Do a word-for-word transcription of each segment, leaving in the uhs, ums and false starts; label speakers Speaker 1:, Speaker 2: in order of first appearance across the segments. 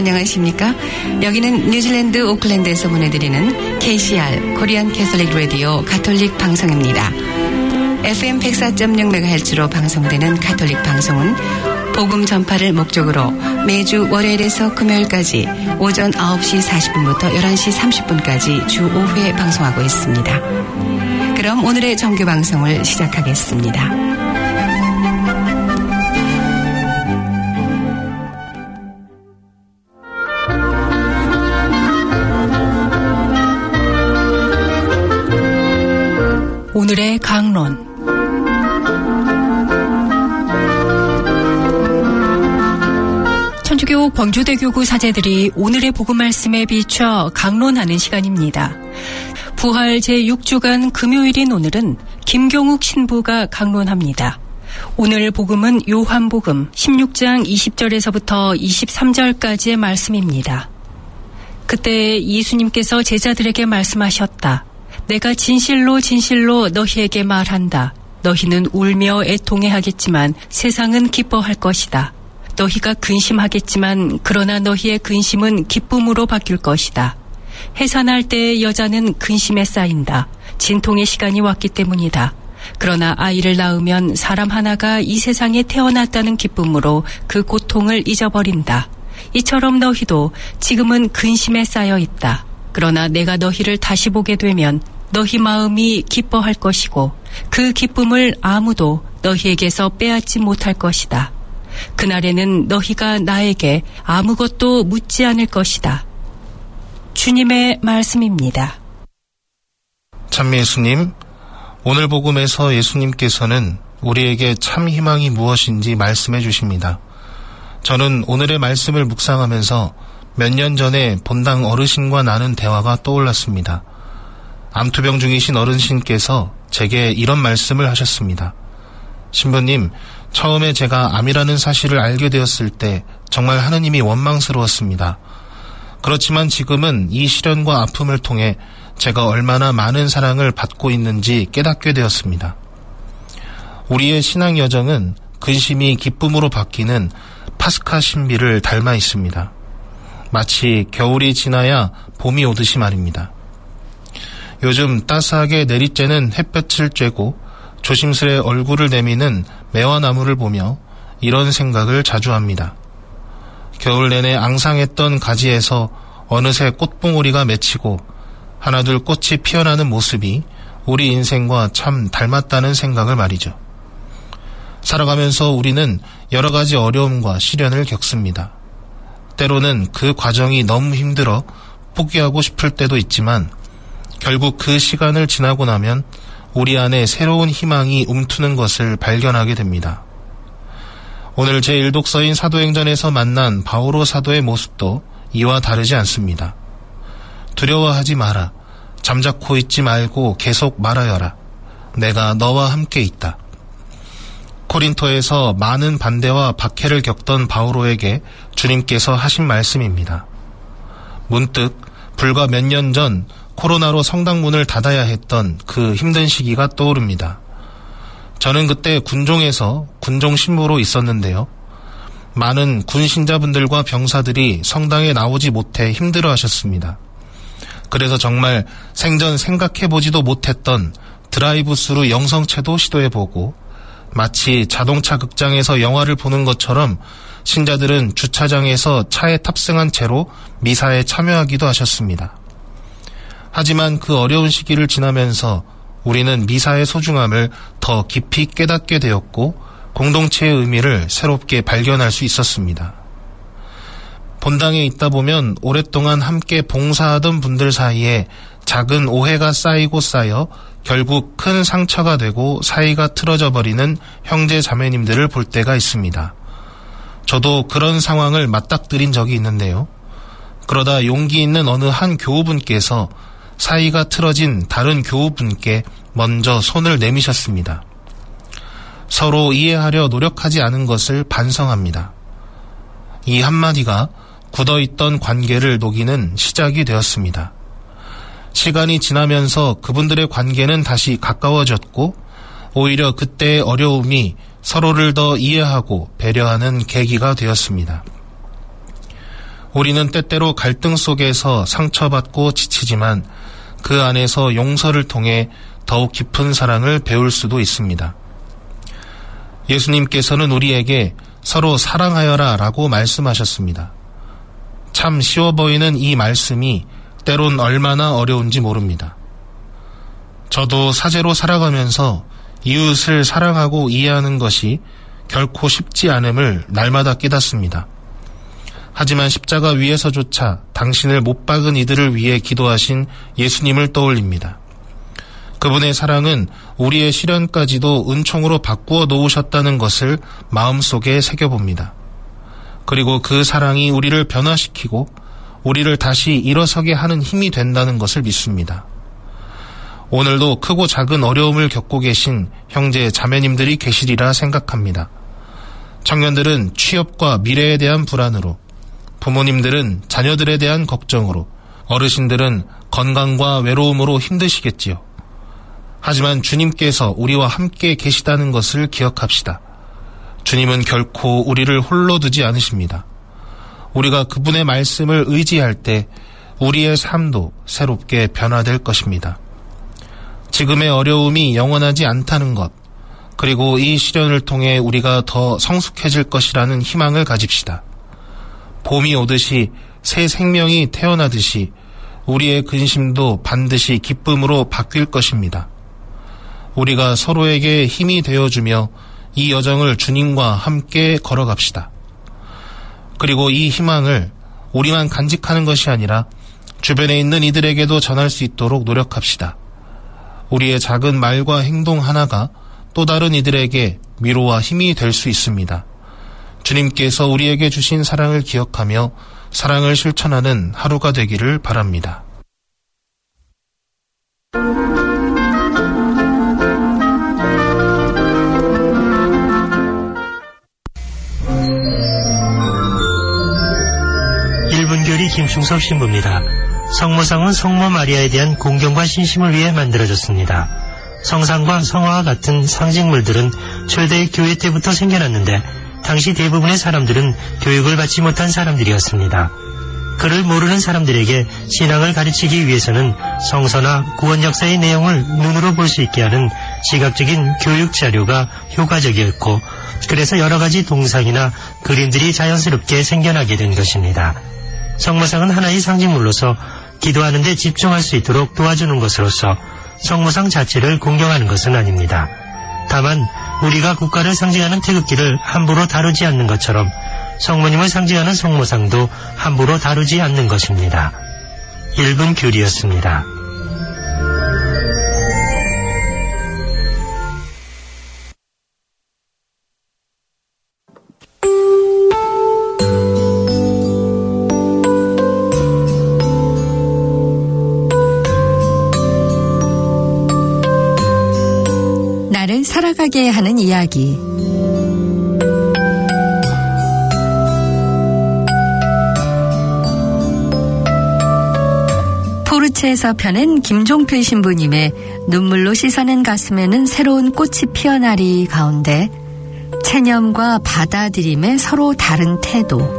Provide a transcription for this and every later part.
Speaker 1: 안녕하십니까? 여기는 뉴질랜드 오클랜드에서 보내드리는 케이씨알 코리안 캐톨릭 라디오 가톨릭 방송입니다. 에프엠 백사 점 영 메가헤르츠로 방송되는 가톨릭 방송은 복음 전파를 목적으로 매주 월요일에서 금요일까지 오전 아홉 시 사십 분부터 열한 시 삼십 분까지 주 오 회 방송하고 있습니다. 그럼 오늘의 정규 방송을 시작하겠습니다.
Speaker 2: 오늘의 강론. 천주교 범주대교구 사제들이 오늘의 복음 말씀에 비춰 강론하는 시간입니다. 부활 제육 주간 금요일인 오늘은 김경욱 신부가 강론합니다. 오늘 복음은 요한복음 십육 장 이십 절에서부터 이십삼 절까지의 말씀입니다. 그때 예수님께서 제자들에게 말씀하셨다. 내가 진실로 진실로 너희에게 말한다. 너희는 울며 애통해하겠지만 세상은 기뻐할 것이다. 너희가 근심하겠지만 그러나 너희의 근심은 기쁨으로 바뀔 것이다. 해산할 때의 여자는 근심에 쌓인다. 진통의 시간이 왔기 때문이다. 그러나 아이를 낳으면 사람 하나가 이 세상에 태어났다는 기쁨으로 그 고통을 잊어버린다. 이처럼 너희도 지금은 근심에 쌓여 있다. 그러나 내가 너희를 다시 보게 되면 너희 마음이 기뻐할 것이고 그 기쁨을 아무도 너희에게서 빼앗지 못할 것이다. 그날에는 너희가 나에게 아무것도 묻지 않을 것이다. 주님의 말씀입니다.
Speaker 3: 참 예수님, 오늘 복음에서 예수님께서는 우리에게 참 희망이 무엇인지 말씀해 주십니다. 저는 오늘의 말씀을 묵상하면서 몇 년 전에 본당 어르신과 나눈 대화가 떠올랐습니다. 암투병 중이신 어르신께서 제게 이런 말씀을 하셨습니다. 신부님, 처음에 제가 암이라는 사실을 알게 되었을 때 정말 하느님이 원망스러웠습니다. 그렇지만 지금은 이 시련과 아픔을 통해 제가 얼마나 많은 사랑을 받고 있는지 깨닫게 되었습니다. 우리의 신앙 여정은 근심이 기쁨으로 바뀌는 파스카 신비를 닮아 있습니다. 마치 겨울이 지나야 봄이 오듯이 말입니다. 요즘 따스하게 내리쬐는 햇볕을 쬐고 조심스레 얼굴을 내미는 매화나무를 보며 이런 생각을 자주 합니다. 겨울 내내 앙상했던 가지에서 어느새 꽃봉오리가 맺히고 하나둘 꽃이 피어나는 모습이 우리 인생과 참 닮았다는 생각을 말이죠. 살아가면서 우리는 여러 가지 어려움과 시련을 겪습니다. 때로는 그 과정이 너무 힘들어 포기하고 싶을 때도 있지만 결국 그 시간을 지나고 나면 우리 안에 새로운 희망이 움트는 것을 발견하게 됩니다. 오늘 제일 독서인 사도행전에서 만난 바오로 사도의 모습도 이와 다르지 않습니다. 두려워하지 마라. 잠자코 있지 말고 계속 말하여라. 내가 너와 함께 있다. 코린토에서 많은 반대와 박해를 겪던 바오로에게 주님께서 하신 말씀입니다. 문득 불과 몇 년 전 코로나로 성당문을 닫아야 했던 그 힘든 시기가 떠오릅니다. 저는 그때 군종에서 군종 신부로 있었는데요. 많은 군 신자분들과 병사들이 성당에 나오지 못해 힘들어하셨습니다. 그래서 정말 생전 생각해보지도 못했던 드라이브스루 영성체도 시도해보고 마치 자동차 극장에서 영화를 보는 것처럼 신자들은 주차장에서 차에 탑승한 채로 미사에 참여하기도 하셨습니다. 하지만 그 어려운 시기를 지나면서 우리는 미사의 소중함을 더 깊이 깨닫게 되었고 공동체의 의미를 새롭게 발견할 수 있었습니다. 본당에 있다 보면 오랫동안 함께 봉사하던 분들 사이에 작은 오해가 쌓이고 쌓여 결국 큰 상처가 되고 사이가 틀어져 버리는 형제 자매님들을 볼 때가 있습니다. 저도 그런 상황을 맞닥뜨린 적이 있는데요. 그러다 용기 있는 어느 한 교우분께서 사이가 틀어진 다른 교우분께 먼저 손을 내미셨습니다. 서로 이해하려 노력하지 않은 것을 반성합니다. 이 한마디가 굳어있던 관계를 녹이는 시작이 되었습니다. 시간이 지나면서 그분들의 관계는 다시 가까워졌고 오히려 그때의 어려움이 서로를 더 이해하고 배려하는 계기가 되었습니다. 우리는 때때로 갈등 속에서 상처받고 지치지만 그 안에서 용서를 통해 더욱 깊은 사랑을 배울 수도 있습니다. 예수님께서는 우리에게 서로 사랑하여라 라고 말씀하셨습니다. 참 쉬워 보이는 이 말씀이 때론 얼마나 어려운지 모릅니다. 저도 사제로 살아가면서 이웃을 사랑하고 이해하는 것이 결코 쉽지 않음을 날마다 깨닫습니다. 하지만 십자가 위에서조차 당신을 못 박은 이들을 위해 기도하신 예수님을 떠올립니다. 그분의 사랑은 우리의 시련까지도 은총으로 바꾸어 놓으셨다는 것을 마음속에 새겨봅니다. 그리고 그 사랑이 우리를 변화시키고 우리를 다시 일어서게 하는 힘이 된다는 것을 믿습니다. 오늘도 크고 작은 어려움을 겪고 계신 형제 자매님들이 계시리라 생각합니다. 청년들은 취업과 미래에 대한 불안으로, 부모님들은 자녀들에 대한 걱정으로, 어르신들은 건강과 외로움으로 힘드시겠지요. 하지만 주님께서 우리와 함께 계시다는 것을 기억합시다. 주님은 결코 우리를 홀로 두지 않으십니다. 우리가 그분의 말씀을 의지할 때 우리의 삶도 새롭게 변화될 것입니다. 지금의 어려움이 영원하지 않다는 것, 그리고 이 시련을 통해 우리가 더 성숙해질 것이라는 희망을 가집시다. 봄이 오듯이 새 생명이 태어나듯이 우리의 근심도 반드시 기쁨으로 바뀔 것입니다. 우리가 서로에게 힘이 되어주며 이 여정을 주님과 함께 걸어갑시다. 그리고 이 희망을 우리만 간직하는 것이 아니라 주변에 있는 이들에게도 전할 수 있도록 노력합시다. 우리의 작은 말과 행동 하나가 또 다른 이들에게 위로와 힘이 될 수 있습니다. 주님께서 우리에게 주신 사랑을 기억하며 사랑을 실천하는 하루가 되기를 바랍니다.
Speaker 4: 일분교리 김충섭 신부입니다. 성모상은 성모 마리아에 대한 공경과 신심을 위해 만들어졌습니다. 성상과 성화와 같은 상징물들은 초대 교회 때부터 생겨났는데 당시 대부분의 사람들은 교육을 받지 못한 사람들이었습니다. 그를 모르는 사람들에게 신앙을 가르치기 위해서는 성서나 구원 역사의 내용을 눈으로 볼 수 있게 하는 시각적인 교육 자료가 효과적이었고, 그래서 여러 가지 동상이나 그림들이 자연스럽게 생겨나게 된 것입니다. 성모상은 하나의 상징물로서 기도하는 데 집중할 수 있도록 도와주는 것으로서 성모상 자체를 공경하는 것은 아닙니다. 다만 우리가 국가를 상징하는 태극기를 함부로 다루지 않는 것처럼 성모님을 상징하는 성모상도 함부로 다루지 않는 것입니다. 일분 교리였습니다.
Speaker 5: 나를 살아가게 하는 이야기. 포르체에서 펴낸 김종필 신부님의 눈물로 씻어낸 가슴에는 새로운 꽃이 피어나리 가운데 체념과 받아들임의 서로 다른 태도.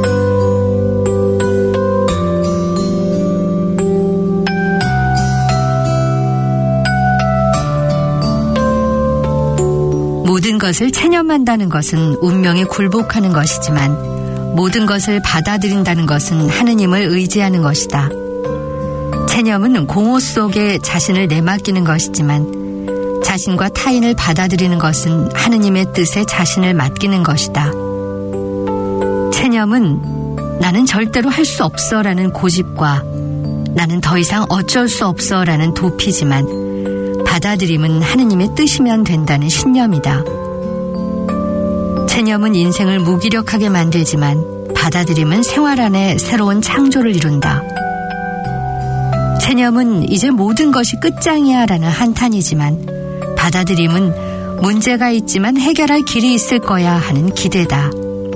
Speaker 5: 모든 것을 체념한다는 것은 운명에 굴복하는 것이지만 모든 것을 받아들인다는 것은 하느님을 의지하는 것이다. 체념은 공허 속에 자신을 내맡기는 것이지만 자신과 타인을 받아들이는 것은 하느님의 뜻에 자신을 맡기는 것이다. 체념은 나는 절대로 할 수 없어라는 고집과 나는 더 이상 어쩔 수 없어라는 도피지만 받아들임은 하느님의 뜻이면 된다는 신념이다. 체념은 인생을 무기력하게 만들지만 받아들임은 생활 안에 새로운 창조를 이룬다. 체념은 이제 모든 것이 끝장이야 라는 한탄이지만 받아들임은 문제가 있지만 해결할 길이 있을 거야 하는 기대다.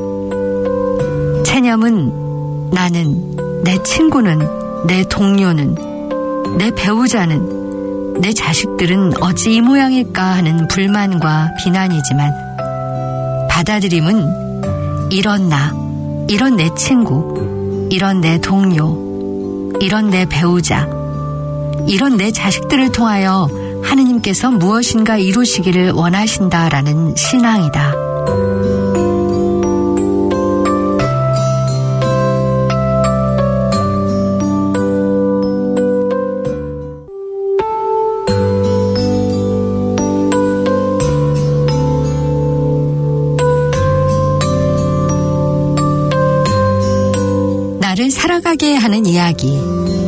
Speaker 5: 체념은 나는, 내 친구는, 내 동료는, 내 배우자는, 내 자식들은 어찌 이 모양일까 하는 불만과 비난이지만 받아들임은 이런 나, 이런 내 친구, 이런 내 동료, 이런 내 배우자, 이런 내 자식들을 통하여 하느님께서 무엇인가 이루시기를 원하신다라는 신앙이다. 나를 살아가게 하는 이야기.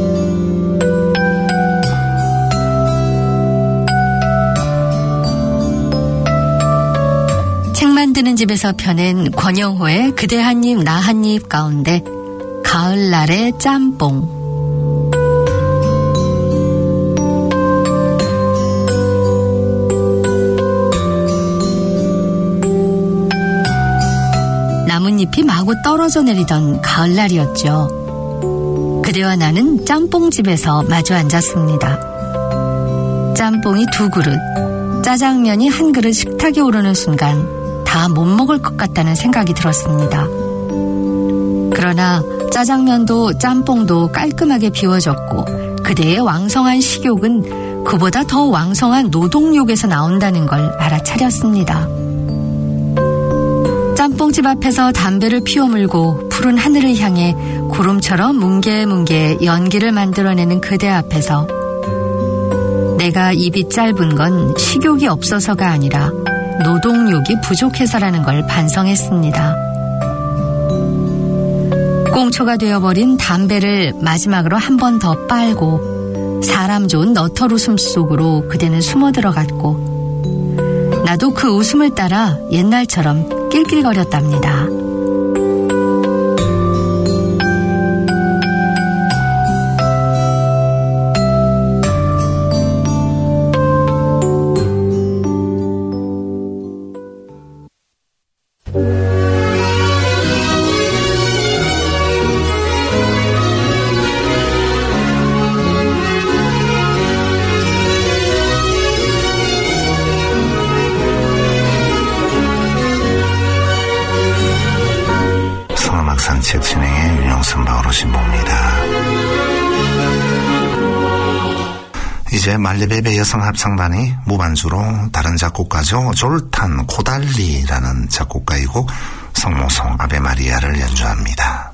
Speaker 5: 책 만드는 집에서 펴낸 권영호의 그대 한 입 나 한 입 가운데 가을날의 짬뽕. 나뭇잎이 마구 떨어져 내리던 가을날이었죠. 그대와 나는 짬뽕집에서 마주 앉았습니다. 짬뽕이 두 그릇, 짜장면이 한 그릇 식탁에 오르는 순간 다 못 먹을 것 같다는 생각이 들었습니다. 그러나 짜장면도 짬뽕도 깔끔하게 비워졌고 그대의 왕성한 식욕은 그보다 더 왕성한 노동욕에서 나온다는 걸 알아차렸습니다. 짬뽕집 앞에서 담배를 피워물고 푸른 하늘을 향해 구름처럼 뭉게뭉게 연기를 만들어내는 그대 앞에서 내가 입이 짧은 건 식욕이 없어서가 아니라 노동욕이 부족해서라는 걸 반성했습니다. 꽁초가 되어버린 담배를 마지막으로 한 번 더 빨고 사람 좋은 너털 웃음 속으로 그대는 숨어 들어갔고 나도 그 웃음을 따라 옛날처럼 낄낄거렸답니다.
Speaker 6: 산책 진행의 윤영선 바오로 신부입니다. 이제 말레베베 여성합창단이 무반주로 다른 작곡가죠. 졸탄 고달리라는 작곡가이고 성모송 아베마리아를 연주합니다.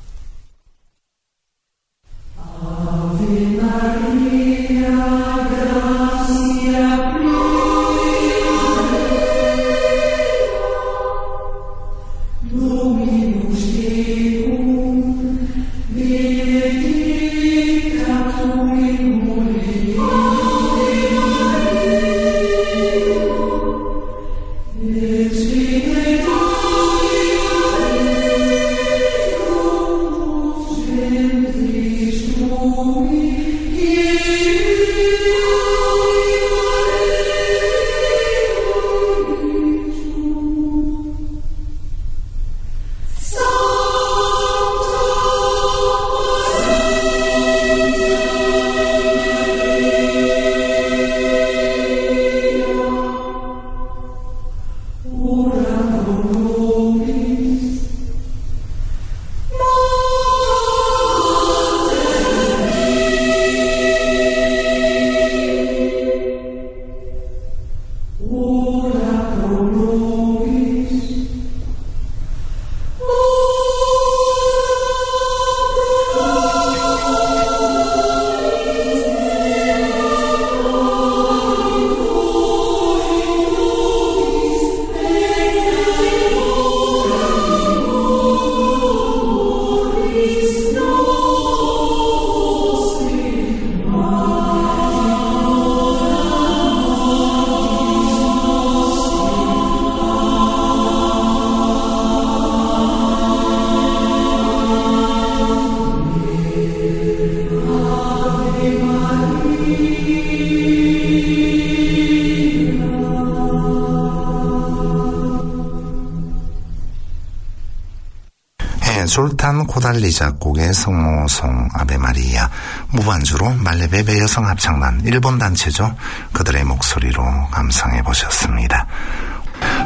Speaker 6: 졸탄 고달리 작곡의 성모송 아베마리아, 무반주로 말레베베 여성합창단, 일본 단체죠. 그들의 목소리로 감상해 보셨습니다.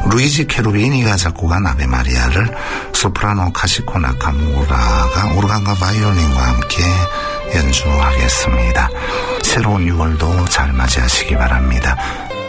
Speaker 6: 루이지 케루비니가 작곡한 아베 마리아를 소프라노 카시코 나카무라가 오르간과 바이올린과 함께 연주하겠습니다. 새로운 유월도 잘 맞이하시기 바랍니다.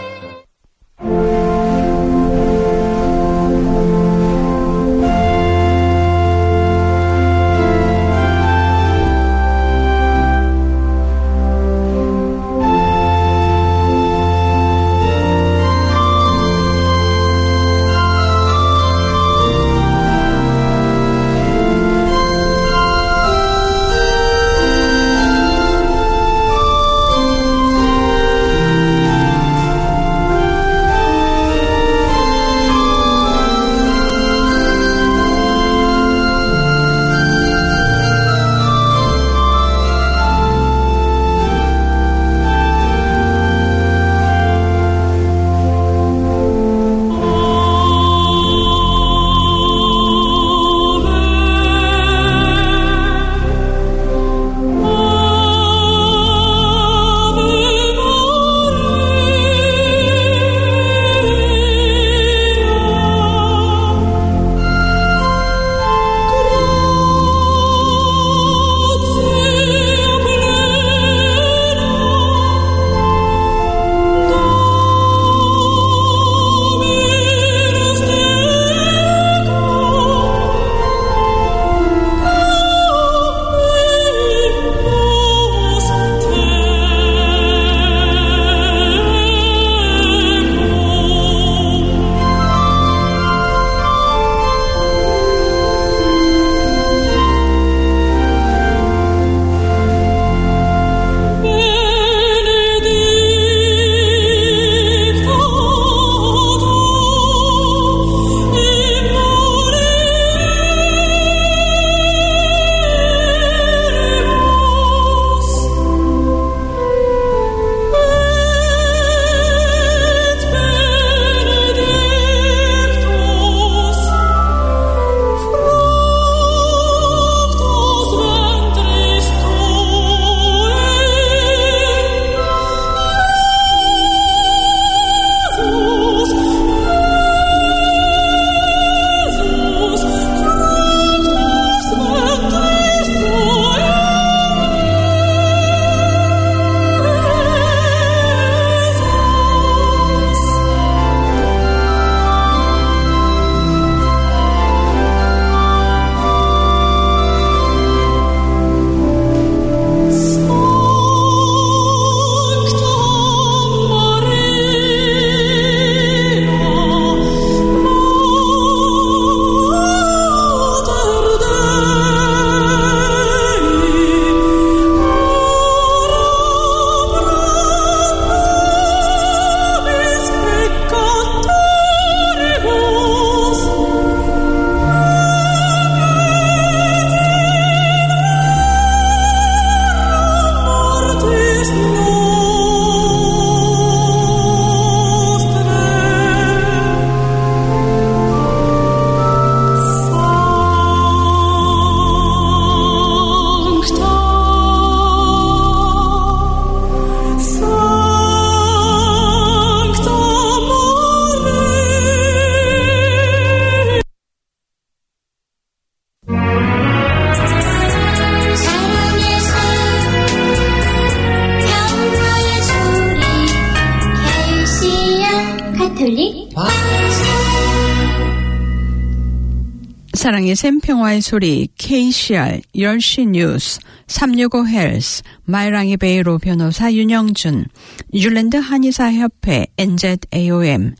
Speaker 7: 사랑의 샘 평화의 소리 케이씨알 열 시 뉴스 삼육오 헬스 마이랑이 베이로 변호사 윤영준 뉴질랜드 한의사협회 엔제드에이오엠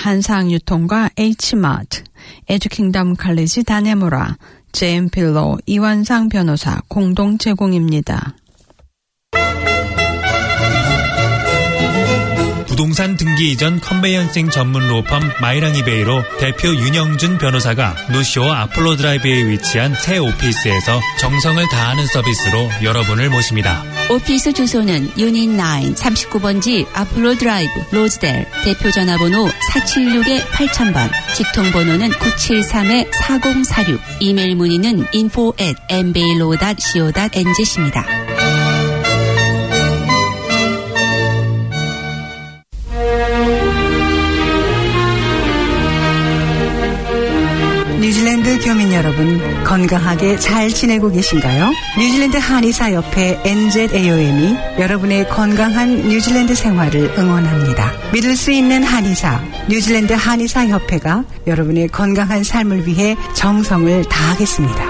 Speaker 7: 한상유통과 H마트 에듀킹덤 칼리지 다네모라 제임필로 이완상 변호사 공동 제공입니다.
Speaker 8: 부동산 등기 이전 컨베이언싱 전문 로펌 마이랑이베이로 대표 윤영준 변호사가 노쇼 아폴로 드라이브에 위치한 새 오피스에서 정성을 다하는 서비스로 여러분을 모십니다.
Speaker 9: 오피스 주소는 유닛 나인 삼십구 번지 아폴로 드라이브 로즈델, 대표 전화번호 사칠육 팔천 번, 직통번호는 구칠삼 사공사육, 이메일 문의는 인포 앳 엠베일로 닷 씨오 닷 엔zet입니다.
Speaker 10: 뉴질랜드 교민 여러분, 건강하게 잘 지내고 계신가요? 뉴질랜드 한의사협회 엔제이옴이 여러분의 건강한 뉴질랜드 생활을 응원합니다. 믿을 수 있는 한의사, 뉴질랜드 한의사협회가 여러분의 건강한 삶을 위해 정성을 다하겠습니다.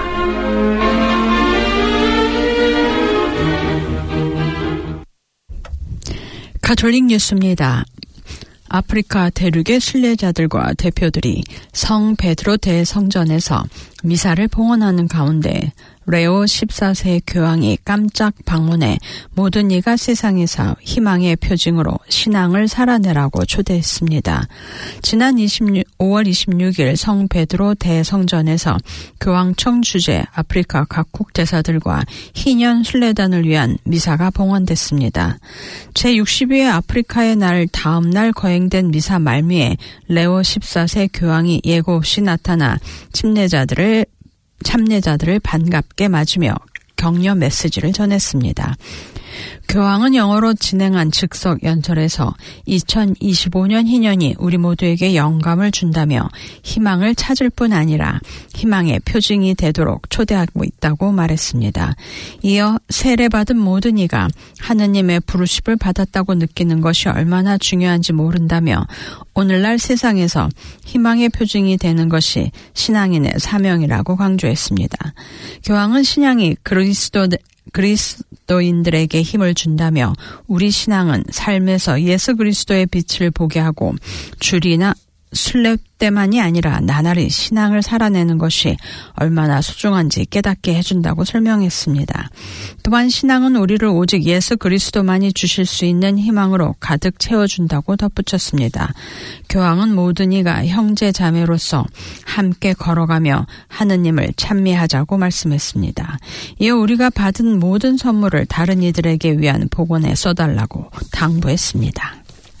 Speaker 7: 가톨릭 뉴스입니다. 아프리카 대륙의 순례자들과 대표들이 성 베드로 대성전에서 미사를 봉헌하는 가운데 레오 십사 세 교황이 깜짝 방문해 모든 이가 세상에서 희망의 표징으로 신앙을 살아내라고 초대했습니다. 지난 오월 이십육일 성 베드로 대성전에서 교황청 주재 아프리카 각국 대사들과 희년 순례단을 위한 미사가 봉헌됐습니다. 제육십이 회 아프리카의 날 다음 날 거행된 미사 말미에 레오 십사 세 교황이 예고 없이 나타나 침례자들을 참례자들을 반갑게 맞으며 격려 메시지를 전했습니다. 교황은 영어로 진행한 즉석 연설에서 이천이십오 년 희년이 우리 모두에게 영감을 준다며 희망을 찾을 뿐 아니라 희망의 표징이 되도록 초대하고 있다고 말했습니다. 이어 세례받은 모든 이가 하느님의 부르심을 받았다고 느끼는 것이 얼마나 중요한지 모른다며 오늘날 세상에서 희망의 표징이 되는 것이 신앙인의 사명이라고 강조했습니다. 교황은 신앙이 그리스도 그리스도인들에게 힘을 준다며 우리 신앙은 삶에서 예수 그리스도의 빛을 보게 하고 주리나 순례 때만이 아니라 나날이 신앙을 살아내는 것이 얼마나 소중한지 깨닫게 해준다고 설명했습니다. 또한 신앙은 우리를 오직 예수 그리스도만이 주실 수 있는 희망으로 가득 채워준다고 덧붙였습니다. 교황은 모든 이가 형제 자매로서 함께 걸어가며 하느님을 찬미하자고 말씀했습니다. 이어 우리가 받은 모든 선물을 다른 이들에게 위한 복원에 써달라고 당부했습니다.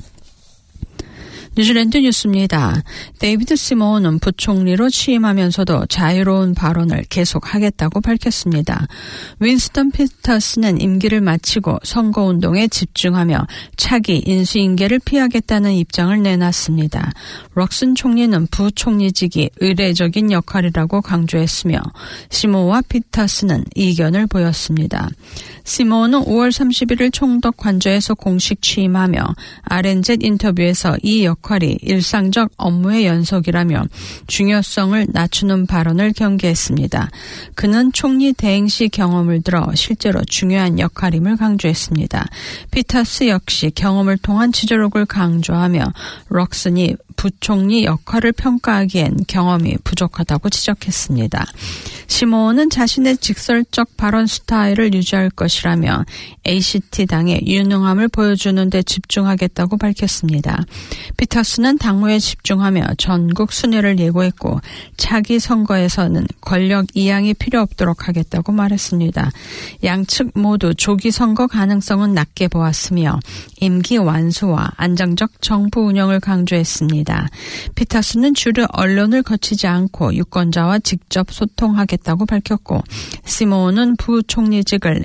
Speaker 7: 뉴질랜드 뉴스입니다. 데이비드 시몬은 부총리로 취임하면서도 자유로운 발언을 계속하겠다고 밝혔습니다. 윈스턴 피터스는 임기를 마치고 선거운동에 집중하며 차기 인수인계를 피하겠다는 입장을 내놨습니다. 럭슨 총리는 부총리직이 의례적인 역할이라고 강조했으며 시몬과 피터스는 이견을 보였습니다. 시몬은 오월 삼십일일 총독 관저에서 공식 취임하며 알엔젯 인터뷰에서 이 역할이 일상적 업무의 연속이라며 중요성을 낮추는 발언을 경계했습니다. 그는 총리 대행 시 경험을 들어 실제로 중요한 역할임을 강조했습니다. 피터스 역시 경험을 통한 지도력을 강조하며 럭슨이 부총리 역할을 평가하기엔 경험이 부족하다고 지적했습니다. 시몬은 자신의 직설적 발언 스타일을 유지할 것이라며 에이씨티당의 유능함을 보여주는 데 집중하겠다고 밝혔습니다. 피터스는 당무에 집중하며 전국 순회를 예고했고 차기 선거에서는 권력 이양이 필요 없도록 하겠다고 말했습니다. 양측 모두 조기 선거 가능성은 낮게 보았으며 임기 완수와 안정적 정부 운영을 강조했습니다. 피터스는 주류 언론을 거치지 않고 유권자와 직접 소통하겠다고 밝혔고 시몬은 부총리직을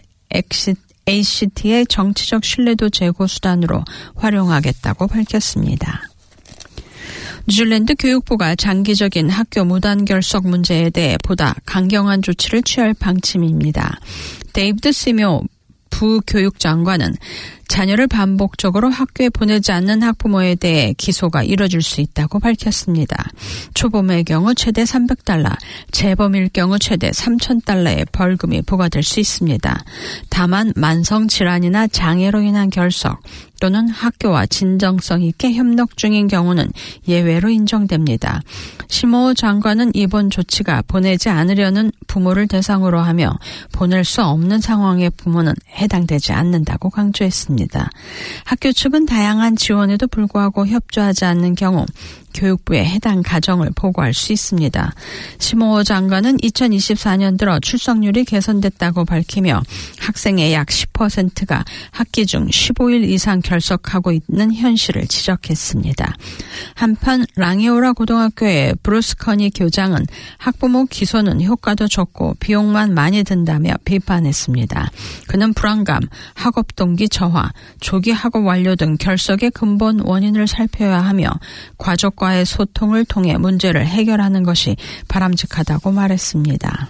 Speaker 7: 에이씨티의 정치적 신뢰도 제고 수단으로 활용하겠다고 밝혔습니다. 뉴질랜드 교육부가 장기적인 학교 무단 결석 문제에 대해 보다 강경한 조치를 취할 방침입니다. 데이비드 시모 부교육장관은 자녀를 반복적으로 학교에 보내지 않는 학부모에 대해 기소가 이뤄질 수 있다고 밝혔습니다. 초범의 경우 최대 삼백 달러, 재범일 경우 최대 삼천 달러의 벌금이 부과될 수 있습니다. 다만 만성질환이나 장애로 인한 결석 또는 학교와 진정성 있게 협력 중인 경우는 예외로 인정됩니다. 시모 장관은 이번 조치가 보내지 않으려는 부모를 대상으로 하며 보낼 수 없는 상황의 부모는 해당되지 않는다고 강조했습니다. 학교 측은 다양한 지원에도 불구하고 협조하지 않는 경우 교육부에 해당 가정을 보고할 수 있습니다. 시모 장관은 이천이십사 년 들어 출석률이 개선됐다고 밝히며 학생의 약 십 퍼센트가 학기 중 십오 일 이상 결석하고 있는 현실을 지적했습니다. 한편 랑이오라 고등학교의 브루스 커니 교장은 학부모 기소는 효과도 적고 비용만 많이 든다며 비판했습니다. 그는 불안감, 학업 동기 저하, 조기 학업 완료 등 결석의 근본 원인을 살펴야 하며 과적 미국과의 소통을 통해 문제를 해결하는 것이 바람직하다고 말했습니다.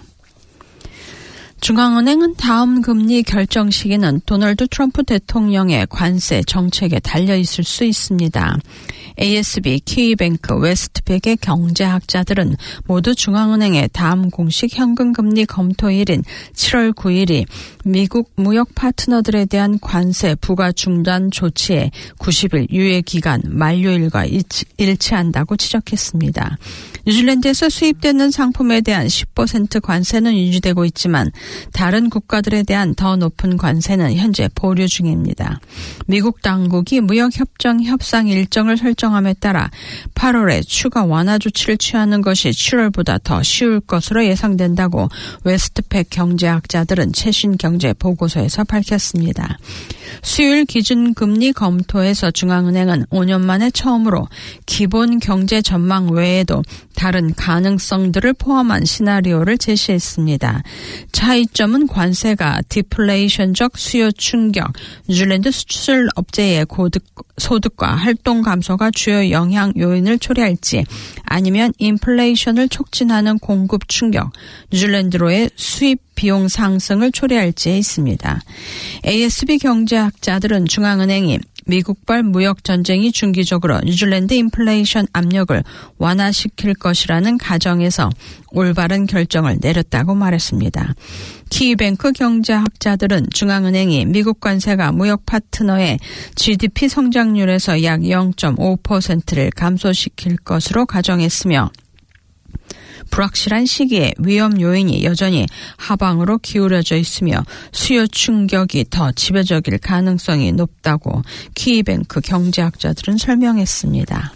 Speaker 7: 중앙은행은 다음 금리 결정 시기는 도널드 트럼프 대통령의 관세 정책에 달려 있을 수 있습니다. 에이에스비, 키위뱅크, 웨스트백의 경제학자들은 모두 중앙은행의 다음 공식 현금금리 검토일인 칠월 구일이 미국 무역 파트너들에 대한 관세 부과 중단 조치의 구십일 유예기간 만료일과 일치, 일치한다고 지적했습니다. 뉴질랜드에서 수입되는 상품에 대한 십 퍼센트 관세는 유지되고 있지만 다른 국가들에 대한 더 높은 관세는 현재 보류 중입니다. 미국 당국이 무역협정 협상 일정을 설정함에 따라 팔월에 추가 완화 조치를 취하는 것이 칠월보다 더 쉬울 것으로 예상된다고 웨스트팩 경제학자들은 최신 경제 보고서에서 밝혔습니다. 수요일 기준금리 검토에서 중앙은행은 오 년 만에 처음으로 기본 경제 전망 외에도 다른 가능성들을 포함한 시나리오를 제시했습니다. 차이점은 관세가 디플레이션적 수요 충격, 뉴질랜드 수출 업체의 고득, 소득과 활동 감소가 주요 영향 요인을 초래할지 아니면 인플레이션을 촉진하는 공급 충격, 뉴질랜드로의 수입 비용 상승을 초래할지에 있습니다. 에이에스비 경제학자들은 중앙은행이 미국발 무역 전쟁이 중기적으로 뉴질랜드 인플레이션 압력을 완화시킬 것이라는 가정에서 올바른 결정을 내렸다고 말했습니다. 키뱅크 경제학자들은 중앙은행이 미국 관세가 무역 파트너의 지디피 성장률에서 약 영 점 오 퍼센트를 감소시킬 것으로 가정했으며 불확실한 시기에 위험 요인이 여전히 하방으로 기울어져 있으며 수요 충격이 더 지배적일 가능성이 높다고 키뱅크 경제학자들은 설명했습니다.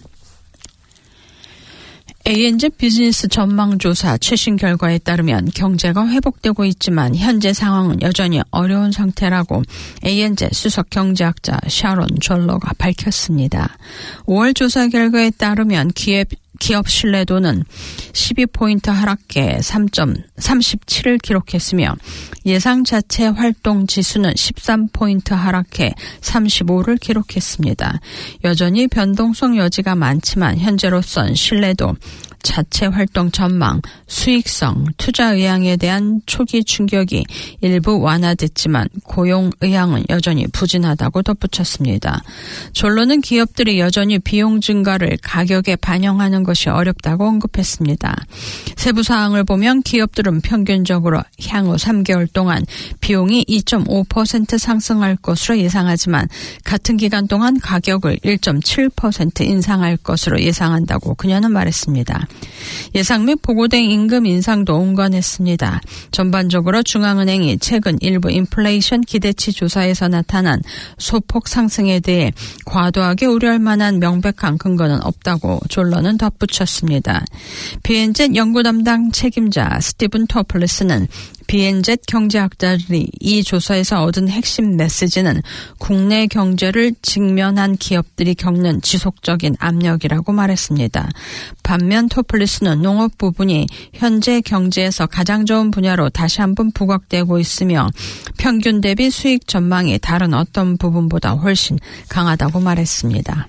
Speaker 7: 에이엔지 비즈니스 전망조사 최신 결과에 따르면 경제가 회복되고 있지만 현재 상황은 여전히 어려운 상태라고 에이엔지 수석 경제학자 샤론 졸러가 밝혔습니다. 오월 조사 결과에 따르면 기업 기업 신뢰도는 십이 포인트 하락해 삼 점 삼십칠을 기록했으며 예상 자체 활동 지수는 십삼 포인트 하락해 삼십오를 기록했습니다. 여전히 변동성 여지가 많지만 현재로선 신뢰도, 자체 활동 전망, 수익성, 투자 의향에 대한 초기 충격이 일부 완화됐지만 고용 의향은 여전히 부진하다고 덧붙였습니다. 졸로는 기업들이 여전히 비용 증가를 가격에 반영하는 것이 어렵다고 언급했습니다. 세부 사항을 보면 기업들은 평균적으로 향후 삼 개월 동안 비용이 이 점 오 퍼센트 상승할 것으로 예상하지만 같은 기간 동안 가격을 일 점 칠 퍼센트 인상할 것으로 예상한다고 그녀는 말했습니다. 예상 및 보고된 임금 인상도 온건했습니다. 전반적으로 중앙은행이 최근 일부 인플레이션 기대치 조사에서 나타난 소폭 상승에 대해 과도하게 우려할 만한 명백한 근거는 없다고 졸러는 덧붙였습니다. 비엔젯 연구 담당 책임자 스티븐 토플리스는 비엔젯 경제학자들이 이 조사에서 얻은 핵심 메시지는 국내 경제를 직면한 기업들이 겪는 지속적인 압력이라고 말했습니다. 반면 토플리스는 농업 부분이 현재 경제에서 가장 좋은 분야로 다시 한번 부각되고 있으며 평균 대비 수익 전망이 다른 어떤 부분보다 훨씬 강하다고 말했습니다.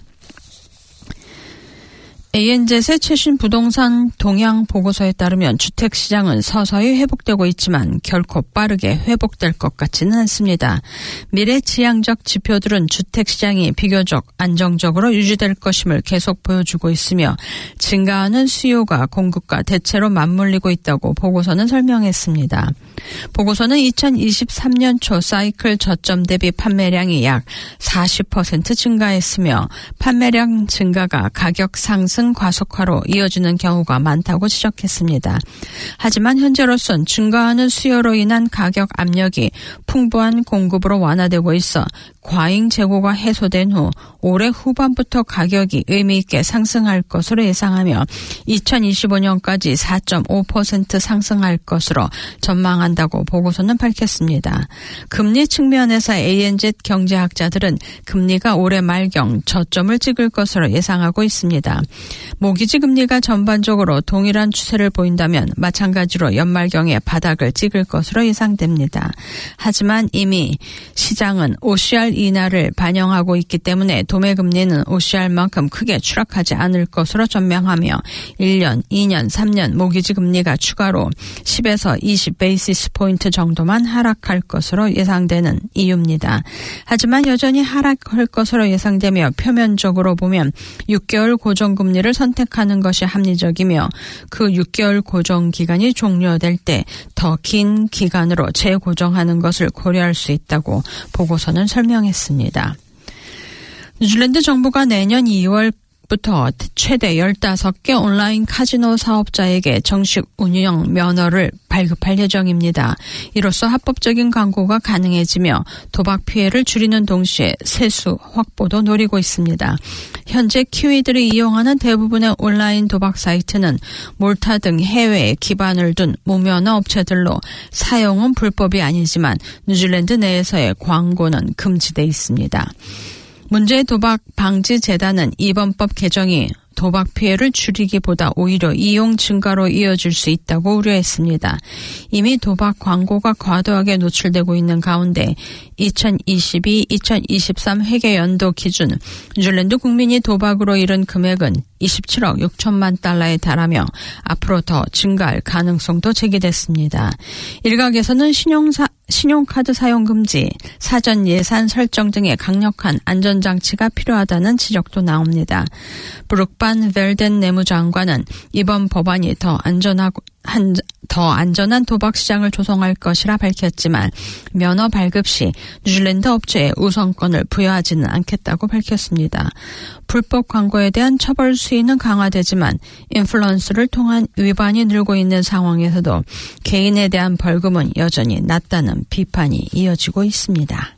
Speaker 7: 에이엔젯의 최신 부동산 동향 보고서에 따르면 주택시장은 서서히 회복되고 있지만 결코 빠르게 회복될 것 같지는 않습니다. 미래지향적 지표들은 주택시장이 비교적 안정적으로 유지될 것임을 계속 보여주고 있으며 증가하는 수요가 공급과 대체로 맞물리고 있다고 보고서는 설명했습니다. 보고서는 이천이십삼 년 초 사이클 저점 대비 판매량이 약 사십 퍼센트 증가했으며 판매량 증가가 가격 상승 과속화로 이어지는 경우가 많다고 지적했습니다. 하지만 현재로선 증가하는 수요로 인한 가격 압력이 풍부한 공급으로 완화되고 있어 과잉 재고가 해소된 후 올해 후반부터 가격이 의미 있게 상승할 것으로 예상하며 이천이십오 년까지 사 점 오 퍼센트 상승할 것으로 전망한다고 보고서는 밝혔습니다. 금리 측면에서 에이엔젯 경제학자들은 금리가 올해 말경 저점을 찍을 것으로 예상하고 있습니다. 모기지 금리가 전반적으로 동일한 추세를 보인다면 마찬가지로 연말경에 바닥을 찍을 것으로 예상됩니다. 하지만 이미 시장은 오씨알 인하를 반영하고 있기 때문에 도매금리는 오씨알만큼 크게 추락하지 않을 것으로 전망하며 일 년, 이 년, 삼 년 모기지 금리가 추가로 십에서 이십 베이시스 포인트 정도만 하락할 것으로 예상되는 이유입니다. 하지만 여전히 하락할 것으로 예상되며 표면적으로 보면 육 개월 고정금리를 선택하는 것이 합리적이며 그 육 개월 고정 기간이 종료될 때 더 긴 기간으로 재고정하는 것을 고려할 수 있다고 보고서는 설명했습니다. 뉴질랜드 정부가 내년 이월 부터 최대 열다섯 개 온라인 카지노 사업자에게 정식 운영 면허를 발급할 예정입니다. 이로써 합법적인 광고가 가능해지며 도박 피해를 줄이는 동시에 세수 확보도 노리고 있습니다. 현재 키위들이 이용하는 대부분의 온라인 도박 사이트는 몰타 등 해외에 기반을 둔 무면허 업체들로 사용은 불법이 아니지만 뉴질랜드 내에서의 광고는 금지돼 있습니다. 문제 도박 방지 재단은 이번 법 개정이 도박 피해를 줄이기보다 오히려 이용 증가로 이어질 수 있다고 우려했습니다. 이미 도박 광고가 과도하게 노출되고 있는 가운데 이천이십이 이천이십삼 회계연도 기준 뉴질랜드 국민이 도박으로 잃은 금액은 이십칠억 육천만 달러에 달하며 앞으로 더 증가할 가능성도 제기됐습니다. 일각에서는 신용사, 신용카드 사용 금지, 사전 예산 설정 등의 강력한 안전장치가 필요하다는 지적도 나옵니다. 브룩반 벨덴 내무장관은 이번 법안이 더 안전하고 한, 더 안전한 도박 시장을 조성할 것이라 밝혔지만 면허 발급 시 뉴질랜드 업체에 우선권을 부여하지는 않겠다고 밝혔습니다. 불법 광고에 대한 처벌 수위는 강화되지만 인플루언서를 통한 위반이 늘고 있는 상황에서도 개인에 대한 벌금은 여전히 낮다는 비판이 이어지고 있습니다.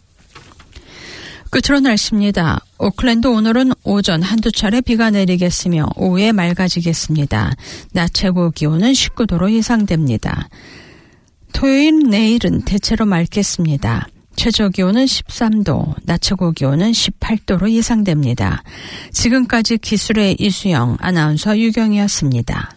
Speaker 7: 끝으로 날씨입니다. 오클랜드 오늘은 오전 한두 차례 비가 내리겠으며 오후에 맑아지겠습니다. 낮 최고 기온은 십구 도로 예상됩니다. 토요일 내일은 대체로 맑겠습니다. 최저 기온은 십삼 도, 낮 최고 기온은 십팔 도로 예상됩니다. 지금까지 기술의 이수영, 아나운서 유경이었습니다.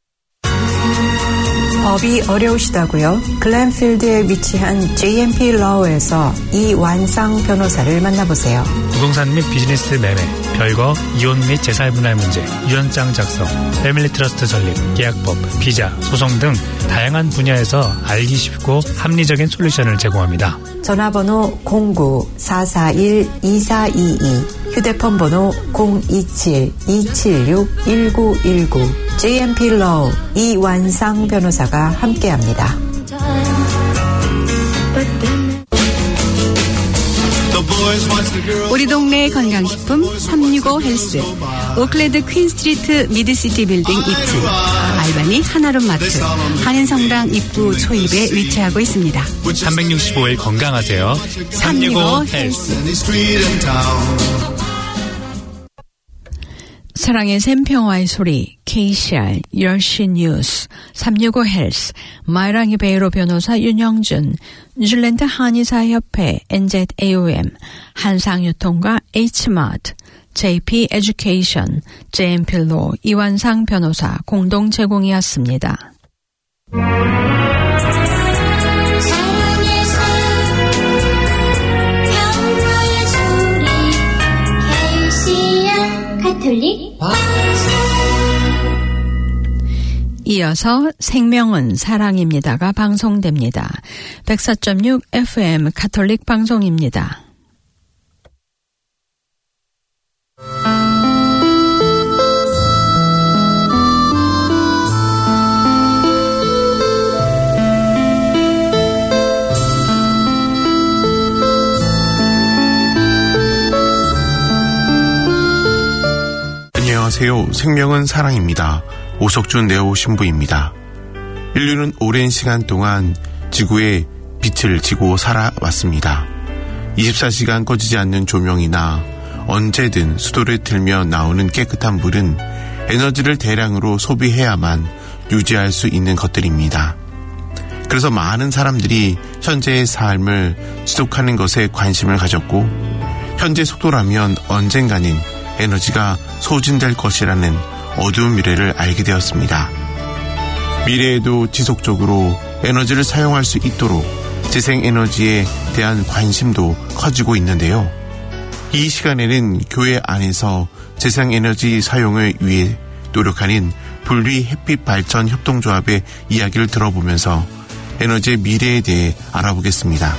Speaker 11: 법이 어려우시다고요? 글렌필드에 위치한 제이엠피 러에서 이완상 변호사를 만나보세요.
Speaker 8: 부동산 및 비즈니스 매매, 별거, 이혼 및 재산분할 문제, 유언장 작성, 패밀리 트러스트 설립, 계약법, 비자, 소송 등 다양한 분야에서 알기 쉽고 합리적인 솔루션을 제공합니다.
Speaker 11: 전화번호 공구 사사일 이사이이, 휴대폰 번호 공이칠 이칠육 일구일구, 제이엠피 러우 이완상 변호사가 함께합니다.
Speaker 1: 우리 동네 건강식품 삼육오 헬스, 오클랜드 퀸스트리트 미드시티 빌딩 이 층, 알바니 하나룸 마트, 한인성당 입구 초입에 위치하고 있습니다.
Speaker 8: 삼백육십오 일 건강하세요. 삼육오 헬스.
Speaker 7: 사랑의 샘 평화의 소리, 케이씨알, 열시 뉴스, 삼육오 헬스, 마이랑이 베이로 변호사 윤영준, 뉴질랜드 한의사협회 엔제이오엠, 한상유통과 H마트, 제이피 에듀케이션, 제이엠필로 이완상 변호사 공동 제공이었습니다.
Speaker 12: 가톨릭
Speaker 7: 이어서 생명은 사랑입니다가 방송됩니다. 백사 점 육 에프엠 가톨릭 방송입니다.
Speaker 13: 안녕하세요. 생명은 사랑입니다. 오석준 네오 신부입니다. 인류는 오랜 시간 동안 지구에 빛을 지고 살아왔습니다. 이십사 시간 꺼지지 않는 조명이나 언제든 수도를 틀면 나오는 깨끗한 물은 에너지를 대량으로 소비해야만 유지할 수 있는 것들입니다. 그래서 많은 사람들이 현재의 삶을 지속하는 것에 관심을 가졌고, 현재 속도라면 언젠가는 에너지가 소진될 것이라는 어두운 미래를 알게 되었습니다. 미래에도 지속적으로 에너지를 사용할 수 있도록 재생에너지의 대한 관심도 커지고 있는데요. 이 시간에는 교회 안에서 재생에너지 사용을 위해 노력하는 분리 햇빛 발전 협동조합의 이야기를 들어보면서 에너지의 미래에 대해 알아보겠습니다.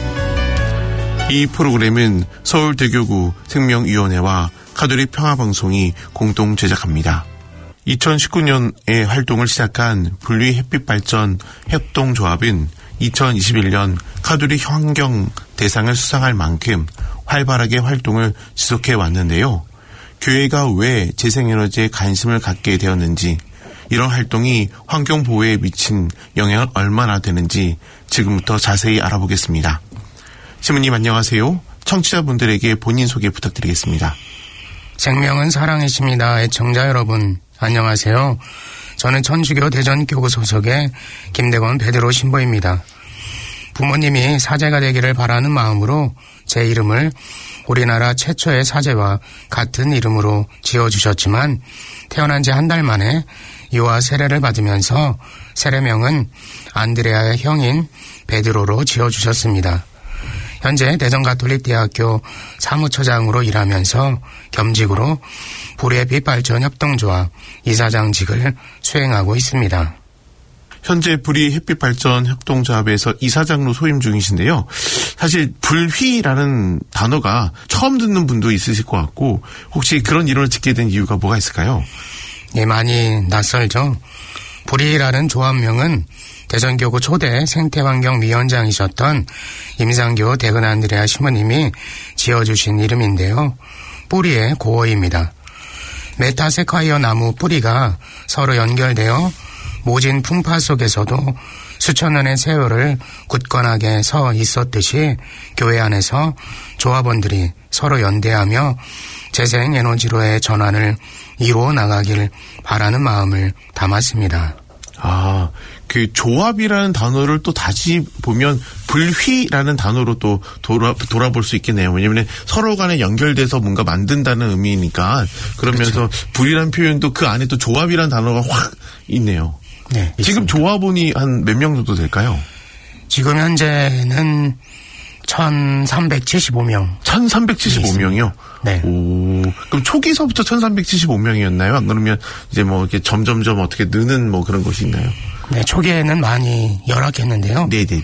Speaker 13: 이 프로그램은 서울대교구 생명위원회와 가톨릭 평화방송이 공동 제작합니다. 이천십구 년에 활동을 시작한 분리 햇빛 발전 협동조합은 이천이십일 년 가톨릭 환경 대상을 수상할 만큼 활발하게 활동을 지속해 왔는데요. 교회가 왜 재생에너지에 관심을 갖게 되었는지, 이런 활동이 환경보호에 미친 영향은 얼마나 되는지 지금부터 자세히 알아보겠습니다. 시모님 안녕하세요. 청취자분들에게 본인 소개 부탁드리겠습니다.
Speaker 12: 생명은 사랑이십니다. 애청자 여러분 안녕하세요. 저는 천주교 대전교구 소속의 김대건 베드로 신부입니다. 부모님이 사제가 되기를 바라는 마음으로 제 이름을 우리나라 최초의 사제와 같은 이름으로 지어주셨지만 태어난 지 한 달 만에 유아 세례를 받으면서 세례명은 안드레아의 형인 베드로로 지어주셨습니다. 현재 대전가톨릭대학교 사무처장으로 일하면서 겸직으로 불의햇빛 발전 협동조합 이사장직을 수행하고 있습니다.
Speaker 13: 현재 불의 햇빛 발전 협동조합에서 이사장으로 소임 중이신데요. 사실 불휘라는 단어가 처음 듣는 분도 있으실 것 같고, 혹시 그런 이름을 짓게 된 이유가 뭐가 있을까요?
Speaker 12: 예, 많이 낯설죠. 불의라는 조합명은 대전교구 초대 생태환경위원장이셨던 임상교 대근 안드레아 시모님이 지어주신 이름인데요. 뿌리의 고어입니다. 메타세콰이어 나무 뿌리가 서로 연결되어 모진 풍파 속에서도 수천 년의 세월을 굳건하게 서 있었듯이 교회 안에서 조합원들이 서로 연대하며 재생에너지로의 전환을 이루어 나가길 바라는 마음을 담았습니다.
Speaker 13: 아, 그 조합이라는 단어를 또 다시 보면 불휘라는 단어로 또 돌아, 돌아볼 수 있겠네요. 왜냐하면 서로 간에 연결돼서 뭔가 만든다는 의미니까. 그러면서 그렇죠. 불이라는 표현도 그 안에 또 조합이라는 단어가 확 있네요.
Speaker 12: 네,
Speaker 13: 지금 조합원이 한 몇 명 정도 될까요?
Speaker 12: 지금 현재는 천삼백칠십오 명.
Speaker 13: 천삼백칠십오 명이요?
Speaker 12: 네.
Speaker 13: 오, 그럼 초기서부터 천삼백칠십오 명이었나요? 안 그러면 이제 뭐 이렇게 점점점 어떻게 느는 뭐 그런 것이 있나요?
Speaker 12: 네, 초기에는 많이 열악했는데요.
Speaker 13: 네네네.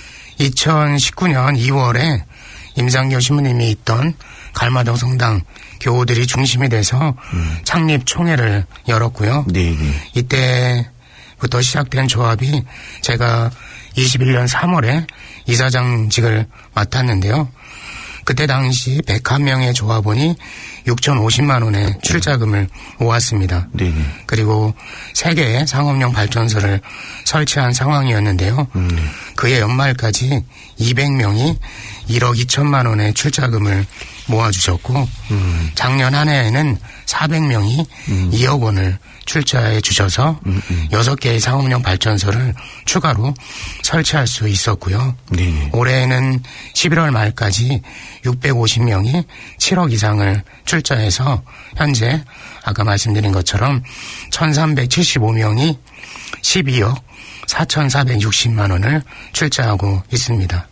Speaker 12: 이천십구 년 이월에 임상교 신부님이 있던 갈마동 성당 교우들이 중심이 돼서 음. 창립 총회를 열었고요.
Speaker 13: 네네.
Speaker 12: 이때부터 시작된 조합이 제가 이십일 년 삼월에 이사장직을 맡았는데요. 그때 당시 백한 명의 조합원이 육천오십만 원의 출자금을 모았습니다.
Speaker 13: 네네.
Speaker 12: 그리고 세 개의 상업용 발전소를 설치한 상황이었는데요.
Speaker 13: 음.
Speaker 12: 그해 연말까지 이백 명이 일억 이천만 원의 출자금을 모아주셨고
Speaker 13: 음.
Speaker 12: 작년 한 해에는 사백 명이
Speaker 13: 음.
Speaker 12: 이억 원을 출자해 주셔서
Speaker 13: 음, 음.
Speaker 12: 여섯 개의 상업용 발전소를 추가로 설치할 수 있었고요.
Speaker 13: 네네.
Speaker 12: 올해에는 십일월 말까지 육백오십 명이 칠억 이상을 출자해서 현재 아까 말씀드린 것처럼 천삼백칠십오 명이 십이억 사천사백육십만 원을 출자하고 있습니다.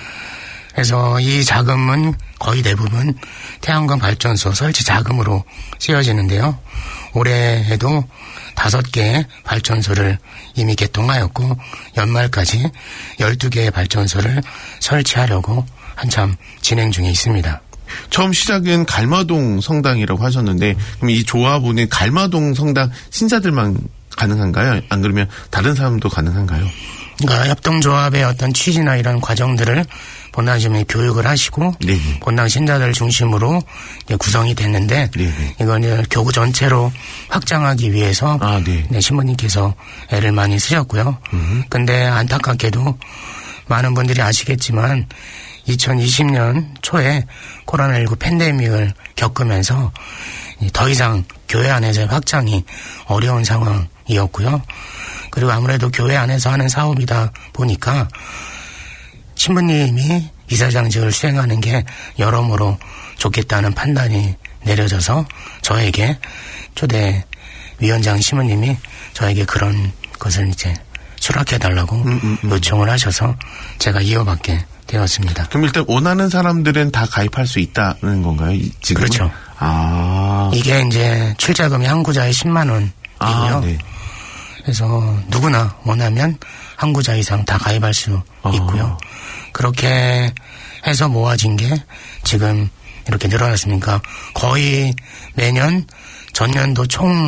Speaker 12: 그래서 이 자금은 거의 대부분 태양광 발전소 설치 자금으로 쓰여지는데요. 올해에도 다섯 개의 발전소를 이미 개통하였고 연말까지 열두 개의 발전소를 설치하려고 한참 진행 중에 있습니다.
Speaker 13: 처음 시작은 갈마동 성당이라고 하셨는데 그럼 이 조합원은 갈마동 성당 신자들만 가능한가요? 안 그러면 다른 사람도 가능한가요?
Speaker 12: 그러니까 협동조합의 어떤 취지나 이런 과정들을 본당 좀 교육을 하시고
Speaker 13: 네네.
Speaker 12: 본당 신자들 중심으로 구성이 됐는데
Speaker 13: 네네.
Speaker 12: 이건 이제 교구 전체로 확장하기 위해서
Speaker 13: 아, 네.
Speaker 12: 네, 신부님께서 애를 많이 쓰셨고요.
Speaker 13: 음.
Speaker 12: 근데 안타깝게도 많은 분들이 아시겠지만 이천이십 년 초에 코로나십구 팬데믹을 겪으면서 더 이상 교회 안에서의 확장이 어려운 상황이었고요. 그리고 아무래도 교회 안에서 하는 사업이다 보니까 신부님이 이사장직을 수행하는 게 여러모로 좋겠다는 판단이 내려져서 저에게 초대 위원장 신부님이 저에게 그런 것을 이제 수락해달라고
Speaker 13: 음, 음, 음.
Speaker 12: 요청을 하셔서 제가 이어받게 되었습니다.
Speaker 13: 그럼 일단 원하는 사람들은 다 가입할 수 있다는 건가요? 지금?
Speaker 12: 그렇죠.
Speaker 13: 아.
Speaker 12: 이게 이제 출자금이 한 구자에 십만 원이고요.
Speaker 13: 아, 네.
Speaker 12: 그래서 누구나 원하면 한 구자 이상 다 가입할 수 있고요.
Speaker 13: 아.
Speaker 12: 그렇게 해서 모아진 게 지금 이렇게 늘어났습니까? 거의 매년 전년도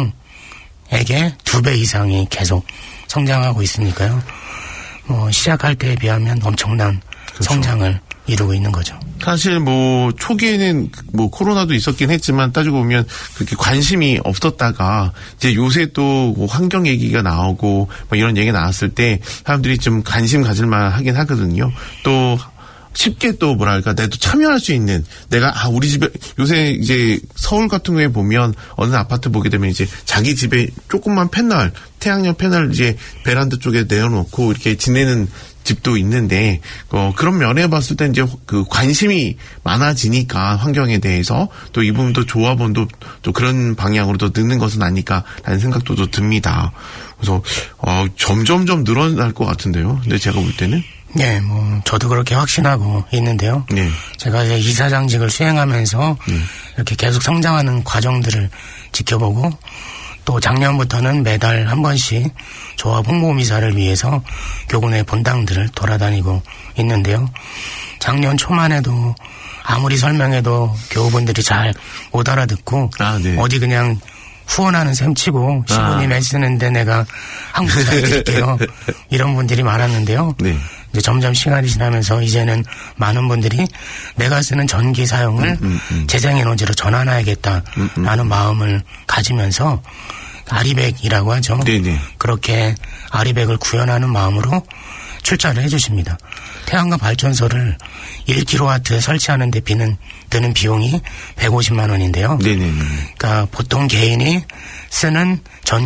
Speaker 12: 총액의 두 배 이상이 계속 성장하고 있으니까요. 뭐 시작할 때에 비하면 엄청난 그렇죠. 성장을 이루고 있는 거죠.
Speaker 13: 사실 뭐 초기에는 뭐 코로나도 있었긴 했지만 따지고 보면 그렇게 관심이 없었다가 이제 요새 또 환경 얘기가 나오고 뭐 이런 얘기 나왔을 때 사람들이 좀 관심 가질만 하긴 하거든요. 또 쉽게 또 뭐랄까 내도 참여할 수 있는 내가 아 우리 집에 요새 이제 서울 같은 경우에 보면 어느 아파트 보게 되면 이제 자기 집에 조그만 패널 태양열 패널 이제 베란다 쪽에 내어놓고 이렇게 지내는 집도 있는데 어 그런 면에 봤을 때 이제 그 관심이 많아지니까 환경에 대해서 또 이 부분도 조합원도 또 그런 방향으로 더 느는 것은 아닐까라는 생각도 또 듭니다. 그래서 어 점점점 늘어날 것 같은데요. 근데 제가 볼 때는
Speaker 12: 네, 뭐 저도 그렇게 확신하고 있는데요. 네. 제가 이제 이사장직을 수행하면서 네. 이렇게 계속 성장하는 과정들을 지켜보고 또 작년부터는 매달 한 번씩 조합 홍보미사를 위해서 교군의 본당들을 돌아다니고 있는데요. 작년 초만 해도 아무리 설명해도 교우분들이 잘 못 알아듣고 아, 네. 어디 그냥 후원하는 셈 치고 시부님 아. 애쓰는데 내가 한 구자 해드릴게요. 이런 분들이 많았는데요. 네. 이제 점점 시간이 지나면서 이제는 많은 분들이 내가 쓰는 전기 사용을 음, 음, 음. 재생에너지로 전환해야겠다라는 음, 음. 마음을 가지면서 아리백이라고 하죠. 네네. 그렇게 아리백을 구현하는 마음으로 출자를 해주십니다. 태양광 발전소를 일 킬로와트 설치하는 데 비는, 드는 비용이 백오십만 원인데요. 네네네. 그러니까 보통 개인이 쓰는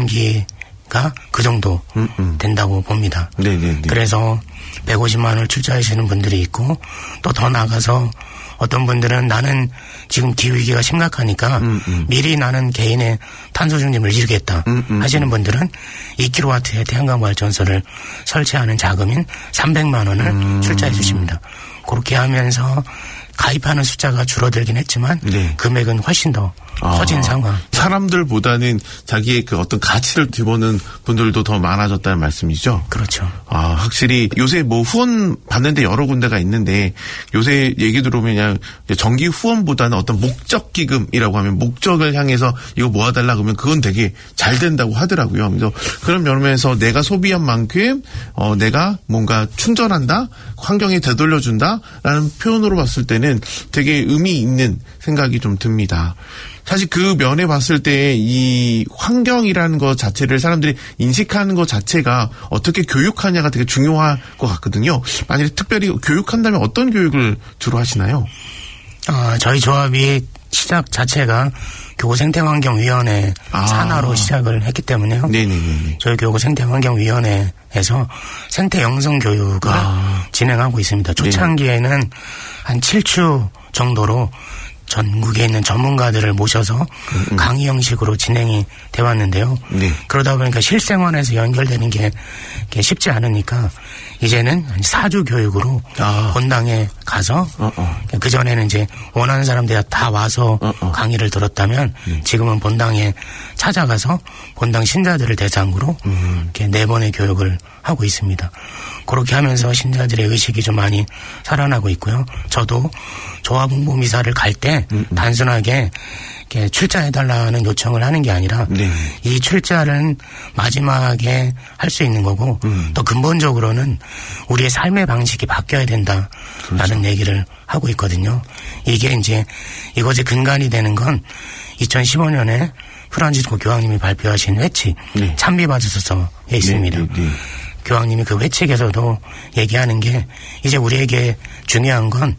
Speaker 12: 전기가 그 정도 음, 음. 된다고 봅니다. 네네네. 그래서 백오십만 원을 출자하시는 분들이 있고 또 더 나가서 어떤 분들은 나는 지금 기후위기가 심각하니까 음, 음. 미리 나는 개인의 탄소 중립을 이루겠다 음, 음, 하시는 분들은 이 킬로와트의 태양광 발전소를 설치하는 자금인 삼백만 원을 음. 출자해 주십니다. 그렇게 하면서 가입하는 숫자가 줄어들긴 했지만 네. 금액은 훨씬 더 아, 커진 상황.
Speaker 13: 사람들보다는 자기의 그 어떤 가치를 뒤보는 분들도 더 많아졌다는 말씀이죠?
Speaker 12: 그렇죠.
Speaker 13: 아, 확실히 요새 뭐 후원 받는데 여러 군데가 있는데 요새 얘기 들어보면 그냥 정기 후원보다는 어떤 목적 기금이라고 하면 목적을 향해서 이거 모아달라 그러면 그건 되게 잘 된다고 하더라고요. 그래서 그런 면에서 내가 소비한 만큼 어, 내가 뭔가 충전한다, 환경에 되돌려준다라는 표현으로 봤을 때는 되게 의미 있는 생각이 좀 듭니다. 사실 그 면에 봤을 때 이 환경이라는 것 자체를 사람들이 인식하는 것 자체가 어떻게 교육하냐가 되게 중요할 것 같거든요. 만약에 특별히 교육한다면 어떤 교육을 주로 하시나요?
Speaker 12: 어, 저희 조합이 시작 자체가 교구생태환경위원회 아. 산하로 시작을 했기 때문에요. 네네네. 저희 교구생태환경위원회에서 생태영성교육을 아. 진행하고 있습니다. 초창기에는 네네. 한 칠 주 정도로 전국에 있는 전문가들을 모셔서 음. 강의 형식으로 진행이 돼 왔는데요. 네. 그러다 보니까 실생활에서 연결되는 게 쉽지 않으니까 이제는 사 주 교육으로 아. 본당에 가서 어어. 그전에는 이제 원하는 사람들이 다 와서 어어. 강의를 들었다면 음. 지금은 본당에 찾아가서 본당 신자들을 대상으로 음. 이렇게 네 번의 교육을 하고 있습니다. 그렇게 하면서 신자들의 의식이 좀 많이 살아나고 있고요. 저도 조합 홍보미사를 갈 때 음, 음. 단순하게 이렇게 출자해달라는 요청을 하는 게 아니라 네. 이 출자는 마지막에 할 수 있는 거고 음. 또 근본적으로는 우리의 삶의 방식이 바뀌어야 된다라는 그렇죠. 얘기를 하고 있거든요. 이게 이제 이것의 근간이 되는 건 이천십오 년에 프란치스코 교황님이 발표하신 회칙 네. 찬미받으소서에 있습니다. 네, 네, 네. 교황님이 그 회칙에서도 얘기하는 게 이제 우리에게 중요한 건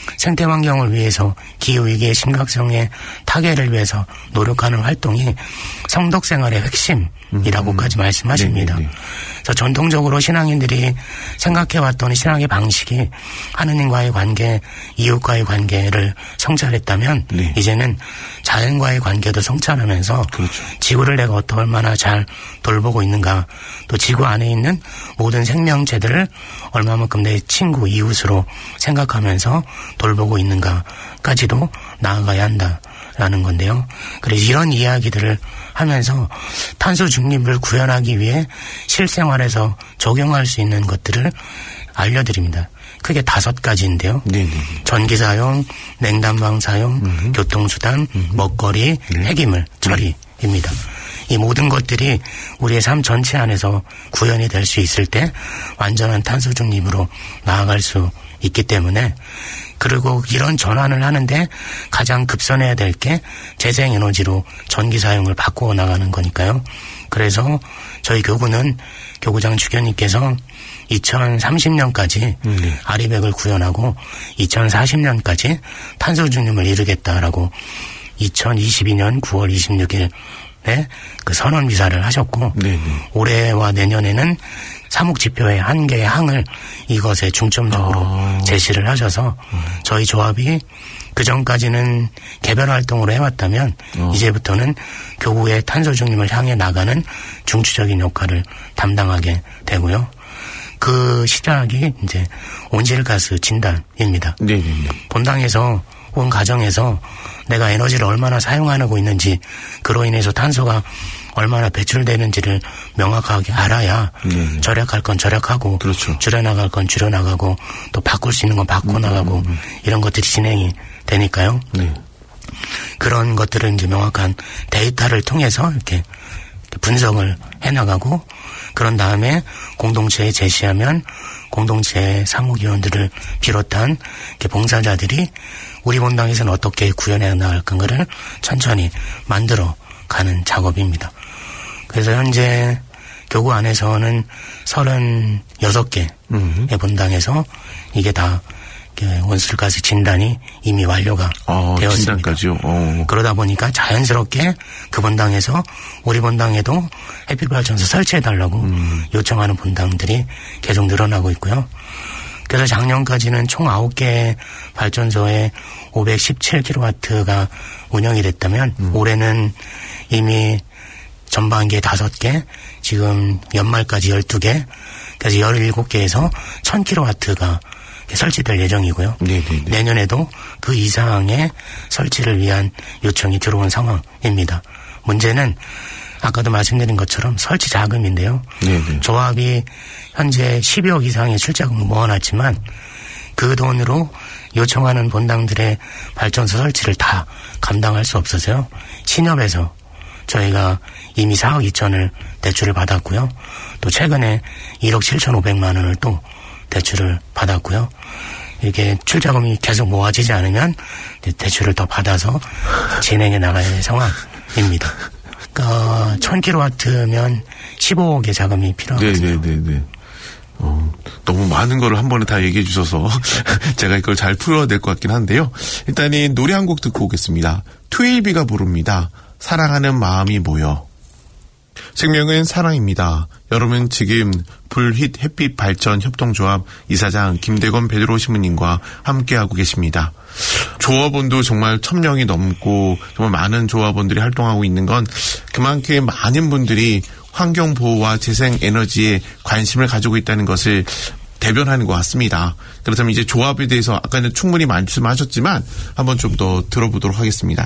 Speaker 12: 생태환경을 위해서 기후위기의 심각성에 타개를 위해서 노력하는 활동이 성덕생활의 핵심이라고 이라고까지
Speaker 13: 음.
Speaker 12: 말씀하십니다.
Speaker 13: 네네네.
Speaker 12: 그래서 전통적으로 신앙인들이 생각해왔던 신앙의 방식이 하느님과의 관계, 이웃과의 관계를 성찰했다면
Speaker 13: 네.
Speaker 12: 이제는 자연과의 관계도 성찰하면서
Speaker 13: 그렇죠.
Speaker 12: 지구를 내가 어떻게 얼마나 잘 돌보고 있는가, 또 지구 안에 있는 모든 생명체들을 얼마만큼 내 친구, 이웃으로 생각하면서 돌보고 있는가까지도 나아가야 한다라는 건데요. 그래서 이런 이야기들을 하면서 탄소 중립을 구현하기 위해 실생활에서 적용할 수 있는 것들을 알려드립니다. 크게 다섯 가지인데요.
Speaker 13: 네네.
Speaker 12: 전기 사용, 냉난방 사용, 음흠. 교통수단, 음흠. 먹거리, 네. 폐기물 처리입니다. 이 모든 것들이 우리의 삶 전체 안에서 구현이 될 수 있을 때 완전한 탄소 중립으로 나아갈 수 있기 때문에, 그리고 이런 전환을 하는데 가장 급선해야 될 게 재생에너지로 전기 사용을 바꾸어 나가는 거니까요. 그래서 저희 교구는 교구장 주교님께서 이천삼십 년까지 네. 아리백을 구현하고 이천사십 년까지 탄소 중립을 이루겠다라고 이천이십이 년 구월 이십육일에 그 선언 미사를 하셨고, 네, 네. 올해와 내년에는 사목지표의 한 개의 항을 이것에 중점적으로 아. 제시를 하셔서 음. 저희 조합이 그 전까지는 개별 활동으로 해왔다면 어. 이제부터는 교구의 탄소 중립을 향해 나가는 중추적인 역할을 담당하게 되고요. 그 시작이 이제 온실가스 진단입니다. 네네네. 본당에서 혹은 가정에서 내가 에너지를 얼마나 사용하고 있는지, 그로 인해서 탄소가 얼마나 배출되는지를 명확하게 알아야 네네. 절약할 건 절약하고, 그렇죠. 줄여나갈 건 줄여나가고, 또 바꿀 수 있는 건 바꿔나가고, 음, 음, 음. 이런 것들이 진행이 되니까요. 네. 그런 것들을 이제 명확한 데이터를 통해서 이렇게 분석을 해나가고, 그런 다음에 공동체에 제시하면 공동체 사무위원들을 비롯한 봉사자들이 우리 본당에서는 어떻게 구현해 나갈 건가를 천천히 만들어 가는 작업입니다. 그래서 현재 교구 안에서는 서른여섯 개의 본당에서 이게 다 온실가스 진단이 이미 완료가 아, 되었습니다. 진단까지요? 오. 그러다 보니까 자연스럽게 그 본당에서 우리 본당에도 햇빛발전소 설치해달라고 음. 요청하는 본당들이 계속 늘어나고 있고요. 그래서 작년까지는 총 아홉 개의 발전소에 오백십칠 킬로와트가 운영이 됐다면 음. 올해는 이미 전반기에 다섯 개, 지금 연말까지 열두 개, 그래서 열일곱 개에서 천 킬로와트가 설치될 예정이고요. 네네네. 내년에도 그 이상의 설치를 위한 요청이 들어온 상황입니다. 문제는 아까도 말씀드린 것처럼 설치 자금인데요. 네네. 조합이 현재 십여억 이상의 출자금을 모아놨지만 그 돈으로 요청하는 본당들의 발전소 설치를 다 감당할 수 없어서요. 신협에서 저희가 이미 사억 이천을 대출을 받았고요. 또 최근에 일억 칠천오백만 원을 또 대출을 받았고요. 이렇게 출자금이 계속 모아지지 않으면 대출을 더 받아서 진행해 나가야 할 상황입니다. 그러니까 천 킬로와트면 십오억의 자금이 필요하거든요.
Speaker 13: 네네네. 어, 너무 많은 거를 한 번에 다 얘기해 주셔서 제가 이걸 잘 풀어야 될 것 같긴 한데요. 일단 이 노래 한 곡 듣고 오겠습니다. 투일비가 부릅니다. 사랑하는 마음이 모여. 생명은 사랑입니다. 여러분 지금 불빛 햇빛 발전 협동조합 이사장 김대건 베드로 신부님과 함께하고 계십니다. 조합원도 정말 천 명이 넘고 정말 많은 조합원들이 활동하고 있는 건 그만큼 많은 분들이 환경보호와 재생에너지에 관심을 가지고 있다는 것을 대변하는 것 같습니다. 그렇다면 이제 조합에 대해서 아까는 충분히 말씀하셨지만 한번 좀 더 들어보도록 하겠습니다.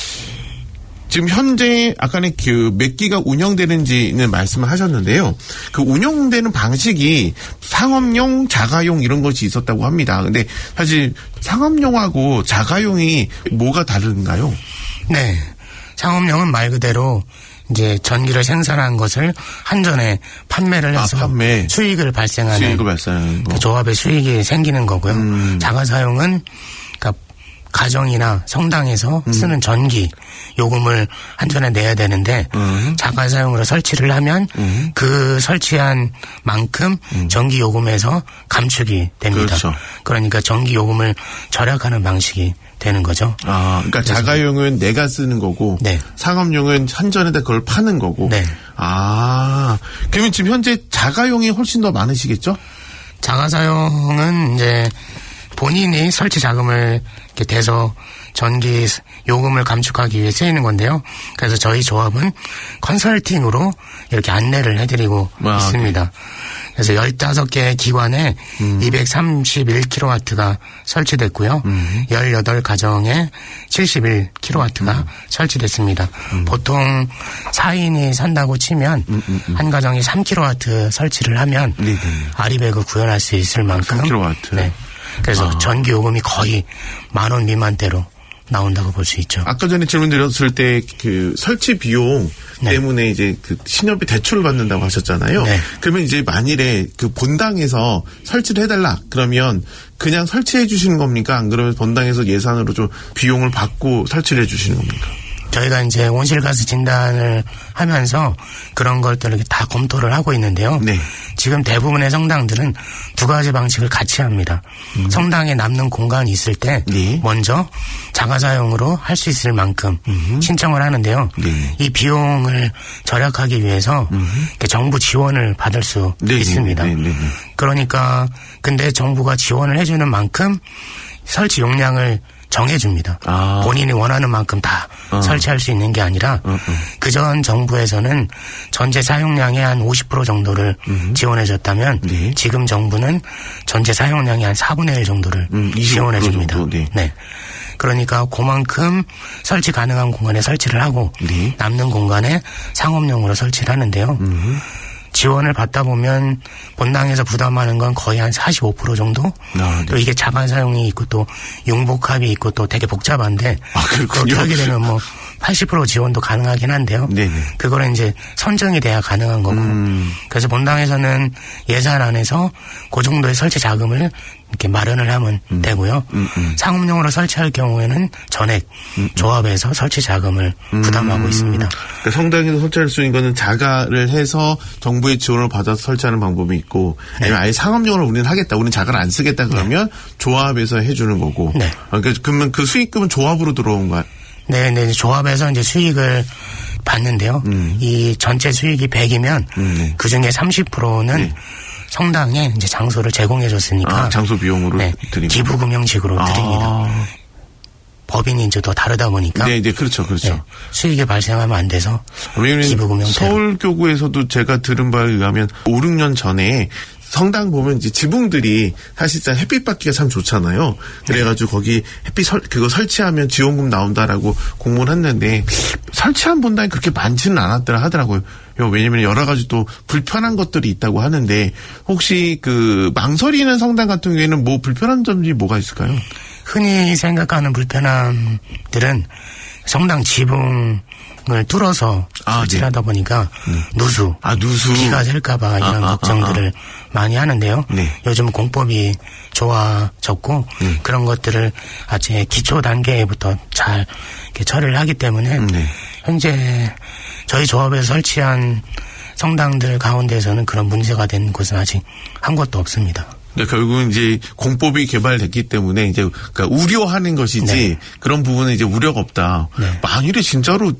Speaker 13: 지금 현재 아까는 그 몇 기가 운영되는지는 말씀을 하셨는데요. 그 운영되는 방식이 상업용, 자가용 이런 것이 있었다고 합니다. 근데 사실 상업용하고 자가용이 뭐가 다른가요?
Speaker 12: 네. 상업용은 말 그대로 이제 전기를 생산한 것을 한전에 판매를 해서 아, 판매. 수익을 발생하는
Speaker 13: 수익을 발생하는
Speaker 12: 그 조합의 수익이 생기는 거고요. 음. 자가사용은 그러니까 가정이나 성당에서 음. 쓰는 전기 요금을 한전에 내야 되는데 음. 자가사용으로 설치를 하면 음. 그 설치한 만큼 음. 전기 요금에서 감축이 됩니다. 그렇죠. 그러니까 전기 요금을 절약하는 방식이 되는 거죠.
Speaker 13: 아, 그러니까 자가용은 내가 쓰는 거고,
Speaker 12: 네.
Speaker 13: 상업용은 한전에다 그걸 파는 거고.
Speaker 12: 네.
Speaker 13: 아, 그러면 지금 현재 자가용이 훨씬 더 많으시겠죠?
Speaker 12: 자가사용은 이제 본인이 설치 자금을 이렇게 대서 전기 요금을 감축하기 위해 쓰이는 건데요. 그래서 저희 조합은 컨설팅으로 이렇게 안내를 해드리고
Speaker 13: 아,
Speaker 12: 있습니다.
Speaker 13: 네.
Speaker 12: 그래서 열다섯 개 기관에
Speaker 13: 음.
Speaker 12: 이백삼십일 킬로와트가 설치됐고요.
Speaker 13: 음.
Speaker 12: 열여덟 가정에 칠십일 킬로와트가 음. 설치됐습니다. 음. 보통 사 인이 산다고 치면 음, 음, 음. 한 가정이 삼 킬로와트 설치를 하면
Speaker 13: 네네.
Speaker 12: 아리백을 구현할 수 있을 만큼
Speaker 13: 삼 킬로와트.
Speaker 12: 네. 그래서
Speaker 13: 아.
Speaker 12: 전기 요금이 거의 만 원 미만대로 나온다고 볼 수 있죠.
Speaker 13: 아까 전에 질문 드렸을 때 그 설치 비용 네. 때문에 이제 그 신협이 대출을 받는다고 하셨잖아요.
Speaker 12: 네.
Speaker 13: 그러면 이제 만일에 그 본당에서 설치를 해달라 그러면 그냥 설치해 주시는 겁니까? 안 그러면 본당에서 예산으로 좀 비용을 받고 설치를 해 주시는 겁니까?
Speaker 12: 저희가 이제 온실가스 진단을 하면서 그런 것들을 다 검토를 하고 있는데요.
Speaker 13: 네.
Speaker 12: 지금 대부분의 성당들은 두 가지 방식을 같이 합니다. 음. 성당에 남는 공간이 있을 때 네. 먼저 자가사용으로 할 수 있을 만큼 음. 신청을 하는데요. 네. 이 비용을 절약하기 위해서 음. 정부 지원을 받을 수 네. 있습니다. 네. 네. 네. 그러니까 근데 정부가 지원을 해주는 만큼 설치 용량을 정해줍니다. 아. 본인이 원하는 만큼 다 어. 설치할 수 있는 게 아니라 어, 어. 그전 정부에서는 전체 사용량의 한 오십 퍼센트 정도를 음. 지원해줬다면 네. 지금 정부는 전체 사용량의 한 사분의 일 정도를 음, 지원해줍니다. 정도, 네. 네. 그러니까 그만큼 설치 가능한 공간에 설치를 하고 네. 남는 공간에 상업용으로 설치를 하는데요. 음. 지원을 받다 보면 본당에서 부담하는 건 거의 한 사십오 퍼센트 정도? 아, 네. 또 이게 자가 사용이 있고 또 융복합이 있고 또 되게 복잡한데
Speaker 13: 아,
Speaker 12: 그렇게 하게 되면 뭐 팔십 퍼센트 지원도 가능하긴 한데요. 네네. 그거는 이제 선정이 돼야 가능한 거고 음. 그래서 본당에서는 예산 안에서 그 정도의 설치 자금을 이렇게 마련을 하면 음. 되고요. 음, 음. 상업용으로 설치할 경우에는 전액 음, 조합에서 설치 자금을 음. 부담하고 있습니다.
Speaker 13: 그러니까 성당에서 설치할 수 있는 거는 자가를 해서 정부의 지원을 받아서 설치하는 방법이 있고 네. 아니면 아예 상업용으로 우리는 하겠다. 우리는 자가를 안 쓰겠다 그러면 네. 조합에서 해주는 거고. 네. 그러니까 그러면 그 수익금은 조합으로 들어온 거야?
Speaker 12: 네, 네. 조합에서 이제 수익을 받는데요. 음. 이 전체 수익이 백이면 음, 네. 그 중에 삼십 퍼센트는 네. 성당에 이제 장소를 제공해 줬으니까.
Speaker 13: 아, 장소 비용으로
Speaker 12: 네,
Speaker 13: 드립니다.
Speaker 12: 기부금형식으로
Speaker 13: 아.
Speaker 12: 드립니다. 법인이 이제 더 다르다 보니까.
Speaker 13: 네, 네, 그렇죠, 그렇죠. 네,
Speaker 12: 수익이 발생하면 안 돼서 기부금형태로.
Speaker 13: 서울교구에서도 제가 들은 바에 의하면 오, 육 년 전에 성당 보면 이제 지붕들이 사실상 햇빛 받기가 참 좋잖아요. 그래가지고 네. 거기 햇빛 설, 그거 설치하면 지원금 나온다라고 공모를 했는데 설치한 본당이 그렇게 많지는 않았더라 하더라고요. 왜냐면 여러 가지 또 불편한 것들이 있다고 하는데 혹시 그 망설이는 성당 같은 경우에는 뭐 불편한 점이 뭐가 있을까요?
Speaker 12: 흔히 생각하는 불편함들은 성당 지붕을 뚫어서 아, 설치를 네. 하다 보니까 네. 누수,
Speaker 13: 아, 누수,
Speaker 12: 비가 셀까봐 이런 아, 걱정들을 아, 아, 아. 많이 하는데요. 네. 요즘 공법이 좋아졌고 네. 그런 것들을 아직 기초 단계부터 잘 이렇게 처리를 하기 때문에 네. 현재 저희 조합에서 설치한 성당들 가운데에서는 그런 문제가 된 곳은 아직 한 곳도 없습니다.
Speaker 13: 그러니까 결국은 이제 공법이 개발됐기 때문에 이제 그러니까 우려하는 것이지 네. 그런 부분은 이제 우려가 없다. 네. 만일에 진짜로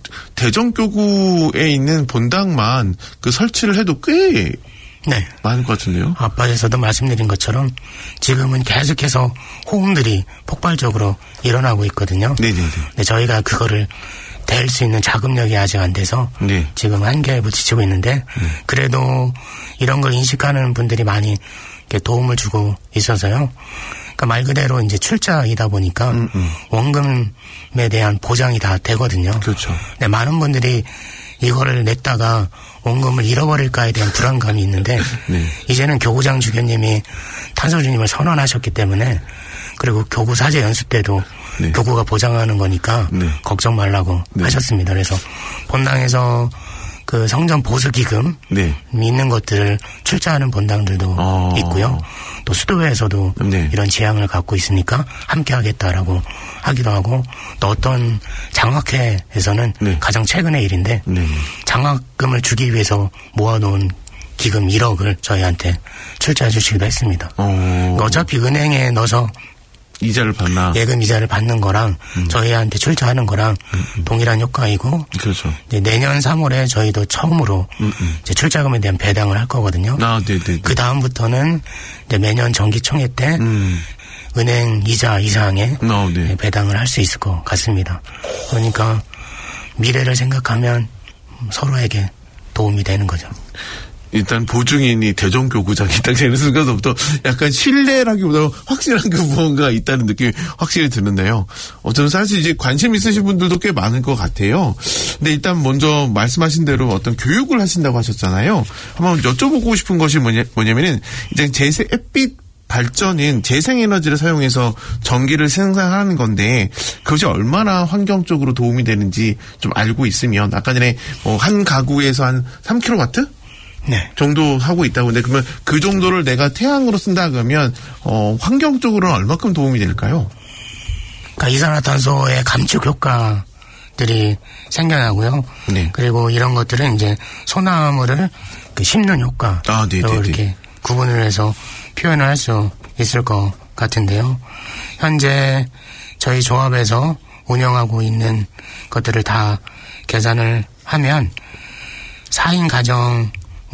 Speaker 13: 대전교구에 있는 본당만 그 설치를 해도 꽤
Speaker 12: 네.
Speaker 13: 많을 것 같은데요.
Speaker 12: 앞바에서도 말씀드린 것처럼 지금은 계속해서 호응들이 폭발적으로 일어나고 있거든요.
Speaker 13: 네네네.
Speaker 12: 근데 저희가 그거를 댈 수 있는 자금력이 아직 안 돼서 네. 지금 한계에 부딪히고 있는데 네. 그래도 이런 걸 인식하는 분들이 많이 도움을 주고 있어서요. 그러니까 말 그대로 이제 출자이다 보니까 음, 음. 원금에 대한 보장이 다 되거든요.
Speaker 13: 그렇죠.
Speaker 12: 근데 많은 분들이 이거를 냈다가 원금을 잃어버릴까에 대한 불안감이 있는데 네. 이제는 교구장 주교님이 탄소주님을 선언하셨기 때문에 그리고 교구 사제 연수 때도 네. 교구가 보장하는 거니까 네. 걱정 말라고 네. 하셨습니다. 그래서 본당에서 그 성전 보수 기금 네. 있는 것들을 출자하는 본당들도 아. 있고요. 또 수도회에서도 네. 이런 지향을 갖고 있으니까 함께 하겠다라고 하기도 하고 또 어떤 장학회에서는 네. 가장 최근의 일인데 네. 장학금을 주기 위해서 모아놓은 기금 일억을 저희한테 출자해 주시기도 했습니다. 어. 그러니까 어차피 은행에 넣어서
Speaker 13: 이자를 받나?
Speaker 12: 예금 이자를 받는 거랑 음. 저희한테 출자하는 거랑 음, 음. 동일한 효과이고.
Speaker 13: 그렇죠.
Speaker 12: 이제 내년 삼월에 저희도 처음으로 음, 음. 이제 출자금에 대한 배당을 할 거거든요.
Speaker 13: 아, 네네.
Speaker 12: 그 다음부터는 이제 매년 정기총회 때 음. 은행 이자 이상의 어, 네. 배당을 할 수 있을 것 같습니다. 그러니까 미래를 생각하면 서로에게 도움이 되는 거죠.
Speaker 13: 일단 보증인이 대전교구장이 딱 되는 순간부터 약간 신뢰라기보다 확실한 그 무언가 있다는 느낌이 확실히 드는데요. 어쩌면 사실 이제 관심 있으신 분들도 꽤 많을 것 같아요. 근데 일단 먼저 말씀하신 대로 어떤 교육을 하신다고 하셨잖아요. 한번 여쭤보고 싶은 것이 뭐냐, 뭐냐면은 이제 재생 햇빛 발전인 재생에너지를 사용해서 전기를 생산하는 건데 그것이 얼마나 환경적으로 도움이 되는지 좀 알고 있으면 아까 전에 뭐 한 가구에서 한 삼 킬로와트?
Speaker 12: 네.
Speaker 13: 정도 하고 있다고. 근데 그러면 그 정도를 내가 태양으로 쓴다 그러면 어, 환경적으로는 얼마큼 도움이 될까요?
Speaker 12: 그러니까 이산화탄소의 감축 효과들이 생겨나고요.
Speaker 13: 네.
Speaker 12: 그리고 이런 것들은 이제 소나무를 그 심는 효과로
Speaker 13: 아,
Speaker 12: 이렇게 구분을 해서 표현을 할 수 있을 것 같은데요. 현재 저희 조합에서 운영하고 있는 것들을 다 계산을 하면 사 인 가정이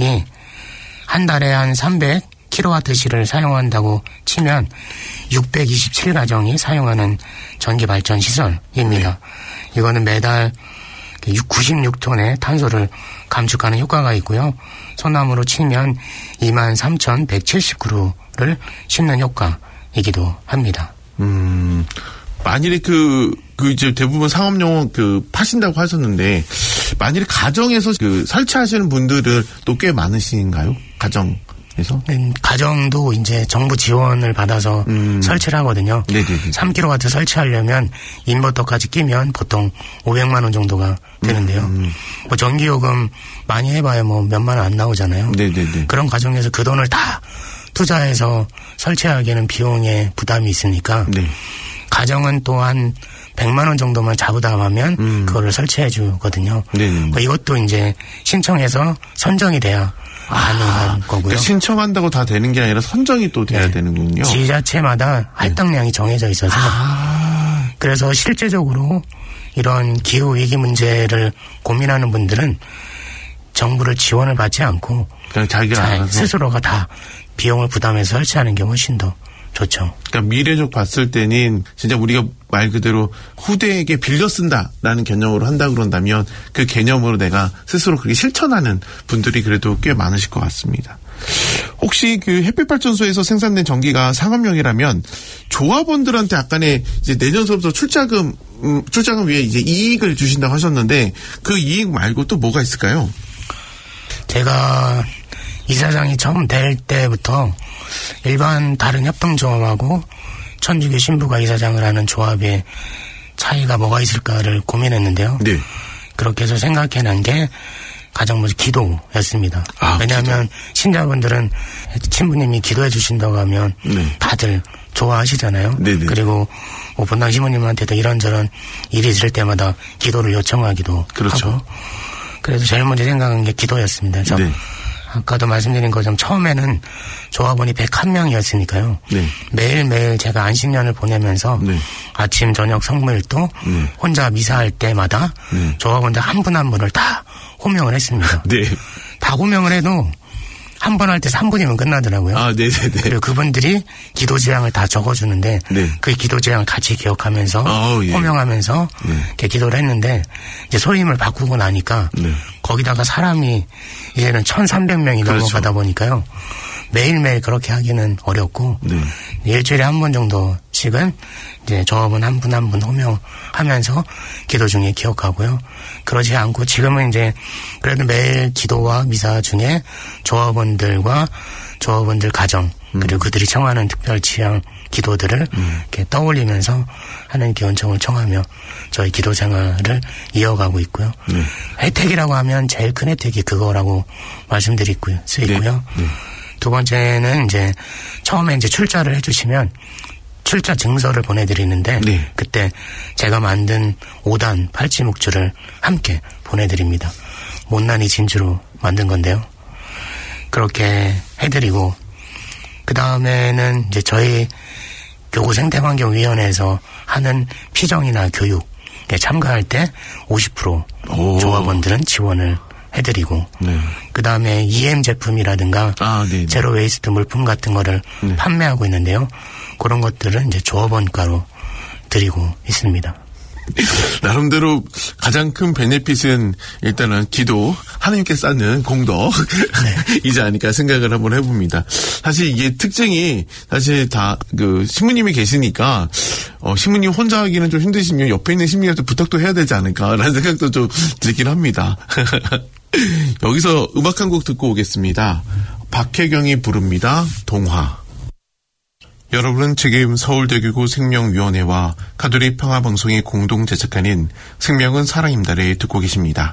Speaker 12: 한 달에 한 삼백 킬로와트시를 사용한다고 치면 육백이십칠 가정이 사용하는 전기발전 시설입니다. 네. 이거는 매달 구십육 톤의 탄소를 감축하는 효과가 있고요. 소나무로 치면 이만 삼천백칠십 그루를 심는 효과이기도 합니다.
Speaker 13: 음, 만일에 그, 그 이제 대부분 상업용은 그 파신다고 하셨는데, 만일에 가정에서 그 설치하시는 분들은 또 꽤 많으신가요? 가정에서?
Speaker 12: 네, 가정도 이제 정부 지원을 받아서 음. 설치를 하거든요.
Speaker 13: 네네네.
Speaker 12: 삼 킬로와트 설치하려면 인버터까지 끼면 보통 오백만 원 정도가 되는데요. 음. 뭐 전기요금 많이 해봐야 뭐 몇만 원 안 나오잖아요.
Speaker 13: 네네네.
Speaker 12: 그런 과정에서 그 돈을 다 투자해서 설치하기에는 비용에 부담이 있으니까 네. 가정은 또한 백만 원 정도만 자부담하면 음. 그거를 설치해 주거든요.
Speaker 13: 네네.
Speaker 12: 이것도 이제 신청해서 선정이 돼야 가능한 아, 거고요.
Speaker 13: 그러니까 신청한다고 다 되는 게 아니라 선정이 또 돼야 네. 되는군요.
Speaker 12: 지자체마다 할당량이 정해져 있어서 아. 그래서 실제적으로 이런 기후 위기 문제를 고민하는 분들은 정부를 지원을 받지 않고
Speaker 13: 그냥 자기가 알아서
Speaker 12: 스스로가 다 비용을 부담해서 설치하는 게 훨씬 더 좋죠.
Speaker 13: 그러니까 미래적 봤을 때는 진짜 우리가 말 그대로 후대에게 빌려 쓴다라는 개념으로 한다 그런다면 그 개념으로 내가 스스로 그렇게 실천하는 분들이 그래도 꽤 많으실 것 같습니다. 혹시 그 햇빛발전소에서 생산된 전기가 상업용이라면 조합원들한테 약간의 이제 내년서부터 출자금 음, 출자금 위에 이제 이익을 주신다고 하셨는데 그 이익 말고 또 뭐가 있을까요?
Speaker 12: 제가 이사장이 처음 될 때부터 일반 다른 협동조합하고 천주교 신부가 이사장을 하는 조합의 차이가 뭐가 있을까를 고민했는데요.
Speaker 13: 네.
Speaker 12: 그렇게 해서 생각해낸 게 가장 먼저 기도였습니다.
Speaker 13: 아,
Speaker 12: 왜냐하면
Speaker 13: 기도.
Speaker 12: 신자분들은 신부님이 기도해 주신다고 하면
Speaker 13: 네.
Speaker 12: 다들 좋아하시잖아요.
Speaker 13: 네네.
Speaker 12: 그리고 뭐 본당 신부님한테도 이런저런 일이 있을 때마다 기도를 요청하기도
Speaker 13: 그렇죠.
Speaker 12: 하고 그래서 제일 먼저 생각한 게 기도였습니다. 그래서
Speaker 13: 네.
Speaker 12: 아까도 말씀드린 것처럼 처음에는 조합원이 백일 명이었으니까요.
Speaker 13: 네.
Speaker 12: 매일매일 제가 안식년을 보내면서
Speaker 13: 네.
Speaker 12: 아침 저녁 성물도
Speaker 13: 네.
Speaker 12: 혼자 미사할 때마다
Speaker 13: 네.
Speaker 12: 조합원들 한 분 한 분을 다 호명을 했습니다.
Speaker 13: 네.
Speaker 12: 다 호명을 해도 한 번 할 때 삼 분이면 끝나더라고요.
Speaker 13: 아, 네네네.
Speaker 12: 그리고 그분들이 기도 제향을 다 적어주는데
Speaker 13: 네.
Speaker 12: 그 기도 제향을 같이 기억하면서
Speaker 13: 아, 예.
Speaker 12: 호명하면서
Speaker 13: 네.
Speaker 12: 이렇게 기도를 했는데 이제 소임을 바꾸고 나니까
Speaker 13: 네.
Speaker 12: 거기다가 사람이 이제는 천삼백 명이
Speaker 13: 그렇죠.
Speaker 12: 넘어가다 보니까요. 매일매일 그렇게 하기는 어렵고
Speaker 13: 네.
Speaker 12: 일주일에 한 번 정도씩은 이제 조합원 한 분 한 분 호명하면서 기도 중에 기억하고요. 그러지 않고 지금은 이제 그래도 매일 기도와 미사 중에 조합원들과 조합원들 가정
Speaker 13: 음.
Speaker 12: 그리고 그들이 청하는 특별 취향 기도들을
Speaker 13: 음.
Speaker 12: 이렇게 떠올리면서 하나님께 은총을 청하며 저희 기도 생활을 이어가고 있고요.
Speaker 13: 네.
Speaker 12: 혜택이라고 하면 제일 큰 혜택이 그거라고 말씀드릴 수 있고요.
Speaker 13: 네. 네.
Speaker 12: 두 번째는 이제 처음에 이제 출자를 해주시면 출자 증서를 보내드리는데
Speaker 13: 네.
Speaker 12: 그때 제가 만든 오 단 팔찌묵주를 함께 보내드립니다. 못난이 진주로 만든 건데요. 그렇게 해드리고 그 다음에는 이제 저희 교구 생태환경위원회에서 하는 피정이나 교육에 참가할 때 오십 퍼센트
Speaker 13: 오.
Speaker 12: 조합원들은 지원을 해드리고
Speaker 13: 네.
Speaker 12: 그 다음에 이엠 제품이라든가
Speaker 13: 아,
Speaker 12: 제로 웨이스트 물품 같은 거를
Speaker 13: 네.
Speaker 12: 판매하고 있는데요. 그런 것들은 이제 조합원가로 드리고 있습니다.
Speaker 13: 나름대로 가장 큰 베네핏은 일단은 기도, 하나님께 쌓는 공덕이지 않을까 생각을 한번 해봅니다. 사실 이게 특징이 사실 다 그 신부님이 계시니까 어, 신부님 혼자 하기는 좀 힘드시면 옆에 있는 신부님한테 부탁도 해야 되지 않을까라는 생각도 좀 들긴 합니다. 여기서 음악 한 곡 듣고 오겠습니다. 박혜경이 부릅니다. 동화. 여러분은 지금 서울대교구 생명위원회와 가톨릭 평화방송이 공동 제작하는 생명은 사랑입니다를 듣고 계십니다.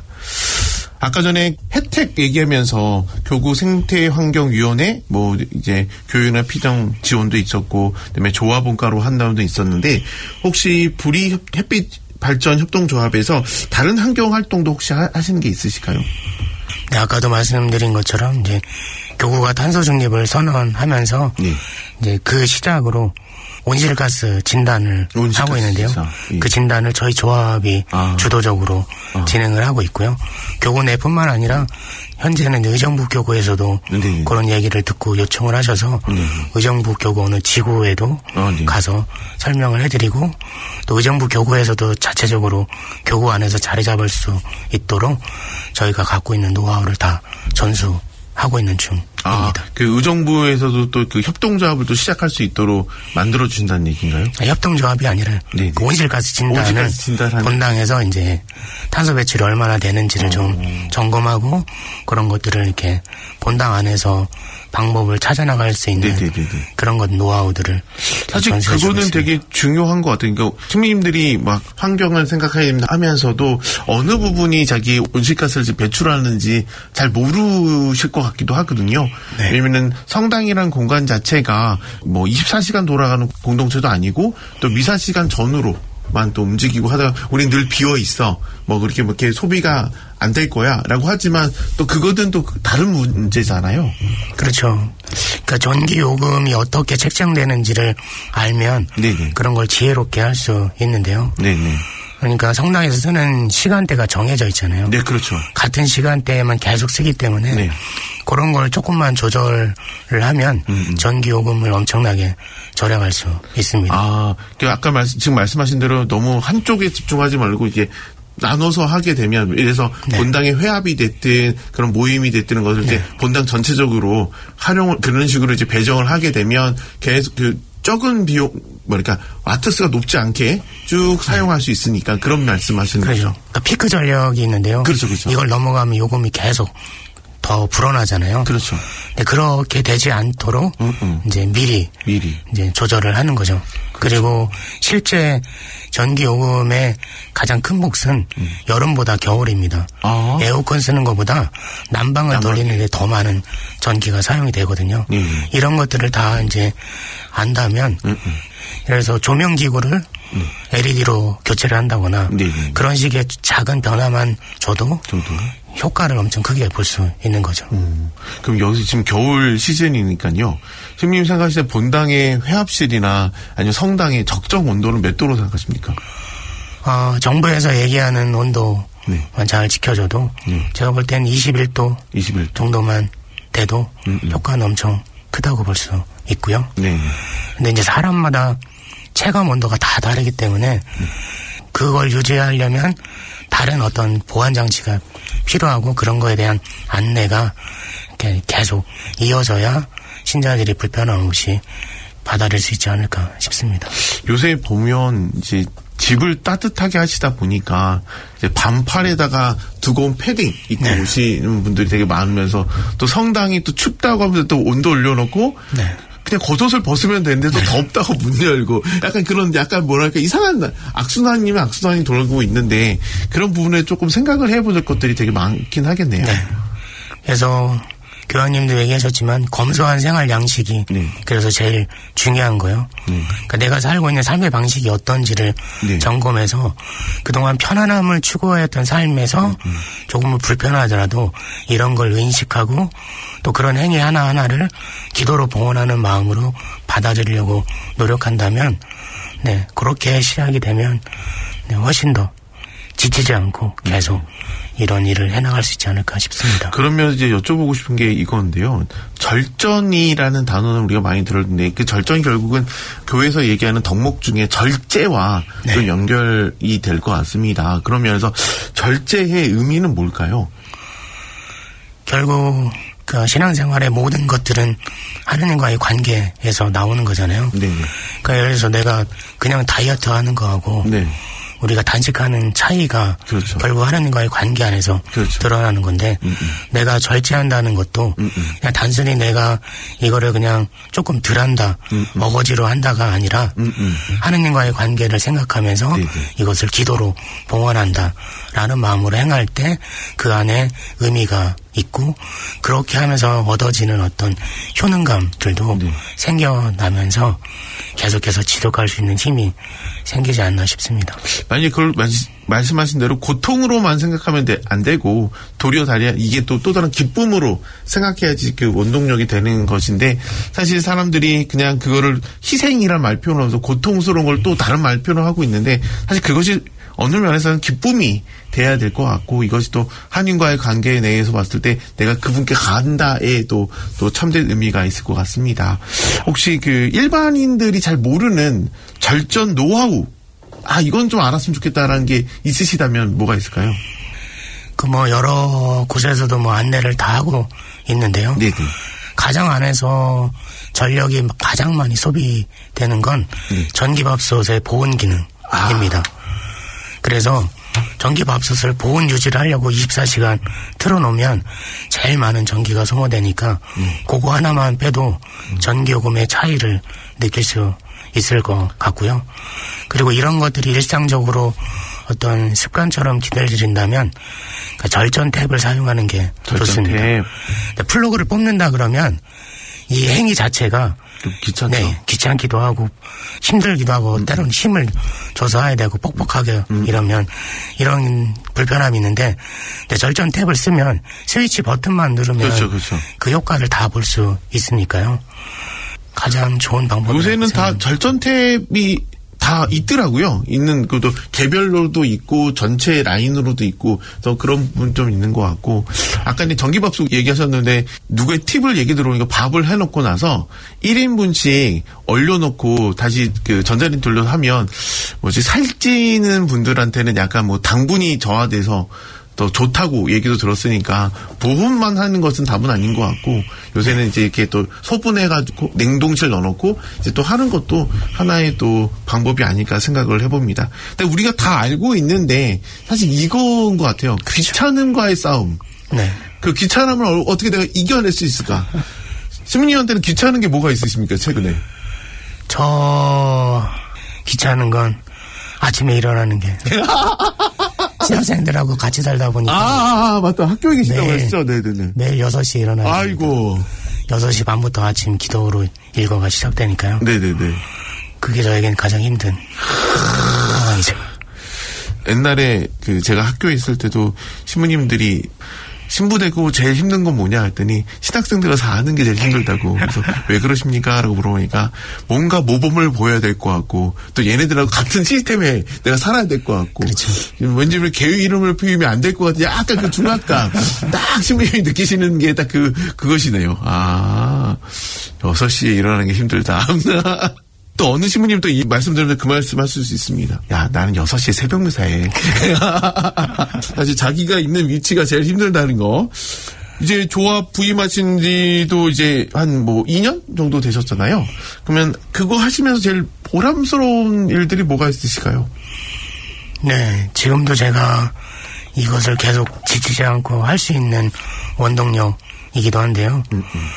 Speaker 13: 아까 전에 혜택 얘기하면서 교구 생태환경위원회, 뭐 이제 교육이나 피정 지원도 있었고, 그다음에 조합원가로 한다는 도 있었는데, 혹시 불이 햇빛 발전 협동조합에서 다른 환경 활동도 혹시 하, 하시는 게 있으실까요?
Speaker 12: 네, 아까도 말씀드린 것처럼 이제 교구가 탄소 중립을 선언하면서
Speaker 13: 네.
Speaker 12: 이제 그 시작으로 온실가스 진단을 온실가스 하고 있는데요. 예. 그 진단을 저희 조합이 아. 주도적으로 아. 진행을 하고 있고요. 교구 내뿐만 아니라 현재는 의정부 교구에서도 네. 그런 얘기를 듣고 요청을 하셔서 네. 의정부 교구 어느 지구에도 아, 네. 가서 설명을 해드리고 또 의정부 교구에서도 자체적으로 교구 안에서 자리 잡을 수 있도록 저희가 갖고 있는 노하우를 다 전수하고 있는 중입니다.
Speaker 13: 아, 그 의정부에서도 또 그 협동조합을 또 시작할 수 있도록 만들어 주신다는 얘기인가요?
Speaker 12: 아, 협동조합이 아니라 네. 그 온실가스 진단을 온실가스 진단하는... 본당에서 이제 탄소 배출이 얼마나 되는지를 어... 좀 점검하고 그런 것들을 이렇게 본당 안에서 방법을 찾아나갈 수 있는 네네네네. 그런 것 노하우들을
Speaker 13: 사실 그거는 있습니다. 되게 중요한 것 같아요. 그러니까 시민들이 막 환경을 생각하면서도 어느 부분이 자기 온실가스를 배출하는지 잘 모르실 것 같기도 하거든요. 네. 왜냐면은 성당이라는 공간 자체가 뭐 이십사 시간 돌아가는 공동체도 아니고 또 미사 시간 전후로 만 또 움직이고 하다가 우린 늘 비어 있어. 뭐 그렇게 뭐 이렇게 소비가 안 될 거야라고 하지만 또 그거는 또 다른 문제잖아요.
Speaker 12: 그렇죠. 그러니까 전기 요금이 어떻게 책정되는지를 알면 네네. 그런 걸 지혜롭게 할 수 있는데요. 네네. 그러니까 성당에서 쓰는 시간대가 정해져 있잖아요.
Speaker 13: 네, 그렇죠. 같은
Speaker 12: 시간대에만 계속 쓰기 때문에 네. 그런 걸 조금만 조절을 하면 음. 전기 요금을 엄청나게 절약할 수 있습니다.
Speaker 13: 아, 아까 말씀, 지금 말씀하신 대로 너무 한쪽에 집중하지 말고 이게 나눠서 하게 되면 이래서 네. 본당의 회합이 됐든 그런 모임이 됐든 것을 네. 이제 본당 전체적으로 활용을 그런 식으로 이제 배정을 하게 되면 계속 그 적은 비용 뭐랄까 와트수가 높지 않게 쭉 사용할 수 있으니까 그런 말씀하시는
Speaker 12: 그렇죠.
Speaker 13: 거죠.
Speaker 12: 그러니까 피크 전력이 있는데요.
Speaker 13: 그렇죠, 그렇죠.
Speaker 12: 이걸 넘어가면 요금이 계속 더 불어나잖아요.
Speaker 13: 그렇죠.
Speaker 12: 근데 그렇게 되지 않도록 음, 음. 이제 미리
Speaker 13: 미리
Speaker 12: 이제 조절을 하는 거죠. 그렇죠. 그리고 실제 전기 요금의 가장 큰 몫은 음. 여름보다 겨울입니다. 아. 에어컨 쓰는 것보다 난방을 난방. 돌리는데 더 많은 전기가 사용이 되거든요. 음. 이런 것들을 다 이제 안다면 음, 음. 그래서 조명기구를 음. 엘이디로 교체를 한다거나 네, 네. 그런 식의 작은 변화만 줘도 정도? 효과를 엄청 크게 볼 수 있는 거죠.
Speaker 13: 음. 그럼 여기서 지금 겨울 시즌이니까요. 선생님 생각하실 때 본당의 회합실이나 아니면 성당의 적정 온도는 몇 도로 생각하십니까?
Speaker 12: 어, 정부에서 얘기하는 온도만 네. 잘 지켜줘도 네. 제가 볼 때는 이십일 도,
Speaker 13: 이십일 도
Speaker 12: 정도만 돼도 음, 음. 효과는 엄청 크다고 볼 수 있고요. 네. 근데 이제 사람마다 체감 온도가 다 다르기 때문에 네. 그걸 유지하려면 다른 어떤 보안 장치가 필요하고 그런 거에 대한 안내가 이렇게 계속 이어져야 신자들이 불편함 없이 받아들일 수 있지 않을까 싶습니다.
Speaker 13: 요새 보면 이제 집을 따뜻하게 하시다 보니까 이제 반팔에다가 두꺼운 패딩 입고 네. 오시는 분들이 되게 많으면서 또 성당이 또 춥다고 하면서 또 온도 올려놓고 네. 그냥 겉옷을 벗으면 되는데 또 네. 덥다고 문 열고 약간 그런 약간 뭐랄까 이상한 악순환이면 악순환이 돌고 있는데 그런 부분에 조금 생각을 해볼 것들이 되게 많긴 하겠네요. 네.
Speaker 12: 그래서 교황님도 얘기하셨지만 검소한 생활 양식이
Speaker 13: 네.
Speaker 12: 그래서 제일 중요한 거요.
Speaker 13: 네.
Speaker 12: 그러니까 내가 살고 있는 삶의 방식이 어떤지를
Speaker 13: 네.
Speaker 12: 점검해서 그동안 편안함을 추구했던 삶에서
Speaker 13: 음, 음.
Speaker 12: 조금은 불편하더라도 이런 걸 인식하고 또 그런 행위 하나하나를 기도로 봉헌하는 마음으로 받아들이려고 노력한다면 네 그렇게 시작이 되면 네, 훨씬 더 지치지 않고 계속 이런 일을 해나갈 수 있지 않을까 싶습니다.
Speaker 13: 그러면 이제 여쭤보고 싶은 게 이건데요. 절전이라는 단어는 우리가 많이 들었는데 그 절전이 결국은 교회에서 얘기하는 덕목 중에 절제와 네. 좀 연결이 될 것 같습니다. 그런 면에서 절제의 의미는 뭘까요?
Speaker 12: 결국 그 신앙생활의 모든 것들은 하느님과의 관계에서 나오는 거잖아요.
Speaker 13: 네.
Speaker 12: 그러니까 예를 들어서 내가 그냥 다이어트 하는 거하고
Speaker 13: 네.
Speaker 12: 우리가 단식하는 차이가
Speaker 13: 그렇죠.
Speaker 12: 결국 하나님과의 관계 안에서
Speaker 13: 그렇죠.
Speaker 12: 드러나는 건데 음, 음. 내가 절제한다는 것도 음, 음. 그냥 단순히 내가 이거를 그냥 조금 덜한다 음, 음. 어거지로 한다가 아니라
Speaker 13: 음, 음.
Speaker 12: 하나님과의 관계를 생각하면서 네네. 이것을 기도로 봉헌한다라는 마음으로 행할 때 그 안에 의미가 있고 그렇게 하면서 얻어지는 어떤 효능감들도 네. 생겨나면서 계속해서 지속할 수 있는 힘이 생기지 않나 싶습니다.
Speaker 13: 만약에 그걸 말씀하신 대로 고통으로만 생각하면 돼, 안 되고 도리어 다리야 이게 또 또 다른 기쁨으로 생각해야지 그 원동력이 되는 것인데 사실 사람들이 그냥 그거를 희생이란 말 표현을 하면서 고통스러운 걸 또 다른 말 표현을 하고 있는데 사실 그것이 어느 면에서는 기쁨이 돼야 될 것 같고 이것이 또 하나님과의 관계 내에서 봤을 때 내가 그분께 간다에 또, 또 참된 의미가 있을 것 같습니다. 혹시 그 일반인들이 잘 모르는 절전 노하우 아 이건 좀 알았으면 좋겠다라는 게 있으시다면 뭐가 있을까요?
Speaker 12: 그 뭐 여러 곳에서도 뭐 안내를 다 하고 있는데요.
Speaker 13: 네네.
Speaker 12: 가정 안에서 전력이 가장 많이 소비되는 건 네. 전기밥솥의 보온 기능입니다. 아. 그래서 전기밥솥을 보온 유지를 하려고 이십사 시간 틀어놓으면 제일 많은 전기가 소모되니까 음. 그거 하나만 빼도 음. 전기요금의 차이를 느낄 수 있을 것 같고요. 그리고 이런 것들이 일상적으로 어떤 습관처럼 기다려진다면 그러니까 절전 탭을 사용하는 게
Speaker 13: 절전
Speaker 12: 좋습니다.
Speaker 13: 탭.
Speaker 12: 플러그를 뽑는다 그러면 이 행위 자체가
Speaker 13: 좀 귀찮죠.
Speaker 12: 네, 귀찮기도 하고 힘들기도 하고 음. 때로는 힘을 줘서 해야 되고 뻑뻑하게 음. 이러면 이런 불편함이 있는데 근데 절전 탭을 쓰면 스위치 버튼만 누르면
Speaker 13: 그렇죠, 그렇죠.
Speaker 12: 그 효과를 다 볼 수 있으니까요. 가장 좋은 방법이라고
Speaker 13: 요새는 다 절전 탭이 다 있더라고요. 있는 그도 개별로도 있고 전체 라인으로도 있고 또 그런 부분 좀 있는 것 같고 아까 이제 전기밥솥 얘기하셨는데 누구의 팁을 얘기 들어오니까 밥을 해놓고 나서 일 인분씩 얼려놓고 다시 그 전자레인지 돌려서 하면 뭐지 살찌는 분들한테는 약간 뭐 당분이 저하돼서 더 좋다고 얘기도 들었으니까 보온만 하는 것은 답은 아닌 것 같고 요새는 이제 이렇게 또 소분해가지고 냉동실 넣어놓고 이제 또 하는 것도 하나의 또 방법이 아닐까 생각을 해봅니다. 근데 우리가 다 알고 있는데 사실 이거인 것 같아요. 귀찮음과의 싸움.
Speaker 12: 네.
Speaker 13: 그 귀찮음을 어떻게 내가 이겨낼 수 있을까? 시민님한테는 귀찮은 게 뭐가 있으십니까 최근에?
Speaker 12: 저 귀찮은 건 아침에 일어나는 게. 신학생들하고 같이 살다 보니까.
Speaker 13: 아, 아 맞다. 학교에 계시다고
Speaker 12: 매일,
Speaker 13: 했죠. 네네네.
Speaker 12: 매일 여섯 시에 일어나요.
Speaker 13: 아이고.
Speaker 12: 여섯 시 반부터 아침 기도로 일과가 시작되니까요.
Speaker 13: 네네네.
Speaker 12: 그게 저에겐 가장 힘든 상황이죠.
Speaker 13: 옛날에 그 제가 학교에 있을 때도 신부님들이 신부되고 제일 힘든 건 뭐냐 했더니 신학생들과 사는 게 제일 힘들다고. 그래서 왜 그러십니까? 라고 물어보니까 뭔가 모범을 보여야 될 것 같고 또 얘네들하고 같은 시스템에 내가 살아야 될 것 같고
Speaker 12: 그렇죠.
Speaker 13: 왠지 개의 이름을 피우면 안 될 것 같은 약간 그 중압감 딱 신부님이 느끼시는 게 딱 그 그것이네요. 아 여섯 시에 일어나는 게 힘들다. 또 어느 신부님 또 이 말씀 들으면 그 말씀 하실 수 있습니다. 야, 나는 여섯 시에 새벽 미사해. 사실 자기가 있는 위치가 제일 힘들다는 거. 이제 조합 부임하신 지도 이제 한 뭐 이 년 정도 되셨잖아요. 그러면 그거 하시면서 제일 보람스러운 일들이 뭐가 있으실까요?
Speaker 12: 네, 지금도 제가 이것을 계속 지치지 않고 할 수 있는 원동력이기도 한데요. 음, 음.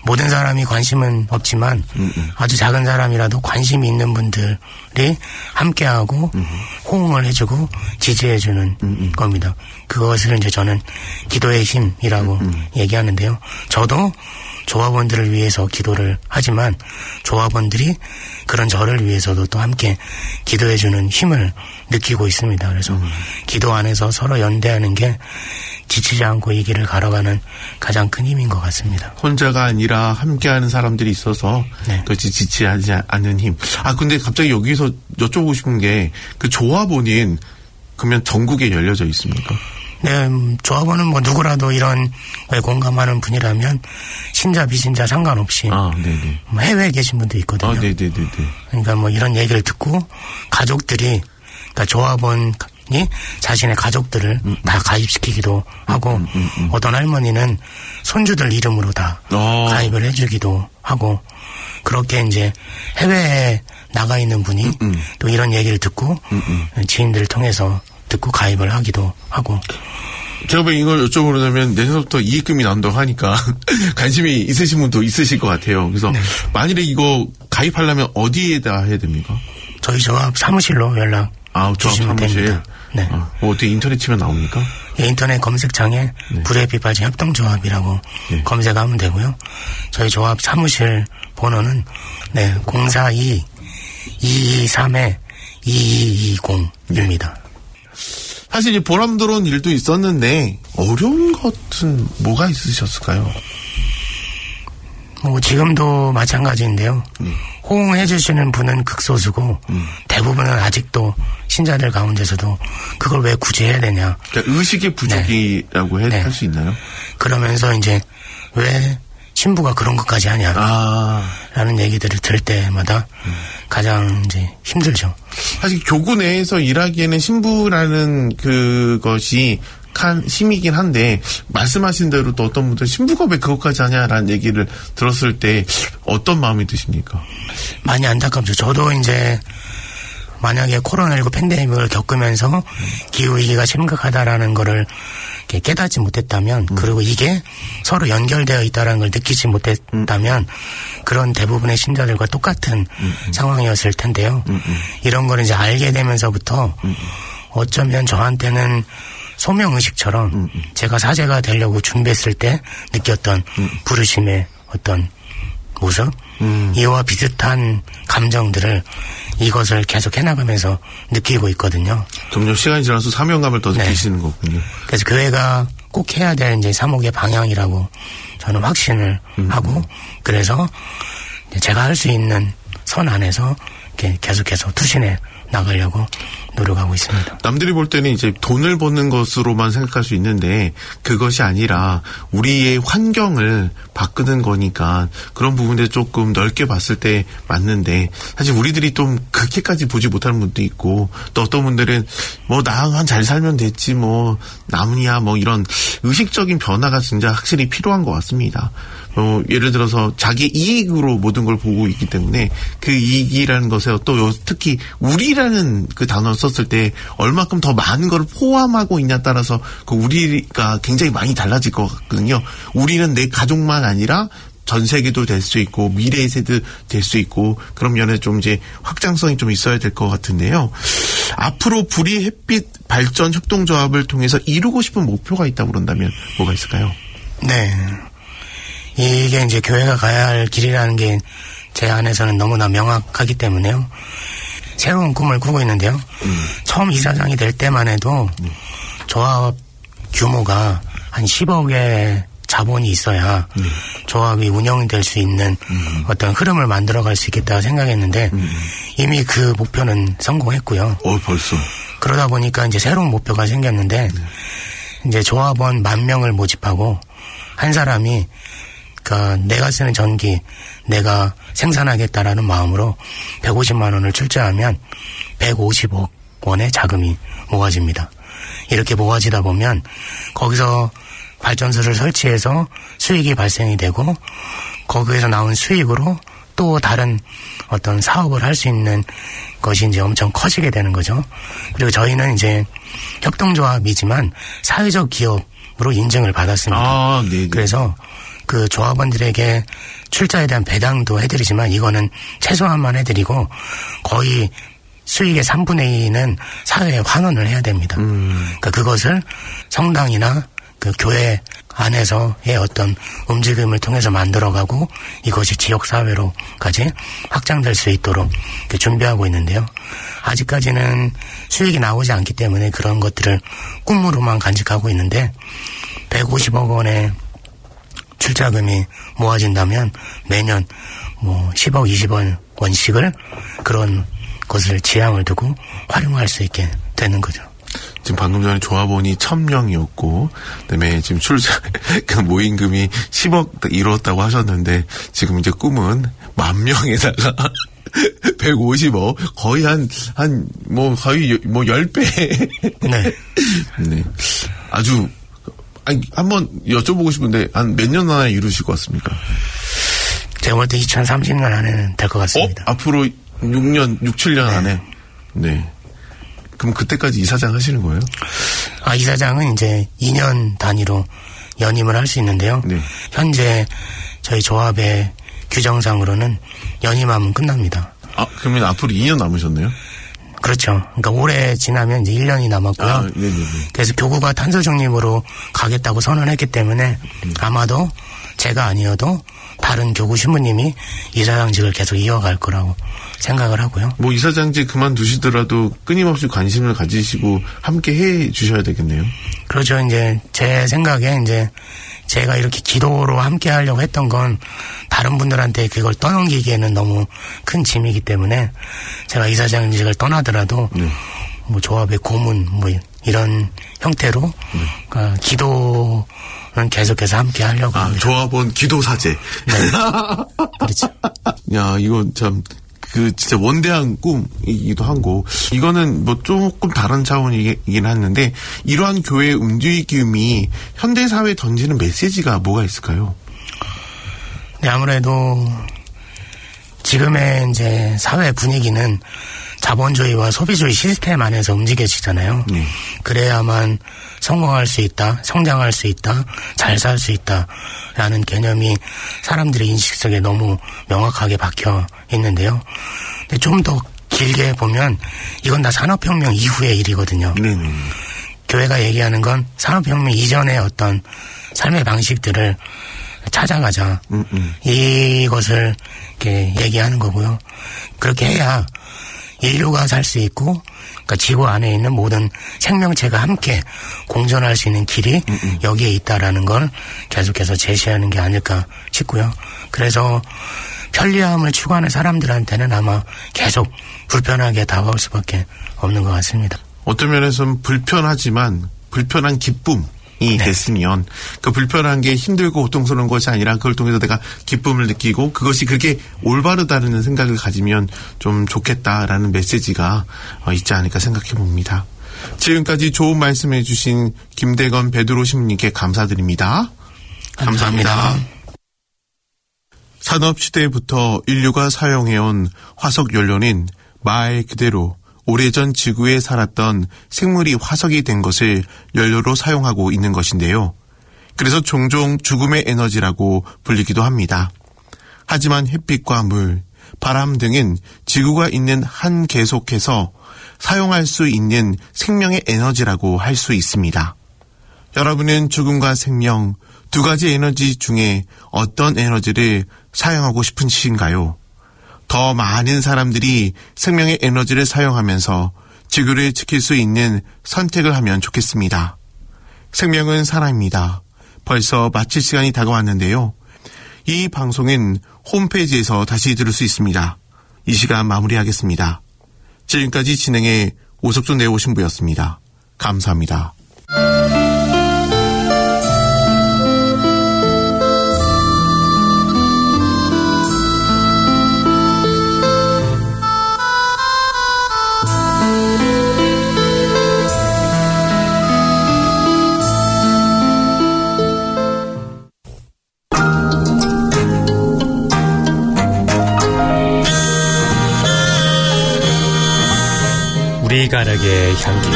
Speaker 12: 모든 사람이 관심은 없지만 음, 음. 아주 작은 사람이라도 관심이 있는 분들이 함께하고 음. 호응을 해주고 지지해주는 음, 음. 겁니다. 그것을 이제 저는 기도의 힘이라고 음, 음. 얘기하는데요. 저도 조합원들을 위해서 기도를 하지만 조합원들이 그런 저를 위해서도 또 함께 기도해주는 힘을 느끼고 있습니다. 그래서 음. 기도 안에서 서로 연대하는 게 지치지 않고 이 길을 걸어가는 가장 큰 힘인 것 같습니다.
Speaker 13: 혼자가 아니라 함께하는 사람들이 있어서 네. 그렇지 지치지 않는 힘. 아 근데 갑자기 여기서 여쭤보고 싶은 게 그 조합원인 그러면 전국에 열려져 있습니까?
Speaker 12: 네, 음, 조합원은 뭐 누구라도 이런 거에 공감하는 분이라면 신자 비신자 상관없이
Speaker 13: 아, 네네.
Speaker 12: 뭐 해외에 계신 분도 있거든요.
Speaker 13: 아, 네네네.
Speaker 12: 그러니까 뭐 이런 얘기를 듣고 가족들이 그러니까 조합원이 자신의 가족들을 음, 다 가입시키기도 하고 음, 음, 음. 어떤 할머니는 손주들 이름으로 다 어. 가입을 해주기도 하고 그렇게 이제 해외에 나가 있는 분이 음, 음. 또 이런 얘기를 듣고 음, 음. 지인들을 통해서 듣고 가입을 하기도 하고.
Speaker 13: 제가 왜 이걸 여쭤보려면 내년부터 이익금이 나온다고 하니까 관심이 있으신 분도 있으실 것 같아요. 그래서 네. 만일에 이거 가입하려면 어디에다 해야 됩니까?
Speaker 12: 저희 조합 사무실로 연락 아, 주시면 사무실. 됩니다. 네.
Speaker 13: 아, 뭐 어떻게 인터넷 치면 나옵니까?
Speaker 12: 예, 인터넷 검색창에 네. 불의 비바지 협동조합이라고 네. 검색하면 되고요. 저희 조합 사무실 번호는 네, 공사이 이이삼 이이이공입니다.
Speaker 13: 사실 이 보람 들어온 일도 있었는데 어려운 것은 뭐가 있으셨을까요?
Speaker 12: 뭐 지금도 마찬가지인데요. 음. 호응해 주시는 분은 극소수고 음. 대부분은 아직도 신자들 가운데서도 그걸 왜 굳이 해야 되냐.
Speaker 13: 그러니까 의식의 부족이라고 네. 할 수 네. 있나요?
Speaker 12: 그러면서 이제 왜 신부가 그런 것까지 하냐 아. 라는 얘기들을 들을 때마다 음. 가장 이제 힘들죠.
Speaker 13: 사실 교구 내에서 일하기에는 신부라는 그것이 한 힘이긴 한데 말씀하신 대로 또 어떤 분들은 신부가 왜 그것까지 하냐라는 얘기를 들었을 때 어떤 마음이 드십니까?
Speaker 12: 많이 안타깝죠. 저도 이제 만약에 코로나십구 팬데믹을 겪으면서 기후위기가 심각하다라는 거를 깨닫지 못했다면 음. 그리고 이게 서로 연결되어 있다는 걸 느끼지 못했다면 음. 그런 대부분의 신자들과 똑같은 음. 상황이었을 텐데요. 음. 이런 거를 이제 알게 되면서부터 음. 어쩌면 저한테는 소명의식처럼 음. 제가 사제가 되려고 준비했을 때 느꼈던 음. 부르심의 어떤 모습 음. 이와 비슷한 감정들을 이것을 계속 해나가면서 느끼고 있거든요.
Speaker 13: 점점 시간이 지나서 사명감을 더 느끼시는 네. 거군요.
Speaker 12: 그래서 교회가 꼭 해야 될 이제 사목의 방향이라고 저는 확신을 음. 하고 그래서 제가 할 수 있는 선 안에서 이렇게 계속해서 투신해 나가려고 노력하고 있습니다.
Speaker 13: 남들이 볼 때는 이제 돈을 버는 것으로만 생각할 수 있는데 그것이 아니라 우리의 환경을 바꾸는 거니까 그런 부분에 조금 넓게 봤을 때 맞는데 사실 우리들이 좀 그렇게까지 보지 못하는 분도 있고 또 어떤 분들은 뭐 나만 잘 살면 됐지 뭐 남이야 뭐 이런 의식적인 변화가 진짜 확실히 필요한 것 같습니다. 어, 예를 들어서 자기 이익으로 모든 걸 보고 있기 때문에 그 이익이라는 것에 또 특히 우리라는 그 단어 썼을 때 얼마큼 더 많은 걸 포함하고 있냐에 따라서 그 우리가 굉장히 많이 달라질 것 같거든요. 우리는 내 가족만 아니라 전 세계도 될 수 있고 미래의 세대도 될 수 있고 그런 면에 좀 이제 확장성이 좀 있어야 될 것 같은데요. 앞으로 불이 햇빛 발전 협동조합을 통해서 이루고 싶은 목표가 있다고 그런다면 뭐가 있을까요?
Speaker 12: 네. 이게 이제 교회가 가야 할 길이라는 게 제 안에서는 너무나 명확하기 때문에요. 새로운 꿈을 꾸고 있는데요. 음. 처음 이사장이 될 때만 해도 음. 조합 규모가 한 십억의 자본이 있어야 음. 조합이 운영이 될 수 있는 음. 어떤 흐름을 만들어갈 수 있겠다고 생각했는데 음. 이미 그 목표는 성공했고요.
Speaker 13: 어, 벌써.
Speaker 12: 그러다 보니까 이제 새로운 목표가 생겼는데 음. 이제 조합원 만 명을 모집하고 한 사람이 그러니까 내가 쓰는 전기 내가 생산하겠다라는 마음으로 백오십만 원을 출자하면 백오십억 원의 자금이 모아집니다. 이렇게 모아지다 보면 거기서 발전소를 설치해서 수익이 발생이 되고 거기에서 나온 수익으로 또 다른 어떤 사업을 할 수 있는 것이 이제 엄청 커지게 되는 거죠. 그리고 저희는 이제 협동조합이지만 사회적 기업으로 인증을 받았습니다.
Speaker 13: 아,
Speaker 12: 그래서 그 조합원들에게 출자에 대한 배당도 해드리지만 이거는 최소한만 해드리고 거의 수익의 삼분의 이는 사회에 환원을 해야 됩니다. 음. 그러니까 그것을 성당이나 그 교회 안에서의 어떤 움직임을 통해서 만들어가고 이것이 지역사회로까지 확장될 수 있도록 준비하고 있는데요. 아직까지는 수익이 나오지 않기 때문에 그런 것들을 꿈으로만 간직하고 있는데 백오십억 원의 출자금이 모아진다면 매년 뭐 십억, 이십억 원씩을 그런 것을 지향을 두고 활용할 수 있게 되는 거죠.
Speaker 13: 지금 방금 전에 조합원이 천 명이었고, 그다음에 지금 출자 그 모임금이 십억 이뤘다고 하셨는데, 지금 이제 꿈은 만 명에다가 백오십억 거의 한 한 뭐 거의 뭐 십 배.
Speaker 12: 네.
Speaker 13: 네. 아주 아니 한번 여쭤보고 싶은데 한 몇 년 안에 이루실 것 같습니까?
Speaker 12: 제가 볼 때 이천삼십 년 안에는 될 것 같습니다.
Speaker 13: 어? 앞으로 육 년, 육, 칠 년 네. 안에. 네. 그럼 그때까지 이사장 하시는 거예요?
Speaker 12: 아, 이사장은 이제 이 년 단위로 연임을 할 수 있는데요. 네. 현재 저희 조합의 규정상으로는 연임하면 끝납니다.
Speaker 13: 아, 그러면 앞으로 이 년 남으셨네요?
Speaker 12: 그렇죠. 그러니까 올해 지나면 이제 일 년이 남았고요. 아, 네네네. 그래서 교구가 탄소 중립으로 가겠다고 선언했기 때문에 음. 아마도 제가 아니어도 다른 교구 신부님이 이사장직을 계속 이어갈 거라고 생각을 하고요.
Speaker 13: 뭐 이사장직 그만두시더라도 끊임없이 관심을 가지시고 함께 해 주셔야 되겠네요.
Speaker 12: 그렇죠. 이제 제 생각에 이제 제가 이렇게 기도로 함께 하려고 했던 건 다른 분들한테 그걸 떠넘기기에는 너무 큰 짐이기 때문에 제가 이사장직을 떠나더라도 네. 뭐 조합의 고문 뭐 이런 형태로 네. 그러니까 기도는 계속해서 함께 하려고
Speaker 13: 아,
Speaker 12: 합니다.
Speaker 13: 조합원 기도 사제.
Speaker 12: 네. 그렇죠.
Speaker 13: 야, 이건 참 그 진짜 원대한 꿈이기도 하고 이거는 뭐 조금 다른 차원이긴 하는데 이러한 교회의 움직임이 현대 사회에 던지는 메시지가 뭐가 있을까요?
Speaker 12: 네, 아무래도 지금의 이제 사회 분위기는 자본주의와 소비주의 시스템 안에서 움직여지잖아요. 네. 그래야만 성공할 수 있다, 성장할 수 있다, 잘 살 수 있다라는 개념이 사람들의 인식 속에 너무 명확하게 박혀 있는데요. 근데 좀 더 길게 보면 이건 다 산업혁명 이후의 일이거든요. 네. 교회가 얘기하는 건 산업혁명 이전의 어떤 삶의 방식들을 찾아가자. 음, 음. 이것을 이렇게 얘기하는 거고요. 그렇게 해야 인류가 살 수 있고, 그러니까 지구 안에 있는 모든 생명체가 함께 공존할 수 있는 길이 음, 음. 여기에 있다라는 걸 계속해서 제시하는 게 아닐까 싶고요. 그래서 편리함을 추구하는 사람들한테는 아마 계속 불편하게 다가올 수밖에 없는 것 같습니다.
Speaker 13: 어떤 면에서는 불편하지만 불편한 기쁨. 이 네. 됐으면 그 불편한 게 힘들고 고통스러운 것이 아니라 그걸 통해서 내가 기쁨을 느끼고 그것이 그렇게 올바르다는 생각을 가지면 좀 좋겠다라는 메시지가 있지 않을까 생각해 봅니다. 지금까지 좋은 말씀해 주신 김대건 베드로 신부님께 감사드립니다.
Speaker 12: 감사합니다. 감사합니다.
Speaker 13: 산업시대부터 인류가 사용해온 화석연료는 말 그대로 오래전 지구에 살았던 생물이 화석이 된 것을 연료로 사용하고 있는 것인데요. 그래서 종종 죽음의 에너지라고 불리기도 합니다. 하지만 햇빛과 물, 바람 등은 지구가 있는 한 계속해서 사용할 수 있는 생명의 에너지라고 할 수 있습니다. 여러분은 죽음과 생명 두 가지 에너지 중에 어떤 에너지를 사용하고 싶으신가요? 더 많은 사람들이 생명의 에너지를 사용하면서 지구를 지킬 수 있는 선택을 하면 좋겠습니다. 생명은 사랑입니다. 벌써 마칠 시간이 다가왔는데요. 이 방송은 홈페이지에서 다시 들을 수 있습니다. 이 시간 마무리하겠습니다. 지금까지 진행의 오석준 네오신부였습니다. 감사합니다.
Speaker 8: 우리 가락의 향기.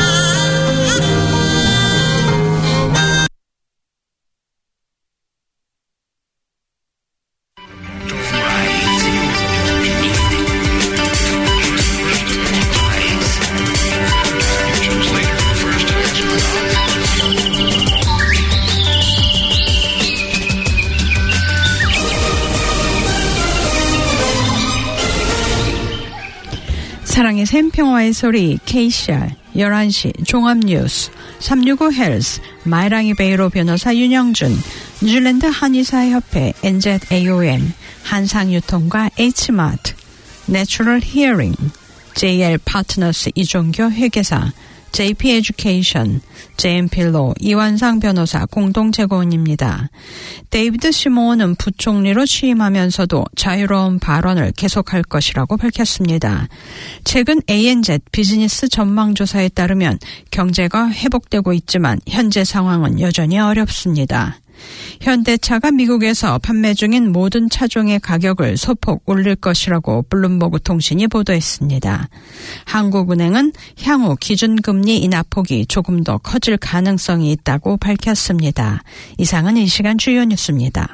Speaker 7: 사랑의 샘 평화의 소리 케이씨알 열한 시 종합뉴스 삼육오 헬스 마이랑이 베이로 변호사 윤영준 뉴질랜드 한의사협회 엔젯에이오엠 한상유통과 H마트 내추럴 히어링 제이엘 파트너스 이종교 회계사 제이피 에듀케이션, 제이엠필로 이완상 변호사 공동 제공입니다. 데이비드 시모어는 부총리로 취임하면서도 자유로운 발언을 계속할 것이라고 밝혔습니다. 최근 에이엔젯 비즈니스 전망조사에 따르면 경제가 회복되고 있지만 현재 상황은 여전히 어렵습니다. 현대차가 미국에서 판매 중인 모든 차종의 가격을 소폭 올릴 것이라고 블룸버그 통신이 보도했습니다. 한국은행은 향후 기준금리 인하폭이 조금 더 커질 가능성이 있다고 밝혔습니다. 이상은 이 시간 주요 뉴스입니다.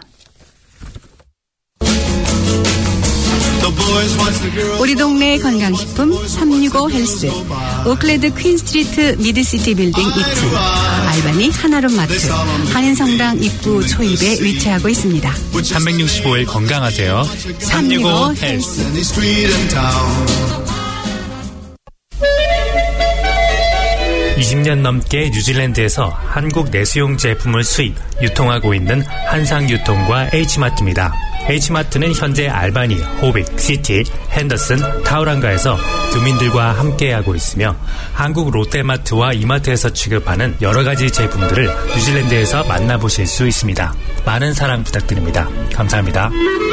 Speaker 1: 우리 동네 건강식품 삼육오 헬스 오클랜드 퀸스트리트 미드시티 빌딩 이 층 알바니 하나룸 마트 한인성당 입구 초입에 위치하고 있습니다.
Speaker 8: 삼백육십오 일 건강하세요. 삼육오 헬스. 이십 년 넘게 뉴질랜드에서 한국 내수용 제품을 수입, 유통하고 있는 한상유통과 H마트입니다. H마트는 현재 알바니, 호빅, 시티, 핸더슨, 타우랑가에서 주민들과 함께하고 있으며 한국 롯데마트와 이마트에서 취급하는 여러 가지 제품들을 뉴질랜드에서 만나보실 수 있습니다. 많은 사랑 부탁드립니다. 감사합니다.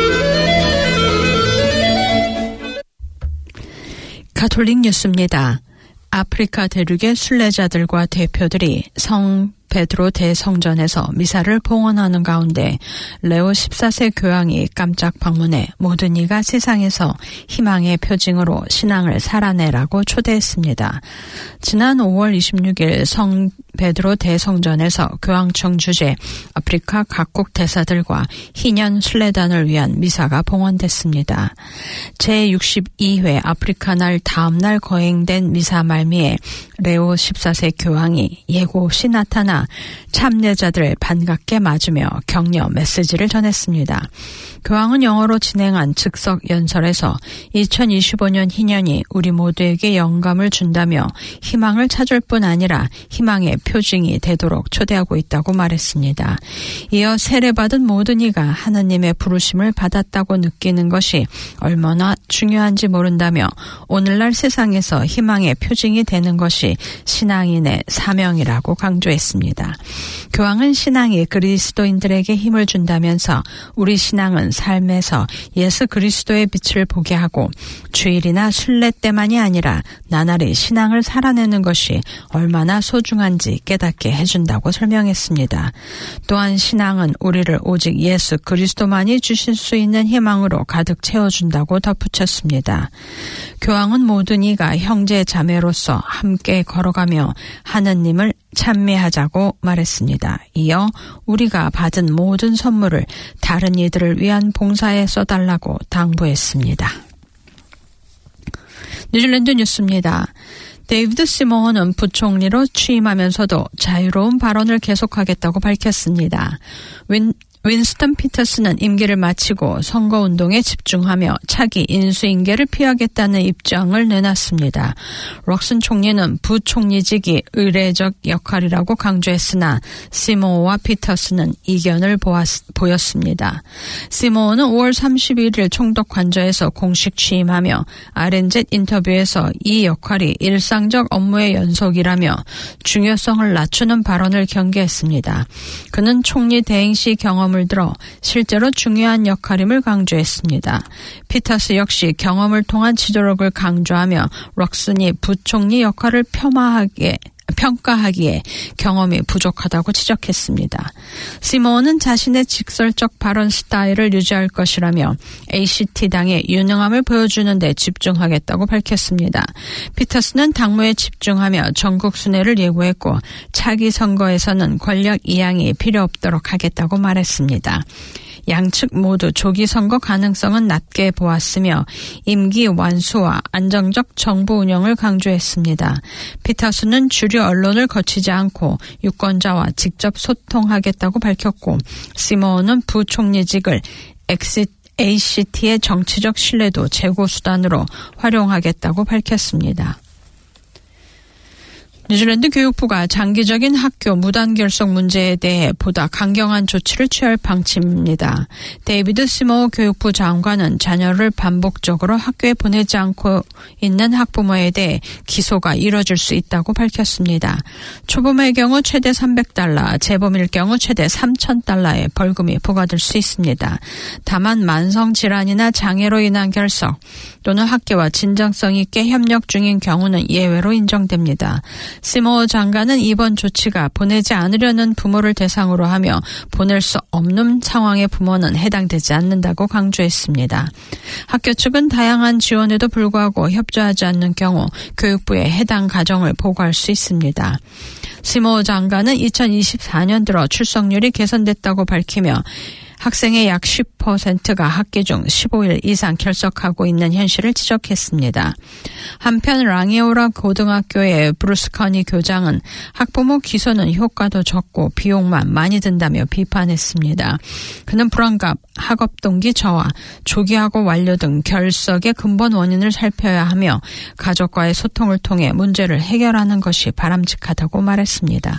Speaker 7: 가톨릭 뉴스입니다. 아프리카 대륙의 순례자들과 대표들이 성 베드로 대성전에서 미사를 봉헌하는 가운데 레오 십사 세 교황이 깜짝 방문해 모든 이가 세상에서 희망의 표징으로 신앙을 살아내라고 초대했습니다. 지난 오월 이십육일 성 베드로 대성전에서 교황청 주재 아프리카 각국 대사들과 희년 순례단을 위한 미사가 봉헌됐습니다. 제육십이 회 아프리카 날 다음 날 거행된 미사 말미에 레오 십사 세 교황이 예고 없이 나타나 참여자들을 반갑게 맞으며 격려 메시지를 전했습니다. 교황은 영어로 진행한 즉석 연설에서 이천이십오 년 희년이 우리 모두에게 영감을 준다며 희망을 찾을 뿐 아니라 희망의 표징이 되도록 초대하고 있다고 말했습니다. 이어 세례받은 모든 이가 하나님의 부르심을 받았다고 느끼는 것이 얼마나 중요한지 모른다며 오늘날 세상에서 희망의 표징이 되는 것이 신앙인의 사명이라고 강조했습니다. 교황은 신앙이 그리스도인들에게 힘을 준다면서 우리 신앙은 삶에서 예수 그리스도의 빛을 보게 하고 주일이나 순례 때만이 아니라 나날이 신앙을 살아내는 것이 얼마나 소중한지 깨닫게 해준다고 설명했습니다. 또한 신앙은 우리를 오직 예수 그리스도만이 주실 수 있는 희망으로 가득 채워준다고 덧붙였습니다. 교황은 모든 이가 형제 자매로서 함께 걸어가며 하느님을 찬미하자고 말했습니다. 이어 우리가 받은 모든 선물을 다른 이들을 위한 봉사에 써달라고 당부했습니다. 뉴질랜드 뉴스입니다. 데이비드 시모어는 부총리로 취임하면서도 자유로운 발언을 계속하겠다고 밝혔습니다. 윈 윈스턴 피터스는 임기를 마치고 선거운동에 집중하며 차기 인수인계를 피하겠다는 입장을 내놨습니다. 럭슨 총리는 부총리직이 의례적 역할이라고 강조했으나 시모어와 피터스는 이견을 보았, 보였습니다. 시모어는 오월 삼십일일 총독 관저에서 공식 취임하며 알엔젯 인터뷰에서 이 역할이 일상적 업무의 연속이라며 중요성을 낮추는 발언을 경계했습니다. 그는 총리 대행 시 경험 을 들어 실제로 중요한 역할임을 강조했습니다. 피터스 역시 경험을 통한 지도력을 강조하며 럭슨이 부총리 역할을 폄하하게 평가하기에 경험이 부족하다고 지적했습니다. 시모어는 자신의 직설적 발언 스타일을 유지할 것이라며 에이씨티당의 유능함을 보여주는 데 집중하겠다고 밝혔습니다. 피터스는 당무에 집중하며 전국 순회를 예고했고 차기 선거에서는 권력 이양이 필요 없도록 하겠다고 말했습니다. 양측 모두 조기 선거 가능성은 낮게 보았으며 임기 완수와 안정적 정부 운영을 강조했습니다. 피터스는 주류 언론을 거치지 않고 유권자와 직접 소통하겠다고 밝혔고 시모어는 부총리직을 엑시 에이씨티의 정치적 신뢰도 제고 수단으로 활용하겠다고 밝혔습니다. 뉴질랜드 교육부가 장기적인 학교 무단 결석 문제에 대해 보다 강경한 조치를 취할 방침입니다. 데이비드 시모 교육부 장관은 자녀를 반복적으로 학교에 보내지 않고 있는 학부모에 대해 기소가 이뤄질 수 있다고 밝혔습니다. 초범의 경우 최대 삼백 달러, 재범일 경우 최대 삼천 달러의 벌금이 부과될 수 있습니다. 다만 만성질환이나 장애로 인한 결석 또는 학계와 진정성 있게 협력 중인 경우는 예외로 인정됩니다. 시모 장관은 이번 조치가 보내지 않으려는 부모를 대상으로 하며 보낼 수 없는 상황의 부모는 해당되지 않는다고 강조했습니다. 학교 측은 다양한 지원에도 불구하고 협조하지 않는 경우 교육부에 해당 가정을 보고할 수 있습니다. 시모 장관은 이천이십사 년 들어 출석률이 개선됐다고 밝히며 학생의 약 십 퍼센트가 학기 중 십오 일 이상 결석하고 있는 현실을 지적했습니다. 한편 랑이오라 고등학교의 브루스 커니 교장은 학부모 기소는 효과도 적고 비용만 많이 든다며 비판했습니다. 그는 불안감, 학업 동기 저하, 조기학업 완료 등 결석의 근본 원인을 살펴야 하며 가족과의 소통을 통해 문제를 해결하는 것이 바람직하다고 말했습니다.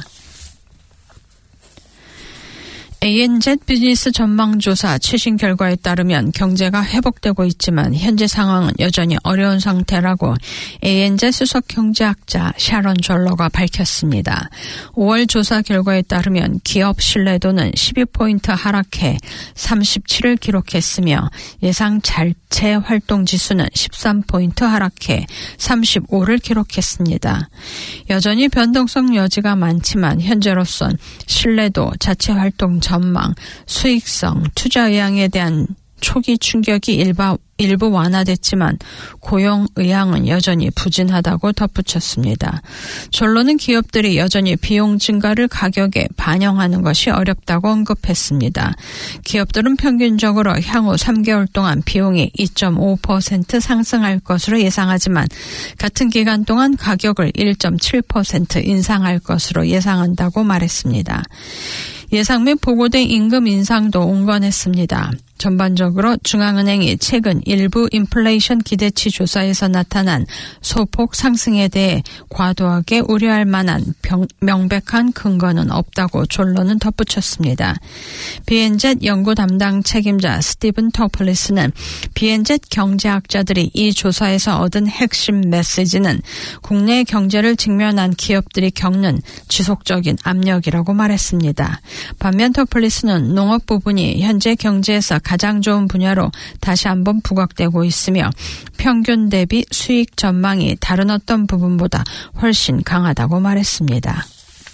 Speaker 7: 에이엔지 비즈니스 전망조사 최신 결과에 따르면 경제가 회복되고 있지만 현재 상황은 여전히 어려운 상태라고 에이엔지 수석 경제학자 샤론 졸러가 밝혔습니다. 오월 조사 결과에 따르면 기업 신뢰도는 십이 포인트 하락해 삼십칠을 기록했으며 예상 자체 활동 지수는 십삼 포인트 하락해 삼십오를 기록했습니다. 여전히 변동성 여지가 많지만 현재로선 신뢰도, 자체 활동 전망, 수익성, 투자 의향에 대한 초기 충격이 일부, 일부 완화됐지만 고용 의향은 여전히 부진하다고 덧붙였습니다. 졸로는 기업들이 여전히 비용 증가를 가격에 반영하는 것이 어렵다고 언급했습니다. 기업들은 평균적으로 향후 삼 개월 동안 비용이 이 점 오 퍼센트 상승할 것으로 예상하지만 같은 기간 동안 가격을 일 점 칠 퍼센트 인상할 것으로 예상한다고 말했습니다. 예상 및 보고된 임금 인상도 온건했습니다. 전반적으로 중앙은행이 최근 일부 인플레이션 기대치 조사에서 나타난 소폭 상승에 대해 과도하게 우려할 만한 병, 명백한 근거는 없다고 졸로는 덧붙였습니다. 비엔젯 연구 담당 책임자 스티븐 토플리스는 비엔젯 경제학자들이 이 조사에서 얻은 핵심 메시지는 국내 경제를 직면한 기업들이 겪는 지속적인 압력이라고 말했습니다. 반면 토플리스는 농업 부분이 현재 경제에서 가장 좋은 분야로 다시 한번 부각되고 있으며 평균 대비 수익 전망이 다른 어떤 부분보다 훨씬 강하다고 말했습니다.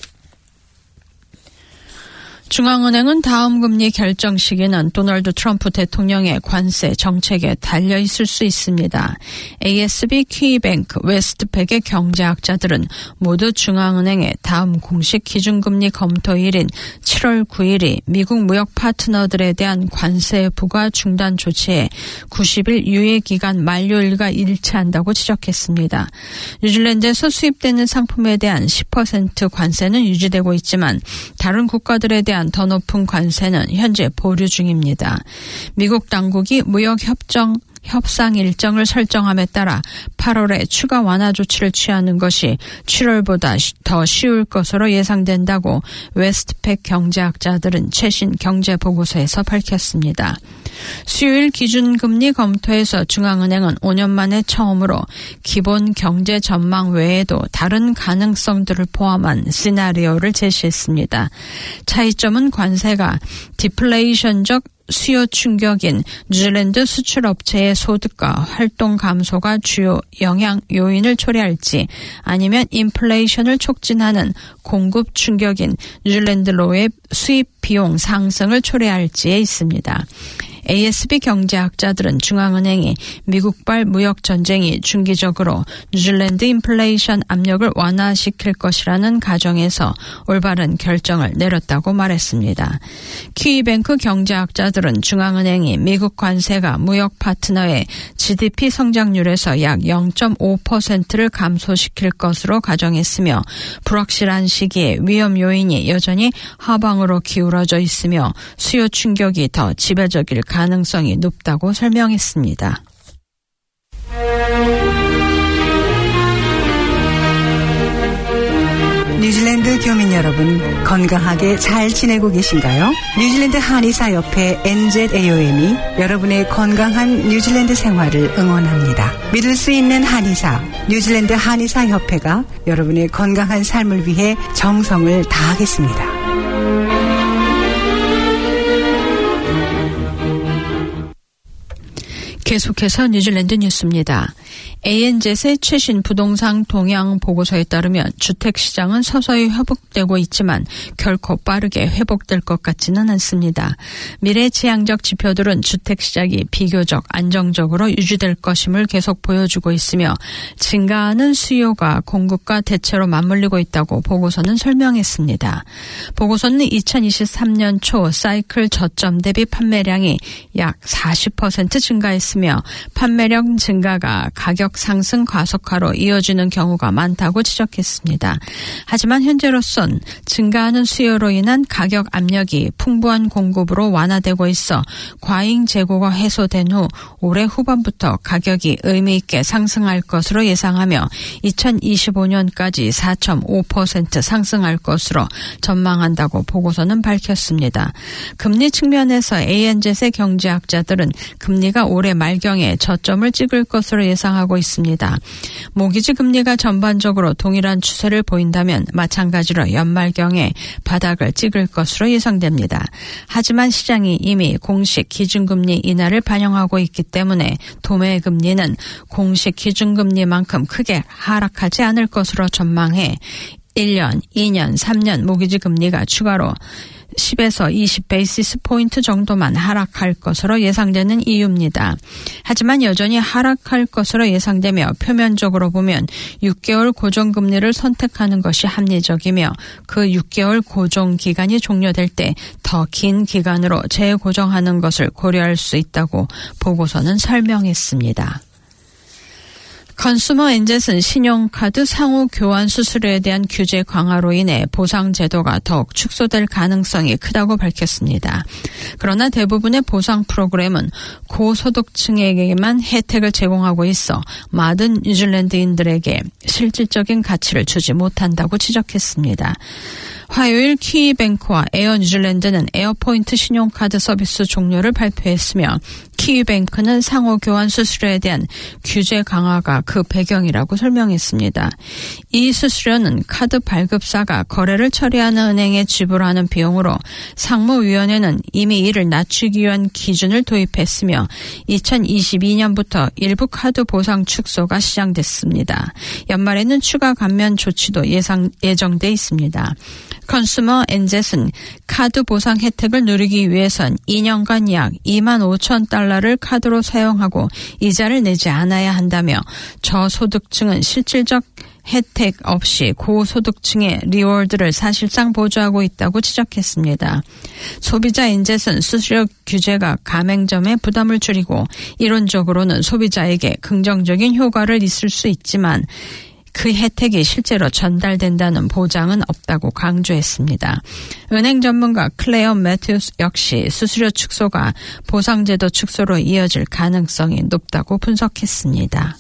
Speaker 7: 중앙은행은 다음 금리 결정 시기는 도널드 트럼프 대통령의 관세 정책에 달려있을 수 있습니다. 에이에스비, 키이뱅크, 웨스트팩의 경제학자들은 모두 중앙은행의 다음 공식 기준금리 검토일인 칠월 구일이 미국 무역 파트너들에 대한 관세 부과 중단 조치에 구십 일 유예기간 만료일과 일치한다고 지적했습니다. 뉴질랜드에서 수입되는 상품에 대한 십 퍼센트 관세는 유지되고 있지만 다른 국가들에 대한 더 높은 관세는 현재 보류 중입니다. 미국 당국이 무역협정 협상 일정을 설정함에 따라 팔월에 추가 완화 조치를 취하는 것이 칠월보다 더 쉬울 것으로 예상된다고 웨스트팩 경제학자들은 최신 경제보고서에서 밝혔습니다. 수요일 기준금리 검토에서 중앙은행은 오 년 만에 처음으로 기본 경제 전망 외에도 다른 가능성들을 포함한 시나리오를 제시했습니다. 차이점은 관세가 디플레이션적 수요 충격인 뉴질랜드 수출업체의 소득과 활동 감소가 주요 영향 요인을 초래할지 아니면 인플레이션을 촉진하는 공급 충격인 뉴질랜드로의 수입 비용 상승을 초래할지에 있습니다. 에이에스비 경제학자들은 중앙은행이 미국발 무역 전쟁이 중기적으로 뉴질랜드 인플레이션 압력을 완화시킬 것이라는 가정에서 올바른 결정을 내렸다고 말했습니다. 키이뱅크 경제학자들은 중앙은행이 미국 관세가 무역 파트너의 지디피 성장률에서 약 영 점 오 퍼센트를 감소시킬 것으로 가정했으며 불확실한 시기에 위험 요인이 여전히 하방으로 기울어져 있으며 수요 충격이 더 지배적일 가능성이 높다고 설명했습니다.
Speaker 10: 뉴질랜드 교민 여러분, 건강하게 잘 지내고 계신가요? 뉴질랜드 한의사협회 엔제에이오엠이 여러분의 건강한 뉴질랜드 생활을 응원합니다. 믿을 수 있는 한의사, 뉴질랜드 한의사협회가 여러분의 건강한 삶을 위해 정성을 다하겠습니다.
Speaker 7: 계속해서 뉴질랜드 뉴스입니다. 에이엔젯의 최신 부동산 동향 보고서에 따르면 주택시장은 서서히 회복되고 있지만 결코 빠르게 회복될 것 같지는 않습니다. 미래지향적 지표들은 주택시장이 비교적 안정적으로 유지될 것임을 계속 보여주고 있으며 증가하는 수요가 공급과 대체로 맞물리고 있다고 보고서는 설명했습니다. 보고서는 이천이십삼 년 초 사이클 저점 대비 판매량이 약 사십 퍼센트 증가했으며 판매량 증가가 가격 상승 가속화로 이어지는 경우가 많다고 지적했습니다. 하지만 현재로선 증가하는 수요로 인한 가격 압력이 풍부한 공급으로 완화되고 있어 과잉 재고가 해소된 후 올해 후반부터 가격이 의미 있게 상승할 것으로 예상하며 이천이십오 년까지 사 점 오 퍼센트 상승할 것으로 전망한다고 보고서는 밝혔습니다. 금리 측면에서 에이엔젯의 경제학자들은 금리가 올해 말경에 저점을 찍을 것으로 예상하고 있습니다. 모기지 금리가 전반적으로 동일한 추세를 보인다면 마찬가지로 연말경에 바닥을 찍을 것으로 예상됩니다. 하지만 시장이 이미 공식 기준금리 인하를 반영하고 있기 때문에 도매 금리는 공식 기준금리만큼 크게 하락하지 않을 것으로 전망해 일 년, 이 년, 삼 년 모기지 금리가 추가로 십에서 이십 베이시스 포인트 정도만 하락할 것으로 예상되는 이유입니다. 하지만 여전히 하락할 것으로 예상되며 표면적으로 보면 육 개월 고정금리를 선택하는 것이 합리적이며 그 육 개월 고정 기간이 종료될 때 더 긴 기간으로 재고정하는 것을 고려할 수 있다고 보고서는 설명했습니다. 컨슈머 엔젯은 신용카드 상호 교환 수수료에 대한 규제 강화로 인해 보상 제도가 더욱 축소될 가능성이 크다고 밝혔습니다. 그러나 대부분의 보상 프로그램은 고소득층에게만 혜택을 제공하고 있어 많은 뉴질랜드인들에게 실질적인 가치를 주지 못한다고 지적했습니다. 화요일 키위뱅크와 에어 뉴질랜드는 에어포인트 신용카드 서비스 종료를 발표했으며 키위뱅크는 상호 교환 수수료에 대한 규제 강화가 그 배경이라고 설명했습니다. 이 수수료는 카드 발급사가 거래를 처리하는 은행에 지불하는 비용으로 상무위원회는 이미 이를 낮추기 위한 기준을 도입했으며 이천이십이 년부터 일부 카드 보상 축소가 시작됐습니다. 연말에는 추가 감면 조치도 예상, 예정돼 있습니다. 컨슈머 엔젯은 카드 보상 혜택을 누리기 위해선 이 년간 약 이만 오천 달러를 카드로 사용하고 이자를 내지 않아야 한다며 저소득층은 실질적 혜택 없이 고소득층의 리워드를 사실상 보조하고 있다고 지적했습니다. 소비자 엔젯은 수수료 규제가 가맹점의 부담을 줄이고 이론적으로는 소비자에게 긍정적인 효과를 있을 수 있지만 그 혜택이 실제로 전달된다는 보장은 없다고 강조했습니다. 은행 전문가 클레어 매튜스 역시 수수료 축소가 보상제도 축소로 이어질 가능성이 높다고 분석했습니다.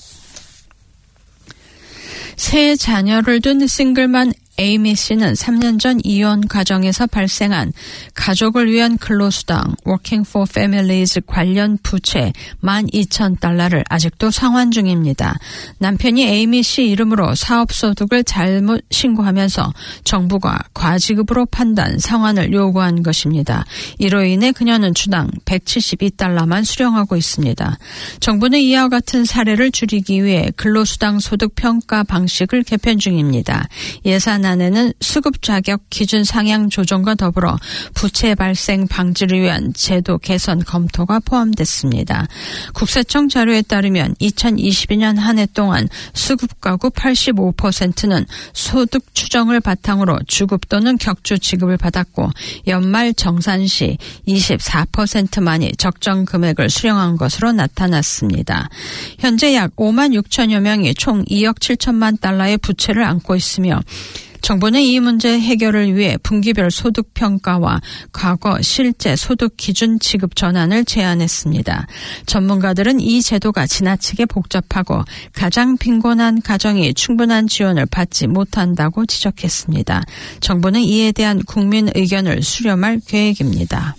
Speaker 7: 세 자녀를 둔 싱글맘 에이미 씨는 삼 년 전 이혼 과정에서 발생한 가족을 위한 근로수당 Working for Families 관련 부채 만 이천 달러를 아직도 상환 중입니다. 남편이 에이미 씨 이름으로 사업소득을 잘못 신고하면서 정부가 과지급으로 판단 상환을 요구한 것입니다. 이로 인해 그녀는 주당 백칠십이 달러만 수령하고 있습니다. 정부는 이와 같은 사례를 줄이기 위해 근로수당 소득 평가 방식을 개편 중입니다. 예산 안에는 수급 자격 기준 상향 조정과 더불어 부채 발생 방지를 위한 제도 개선 검토가 포함됐습니다. 국세청 자료에 따르면 이천이십이 년 한 해 동안 수급 가구 팔십오 퍼센트는 소득 추정을 바탕으로 주급 또는 격주 지급을 받았고 연말 정산 시 이십사 퍼센트만이 적정 금액을 수령한 것으로 나타났습니다. 현재 약 오만 육천여 명이 총 이억 칠천만 달러의 부채를 안고 있으며 정부는 이 문제 해결을 위해 분기별 소득 평가와 과거 실제 소득 기준 지급 전환을 제안했습니다. 전문가들은 이 제도가 지나치게 복잡하고 가장 빈곤한 가정이 충분한 지원을 받지 못한다고 지적했습니다. 정부는 이에 대한 국민 의견을 수렴할 계획입니다.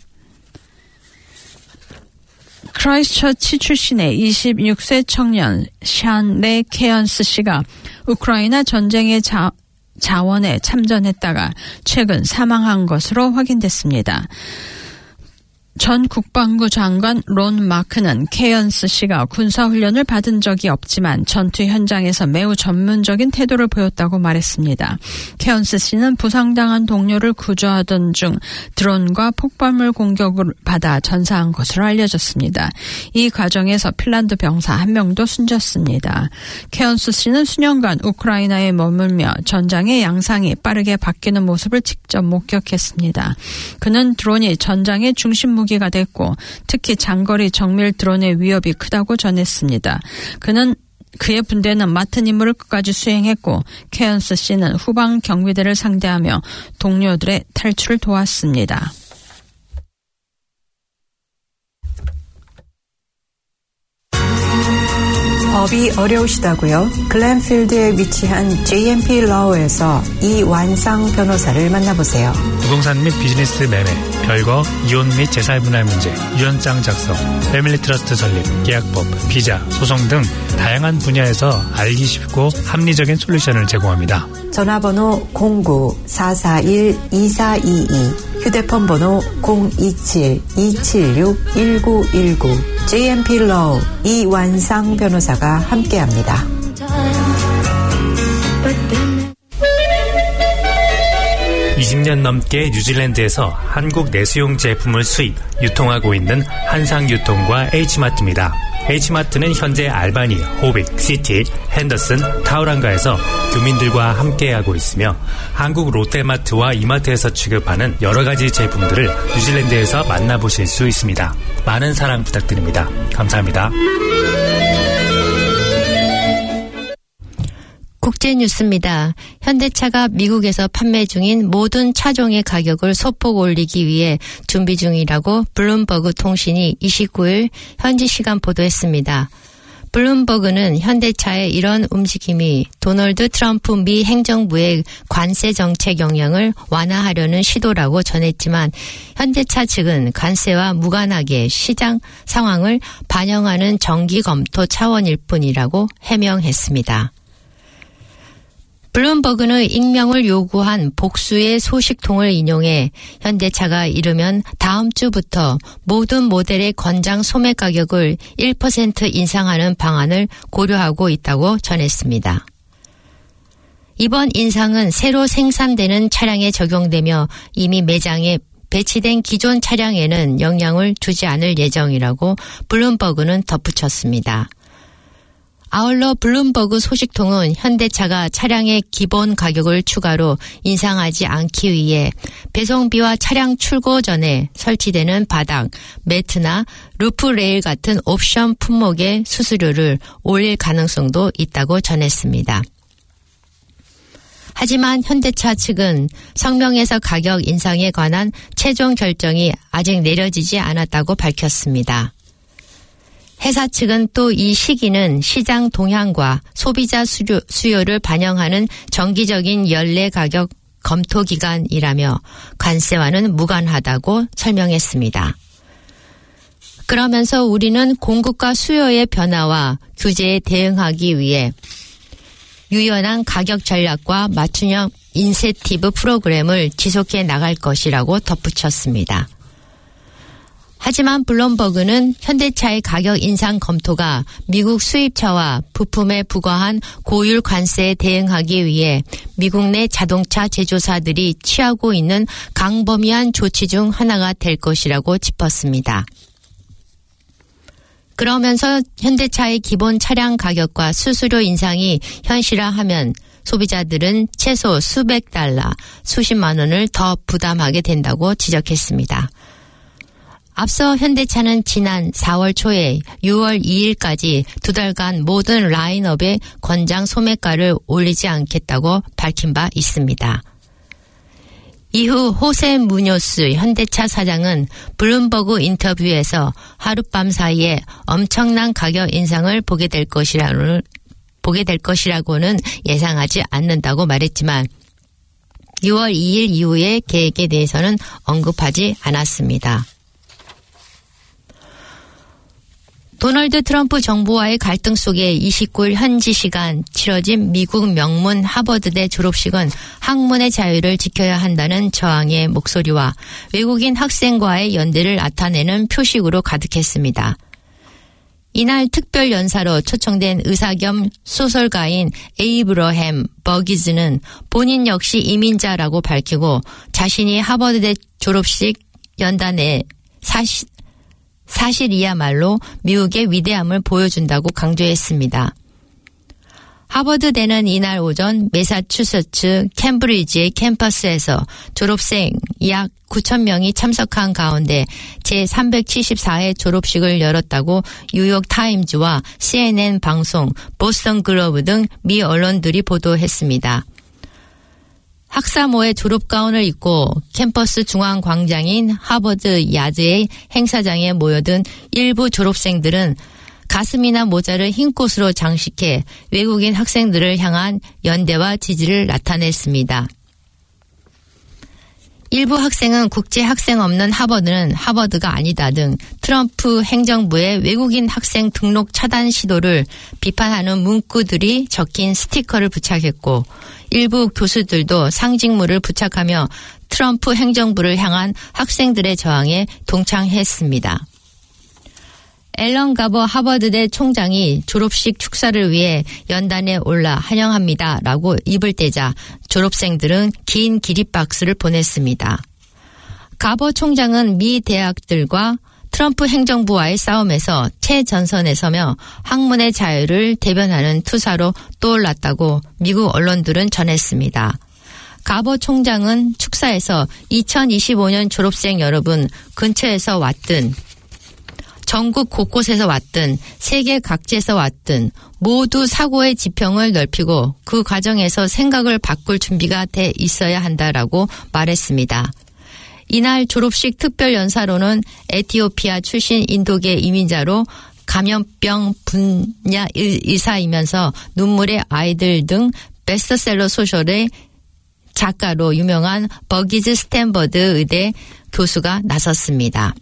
Speaker 7: 크라이스처치 출신의 이십육 세 청년 샨 케언스 씨가 우크라이나 전쟁의 자, 자원에 참전했다가 최근 사망한 것으로 확인됐습니다. 전 국방부 장관 론 마크는 케언스 씨가 군사훈련을 받은 적이 없지만 전투 현장에서 매우 전문적인 태도를 보였다고 말했습니다. 케언스 씨는 부상당한 동료를 구조하던 중 드론과 폭발물 공격을 받아 전사한 것으로 알려졌습니다. 이 과정에서 핀란드 병사 한 명도 숨졌습니다. 케언스 씨는 수년간 우크라이나에 머물며 전장의 양상이 빠르게 바뀌는 모습을 직접 목격했습니다. 그는 드론이 전장의 중심 무기가 됐고 특히 장거리 정밀 드론의 위협이 크다고 전했습니다. 그는 그의 분대는 맡은 임무를 끝까지 수행했고 케언스 씨는 후방 경비대를 상대하며 동료들의 탈출을 도왔습니다.
Speaker 11: 법이 어려우시다고요? 글렌필드에 위치한 제이엠피 라우에서 이완상 변호사를 만나보세요.
Speaker 8: 부동산 및 비즈니스 매매, 별거, 이혼 및 재산 분할 문제, 유언장 작성, 패밀리 트러스트 설립, 계약법, 비자, 소송 등 다양한 분야에서 알기 쉽고 합리적인 솔루션을 제공합니다.
Speaker 11: 전화번호 공구 사사일 이사이이, 휴대폰 번호 공이칠 이칠육 일구일구, 제이엠피 Law 이완상 변호사가 함께합니다.
Speaker 8: 이십 년 넘게 뉴질랜드에서 한국 내수용 제품을 수입, 유통하고 있는 한상유통과 H마트입니다. H마트는 현재 알바니, 호빅, 시티, 핸더슨, 타우랑가에서 교민들과 함께하고 있으며 한국 롯데마트와 이마트에서 취급하는 여러 가지 제품들을 뉴질랜드에서 만나보실 수 있습니다. 많은 사랑 부탁드립니다. 감사합니다.
Speaker 14: 국제뉴스입니다. 현대차가 미국에서 판매 중인 모든 차종의 가격을 소폭 올리기 위해 준비 중이라고 블룸버그 통신이 이십구일 현지 시간 보도했습니다. 블룸버그는 현대차의 이런 움직임이 도널드 트럼프 미 행정부의 관세 정책 영향을 완화하려는 시도라고 전했지만 현대차 측은 관세와 무관하게 시장 상황을 반영하는 정기 검토 차원일 뿐이라고 해명했습니다. 블룸버그는 익명을 요구한 복수의 소식통을 인용해 현대차가 이르면 다음 주부터 모든 모델의 권장 소매 가격을 일 퍼센트 인상하는 방안을 고려하고 있다고 전했습니다. 이번 인상은 새로 생산되는 차량에 적용되며 이미 매장에 배치된 기존 차량에는 영향을 주지 않을 예정이라고 블룸버그는 덧붙였습니다. 아울러 블룸버그 소식통은 현대차가 차량의 기본 가격을 추가로 인상하지 않기 위해 배송비와 차량 출고 전에 설치되는 바닥, 매트나 루프 레일 같은 옵션 품목의 수수료를 올릴 가능성도 있다고 전했습니다. 하지만 현대차 측은 성명에서 가격 인상에 관한 최종 결정이 아직 내려지지 않았다고 밝혔습니다. 회사 측은 또 이 시기는 시장 동향과 소비자 수요, 수요를 반영하는 정기적인 연례 가격 검토 기간이라며 관세와는 무관하다고 설명했습니다. 그러면서 우리는 공급과 수요의 변화와 규제에 대응하기 위해 유연한 가격 전략과 맞춤형 인센티브 프로그램을 지속해 나갈 것이라고 덧붙였습니다. 하지만 블룸버그는 현대차의 가격 인상 검토가 미국 수입차와 부품에 부과한 고율 관세에 대응하기 위해 미국 내 자동차 제조사들이 취하고 있는 광범위한 조치 중 하나가 될 것이라고 짚었습니다. 그러면서 현대차의 기본 차량 가격과 수수료 인상이 현실화하면 소비자들은 최소 수백 달러, 수십만 원을 더 부담하게 된다고 지적했습니다. 앞서 현대차는 지난 사월 초에 유월 이일까지 두 달간 모든 라인업의 권장 소매가를 올리지 않겠다고 밝힌 바 있습니다. 이후 호세 무뇨스 현대차 사장은 블룸버그 인터뷰에서 하룻밤 사이에 엄청난 가격 인상을 보게 될 것이라는 보게 될 것이라고는 예상하지 않는다고 말했지만 유월 이일 이후의 계획에 대해서는 언급하지 않았습니다. 도널드 트럼프 정부와의 갈등 속에 이십구일 현지 시간 치러진 미국 명문 하버드대 졸업식은 학문의 자유를 지켜야 한다는 저항의 목소리와 외국인 학생과의 연대를 나타내는 표식으로 가득했습니다. 이날 특별 연사로 초청된 의사 겸 소설가인 에이브러햄 버기즈는 본인 역시 이민자라고 밝히고 자신이 하버드대 졸업식 연단에 사실 사실이야말로 미국의 위대함을 보여준다고 강조했습니다. 하버드대는 이날 오전 매사추세츠 캠브리지의 캠퍼스에서 졸업생 약 구천 명이 참석한 가운데 제삼백칠십사회 졸업식을 열었다고 뉴욕타임즈와 씨엔엔 방송, 보스턴 글로브 등 미 언론들이 보도했습니다. 학사모의 졸업가운을 입고 캠퍼스 중앙 광장인 하버드 야드의 행사장에 모여든 일부 졸업생들은 가슴이나 모자를 흰 꽃으로 장식해 외국인 학생들을 향한 연대와 지지를 나타냈습니다. 일부 학생은 국제 학생 없는 하버드는 하버드가 아니다 등 트럼프 행정부의 외국인 학생 등록 차단 시도를 비판하는 문구들이 적힌 스티커를 부착했고 일부 교수들도 상징물을 부착하며 트럼프 행정부를 향한 학생들의 저항에 동참했습니다. 앨런 가버 하버드대 총장이 졸업식 축사를 위해 연단에 올라 환영합니다 라고 입을 떼자 졸업생들은 긴 기립박수를 보냈습니다. 가버 총장은 미 대학들과 트럼프 행정부와의 싸움에서 최전선에 서며 학문의 자유를 대변하는 투사로 떠올랐다고 미국 언론들은 전했습니다. 가버 총장은 축사에서 이천이십오년 졸업생 여러분 근처에서 왔든 전국 곳곳에서 왔든 세계 각지에서 왔든 모두 사고의 지평을 넓히고 그 과정에서 생각을 바꿀 준비가 돼 있어야 한다라고 말했습니다. 이날 졸업식 특별 연사로는 에티오피아 출신 인도계 이민자로 감염병 분야 의사이면서 눈물의 아이들 등 베스트셀러 소설의 작가로 유명한 버기즈 스탠버드 의대 교수가 나섰습니다.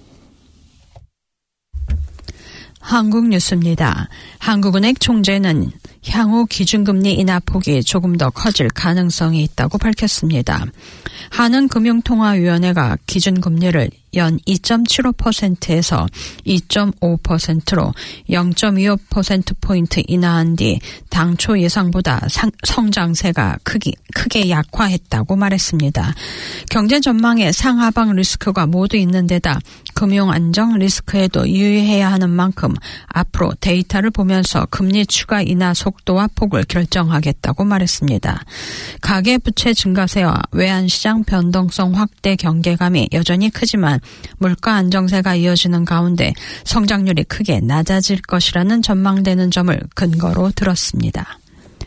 Speaker 7: 한국 뉴스입니다. 한국은행 총재는 향후 기준금리 인하폭이 조금 더 커질 가능성이 있다고 밝혔습니다. 한은금융통화위원회가 기준금리를 연 이 점 칠오 퍼센트에서 이 점 오 퍼센트로 영 점 이오 퍼센트포인트 인하한 뒤 당초 예상보다 상, 성장세가 크기, 크게 약화했다고 말했습니다. 경제 전망에 상하방 리스크가 모두 있는 데다 금융 안정 리스크에도 유의해야 하는 만큼 앞으로 데이터를 보면서 금리 추가 인하 속도와 폭을 결정하겠다고 말했습니다. 가계부채 증가세와 외환시장 변동성 확대 경계감이 여전히 크지만 물가 안정세가 이어지는 가운데 성장률이 크게 낮아질 것이라는 전망되는 점을 근거로 들었습니다.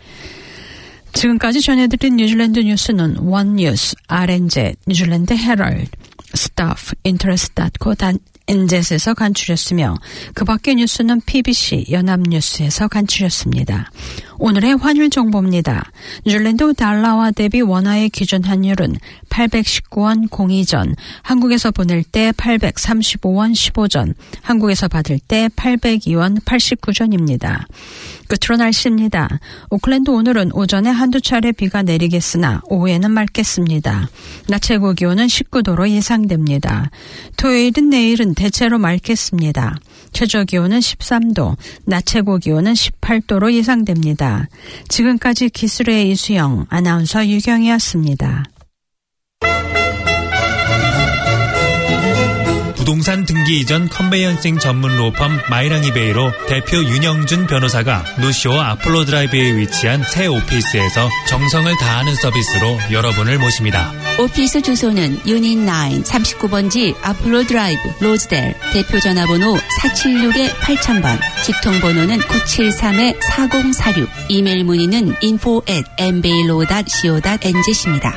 Speaker 7: 지금까지 전해드린 뉴질랜드 뉴스는 원뉴스, 알엔젯, 뉴질랜드 헤럴드, 스타프, 인터레스트 닷코 엔젯에서 간추렸으며 그 밖의 뉴스는 피비씨 연합뉴스에서 간추렸습니다. 오늘의 환율 정보입니다. 뉴질랜드 달러와 대비 원화의 기준 환율은 팔백십구 원 공이 전, 한국에서 보낼 때 팔백삼십오 원 십오 전, 한국에서 받을 때 팔백이 원 팔십구 전입니다. 끝으로 날씨입니다. 오클랜드 오늘은 오전에 한두 차례 비가 내리겠으나 오후에는 맑겠습니다. 낮 최고 기온은 십구 도로 예상됩니다. 토요일은 내일은 대체로 맑겠습니다. 최저 기온은 십삼 도, 낮 최고 기온은 십팔 도로 예상됩니다. 지금까지 기술의 이수영, 아나운서 유경이었습니다.
Speaker 8: 부동산 등기 이전 컨베이언싱 전문 로펌 마이랑이베이로 대표 윤영준 변호사가 노쇼와 아폴로 드라이브에 위치한 새 오피스에서 정성을 다하는 서비스로 여러분을 모십니다.
Speaker 9: 오피스 주소는 유닛 나인 삼십구 번지 아폴로 드라이브 로즈델, 대표 전화번호 사칠육 팔천 번, 직통번호는 구칠삼 사공사육, 이메일 문의는 info at 엠베일로 닷 씨오 닷 엔지입니다.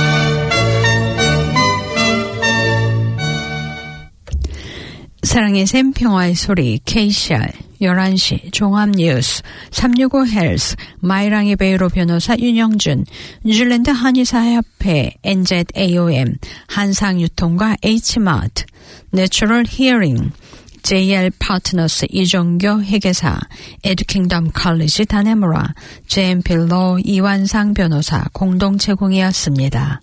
Speaker 7: 사랑의 샘 평화의 소리 케이씨알 열한 시 종합뉴스 삼육오 헬스 마이랑이 베이로 변호사 윤영준 뉴질랜드 한의사협회 엔제이오엠 한상유통과 H마트 내추럴 히어링 제이엘 파트너스 이종교 회계사 에듀킹덤 컬리지 다네모라 제엠필로 이완상 변호사 공동 제공이었습니다.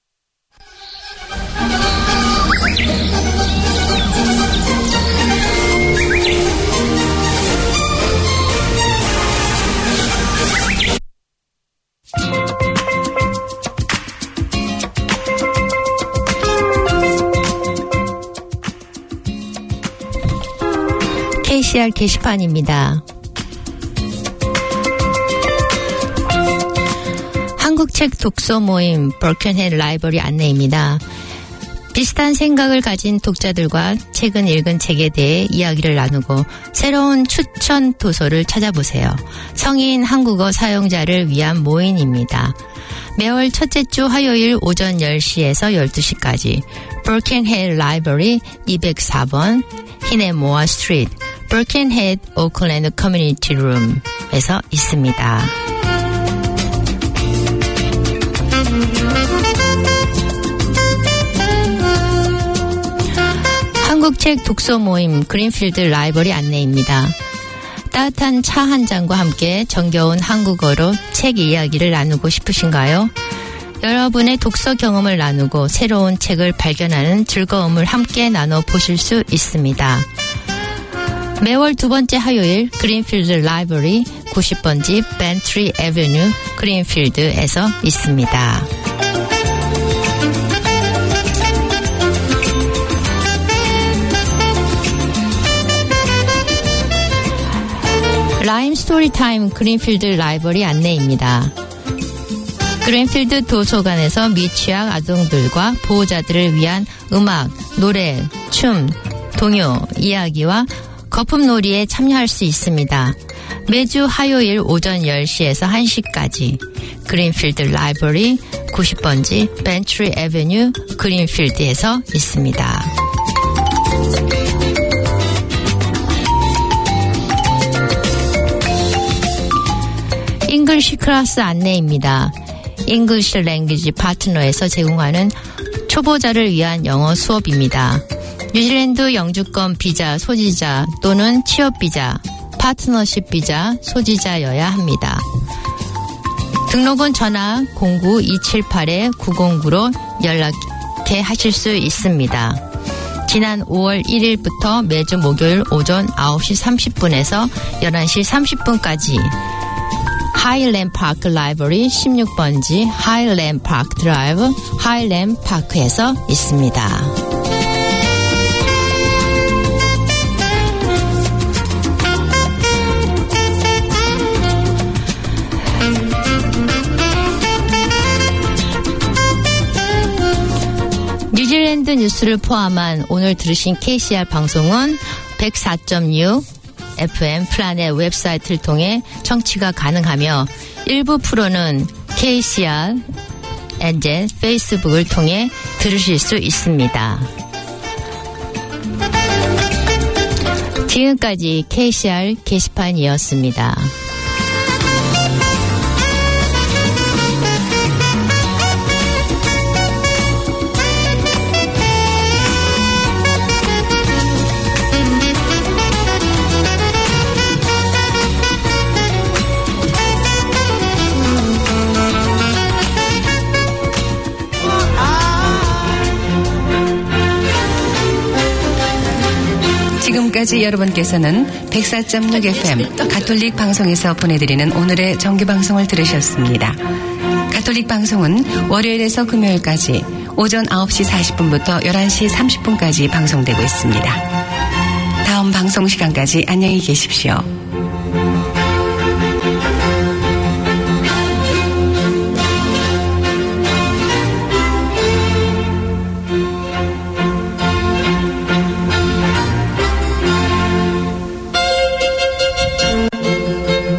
Speaker 14: 케이씨알 게시판입니다. 한국책 독서 모임 버켄헤드 라이브러리 안내입니다. 비슷한 생각을 가진 독자들과 최근 읽은 책에 대해 이야기를 나누고 새로운 추천 도서를 찾아보세요. 성인 한국어 사용자를 위한 모임입니다. 매월 첫째 주 화요일 오전 열 시에서 열두 시까지 버켄헤드 라이브러리 이백사 번 히네모아 스트리트 버켄헤드 오클랜드 커뮤니티 룸에서 있습니다. 한국책 독서 모임 그린필드 라이브러리 안내입니다. 따뜻한 차 한 잔과 함께 정겨운 한국어로 책 이야기를 나누고 싶으신가요? 여러분의 독서 경험을 나누고 새로운 책을 발견하는 즐거움을 함께 나눠보실 수 있습니다. 매월 두 번째 화요일 그린필드 라이브러리 구십 번지 벤트리 애비뉴 그린필드에서 있습니다. 라임 스토리타임 그린필드 라이브러리 안내입니다. 그린필드 도서관에서 미취학 아동들과 보호자들을 위한 음악, 노래, 춤, 동요, 이야기와 거품놀이에 참여할 수 있습니다. 매주 화요일 오전 열 시에서 한 시까지 그린필드 라이브러리 구십 번지 벤트리 애비뉴 그린필드에서 있습니다. 잉글리시 클래스 안내입니다. 잉글리시 랭귀지 파트너에서 제공하는 초보자를 위한 영어 수업입니다. 뉴질랜드 영주권 비자 소지자 또는 취업 비자, 파트너십 비자 소지자여야 합니다. 등록은 전화 공구 이칠팔 구공구로 연락해 하실 수 있습니다. 지난 오월 일일부터 매주 목요일 오전 아홉 시 삼십 분에서 열한 시 삼십 분까지 하일랜드 파크 라이브러리 십육 번지 하일랜드 파크 드라이브 하일랜드 파크에서 있습니다. 뉴질랜드 뉴스를 포함한 오늘 들으신 케이씨알 방송은 백사 점 육 에프엠 플라넷 웹사이트를 통해 청취가 가능하며 일부 프로는 케이씨알 엔제 페이스북을 통해 들으실 수 있습니다. 지금까지 케이씨알 게시판이었습니다.
Speaker 1: 지금까지 여러분께서는 백사 점 육 에프엠 가톨릭 방송에서 보내드리는 오늘의 정규방송을 들으셨습니다. 가톨릭 방송은 월요일에서 금요일까지 오전 아홉 시 사십 분부터 열한 시 삼십 분까지 방송되고 있습니다. 다음 방송 시간까지 안녕히 계십시오.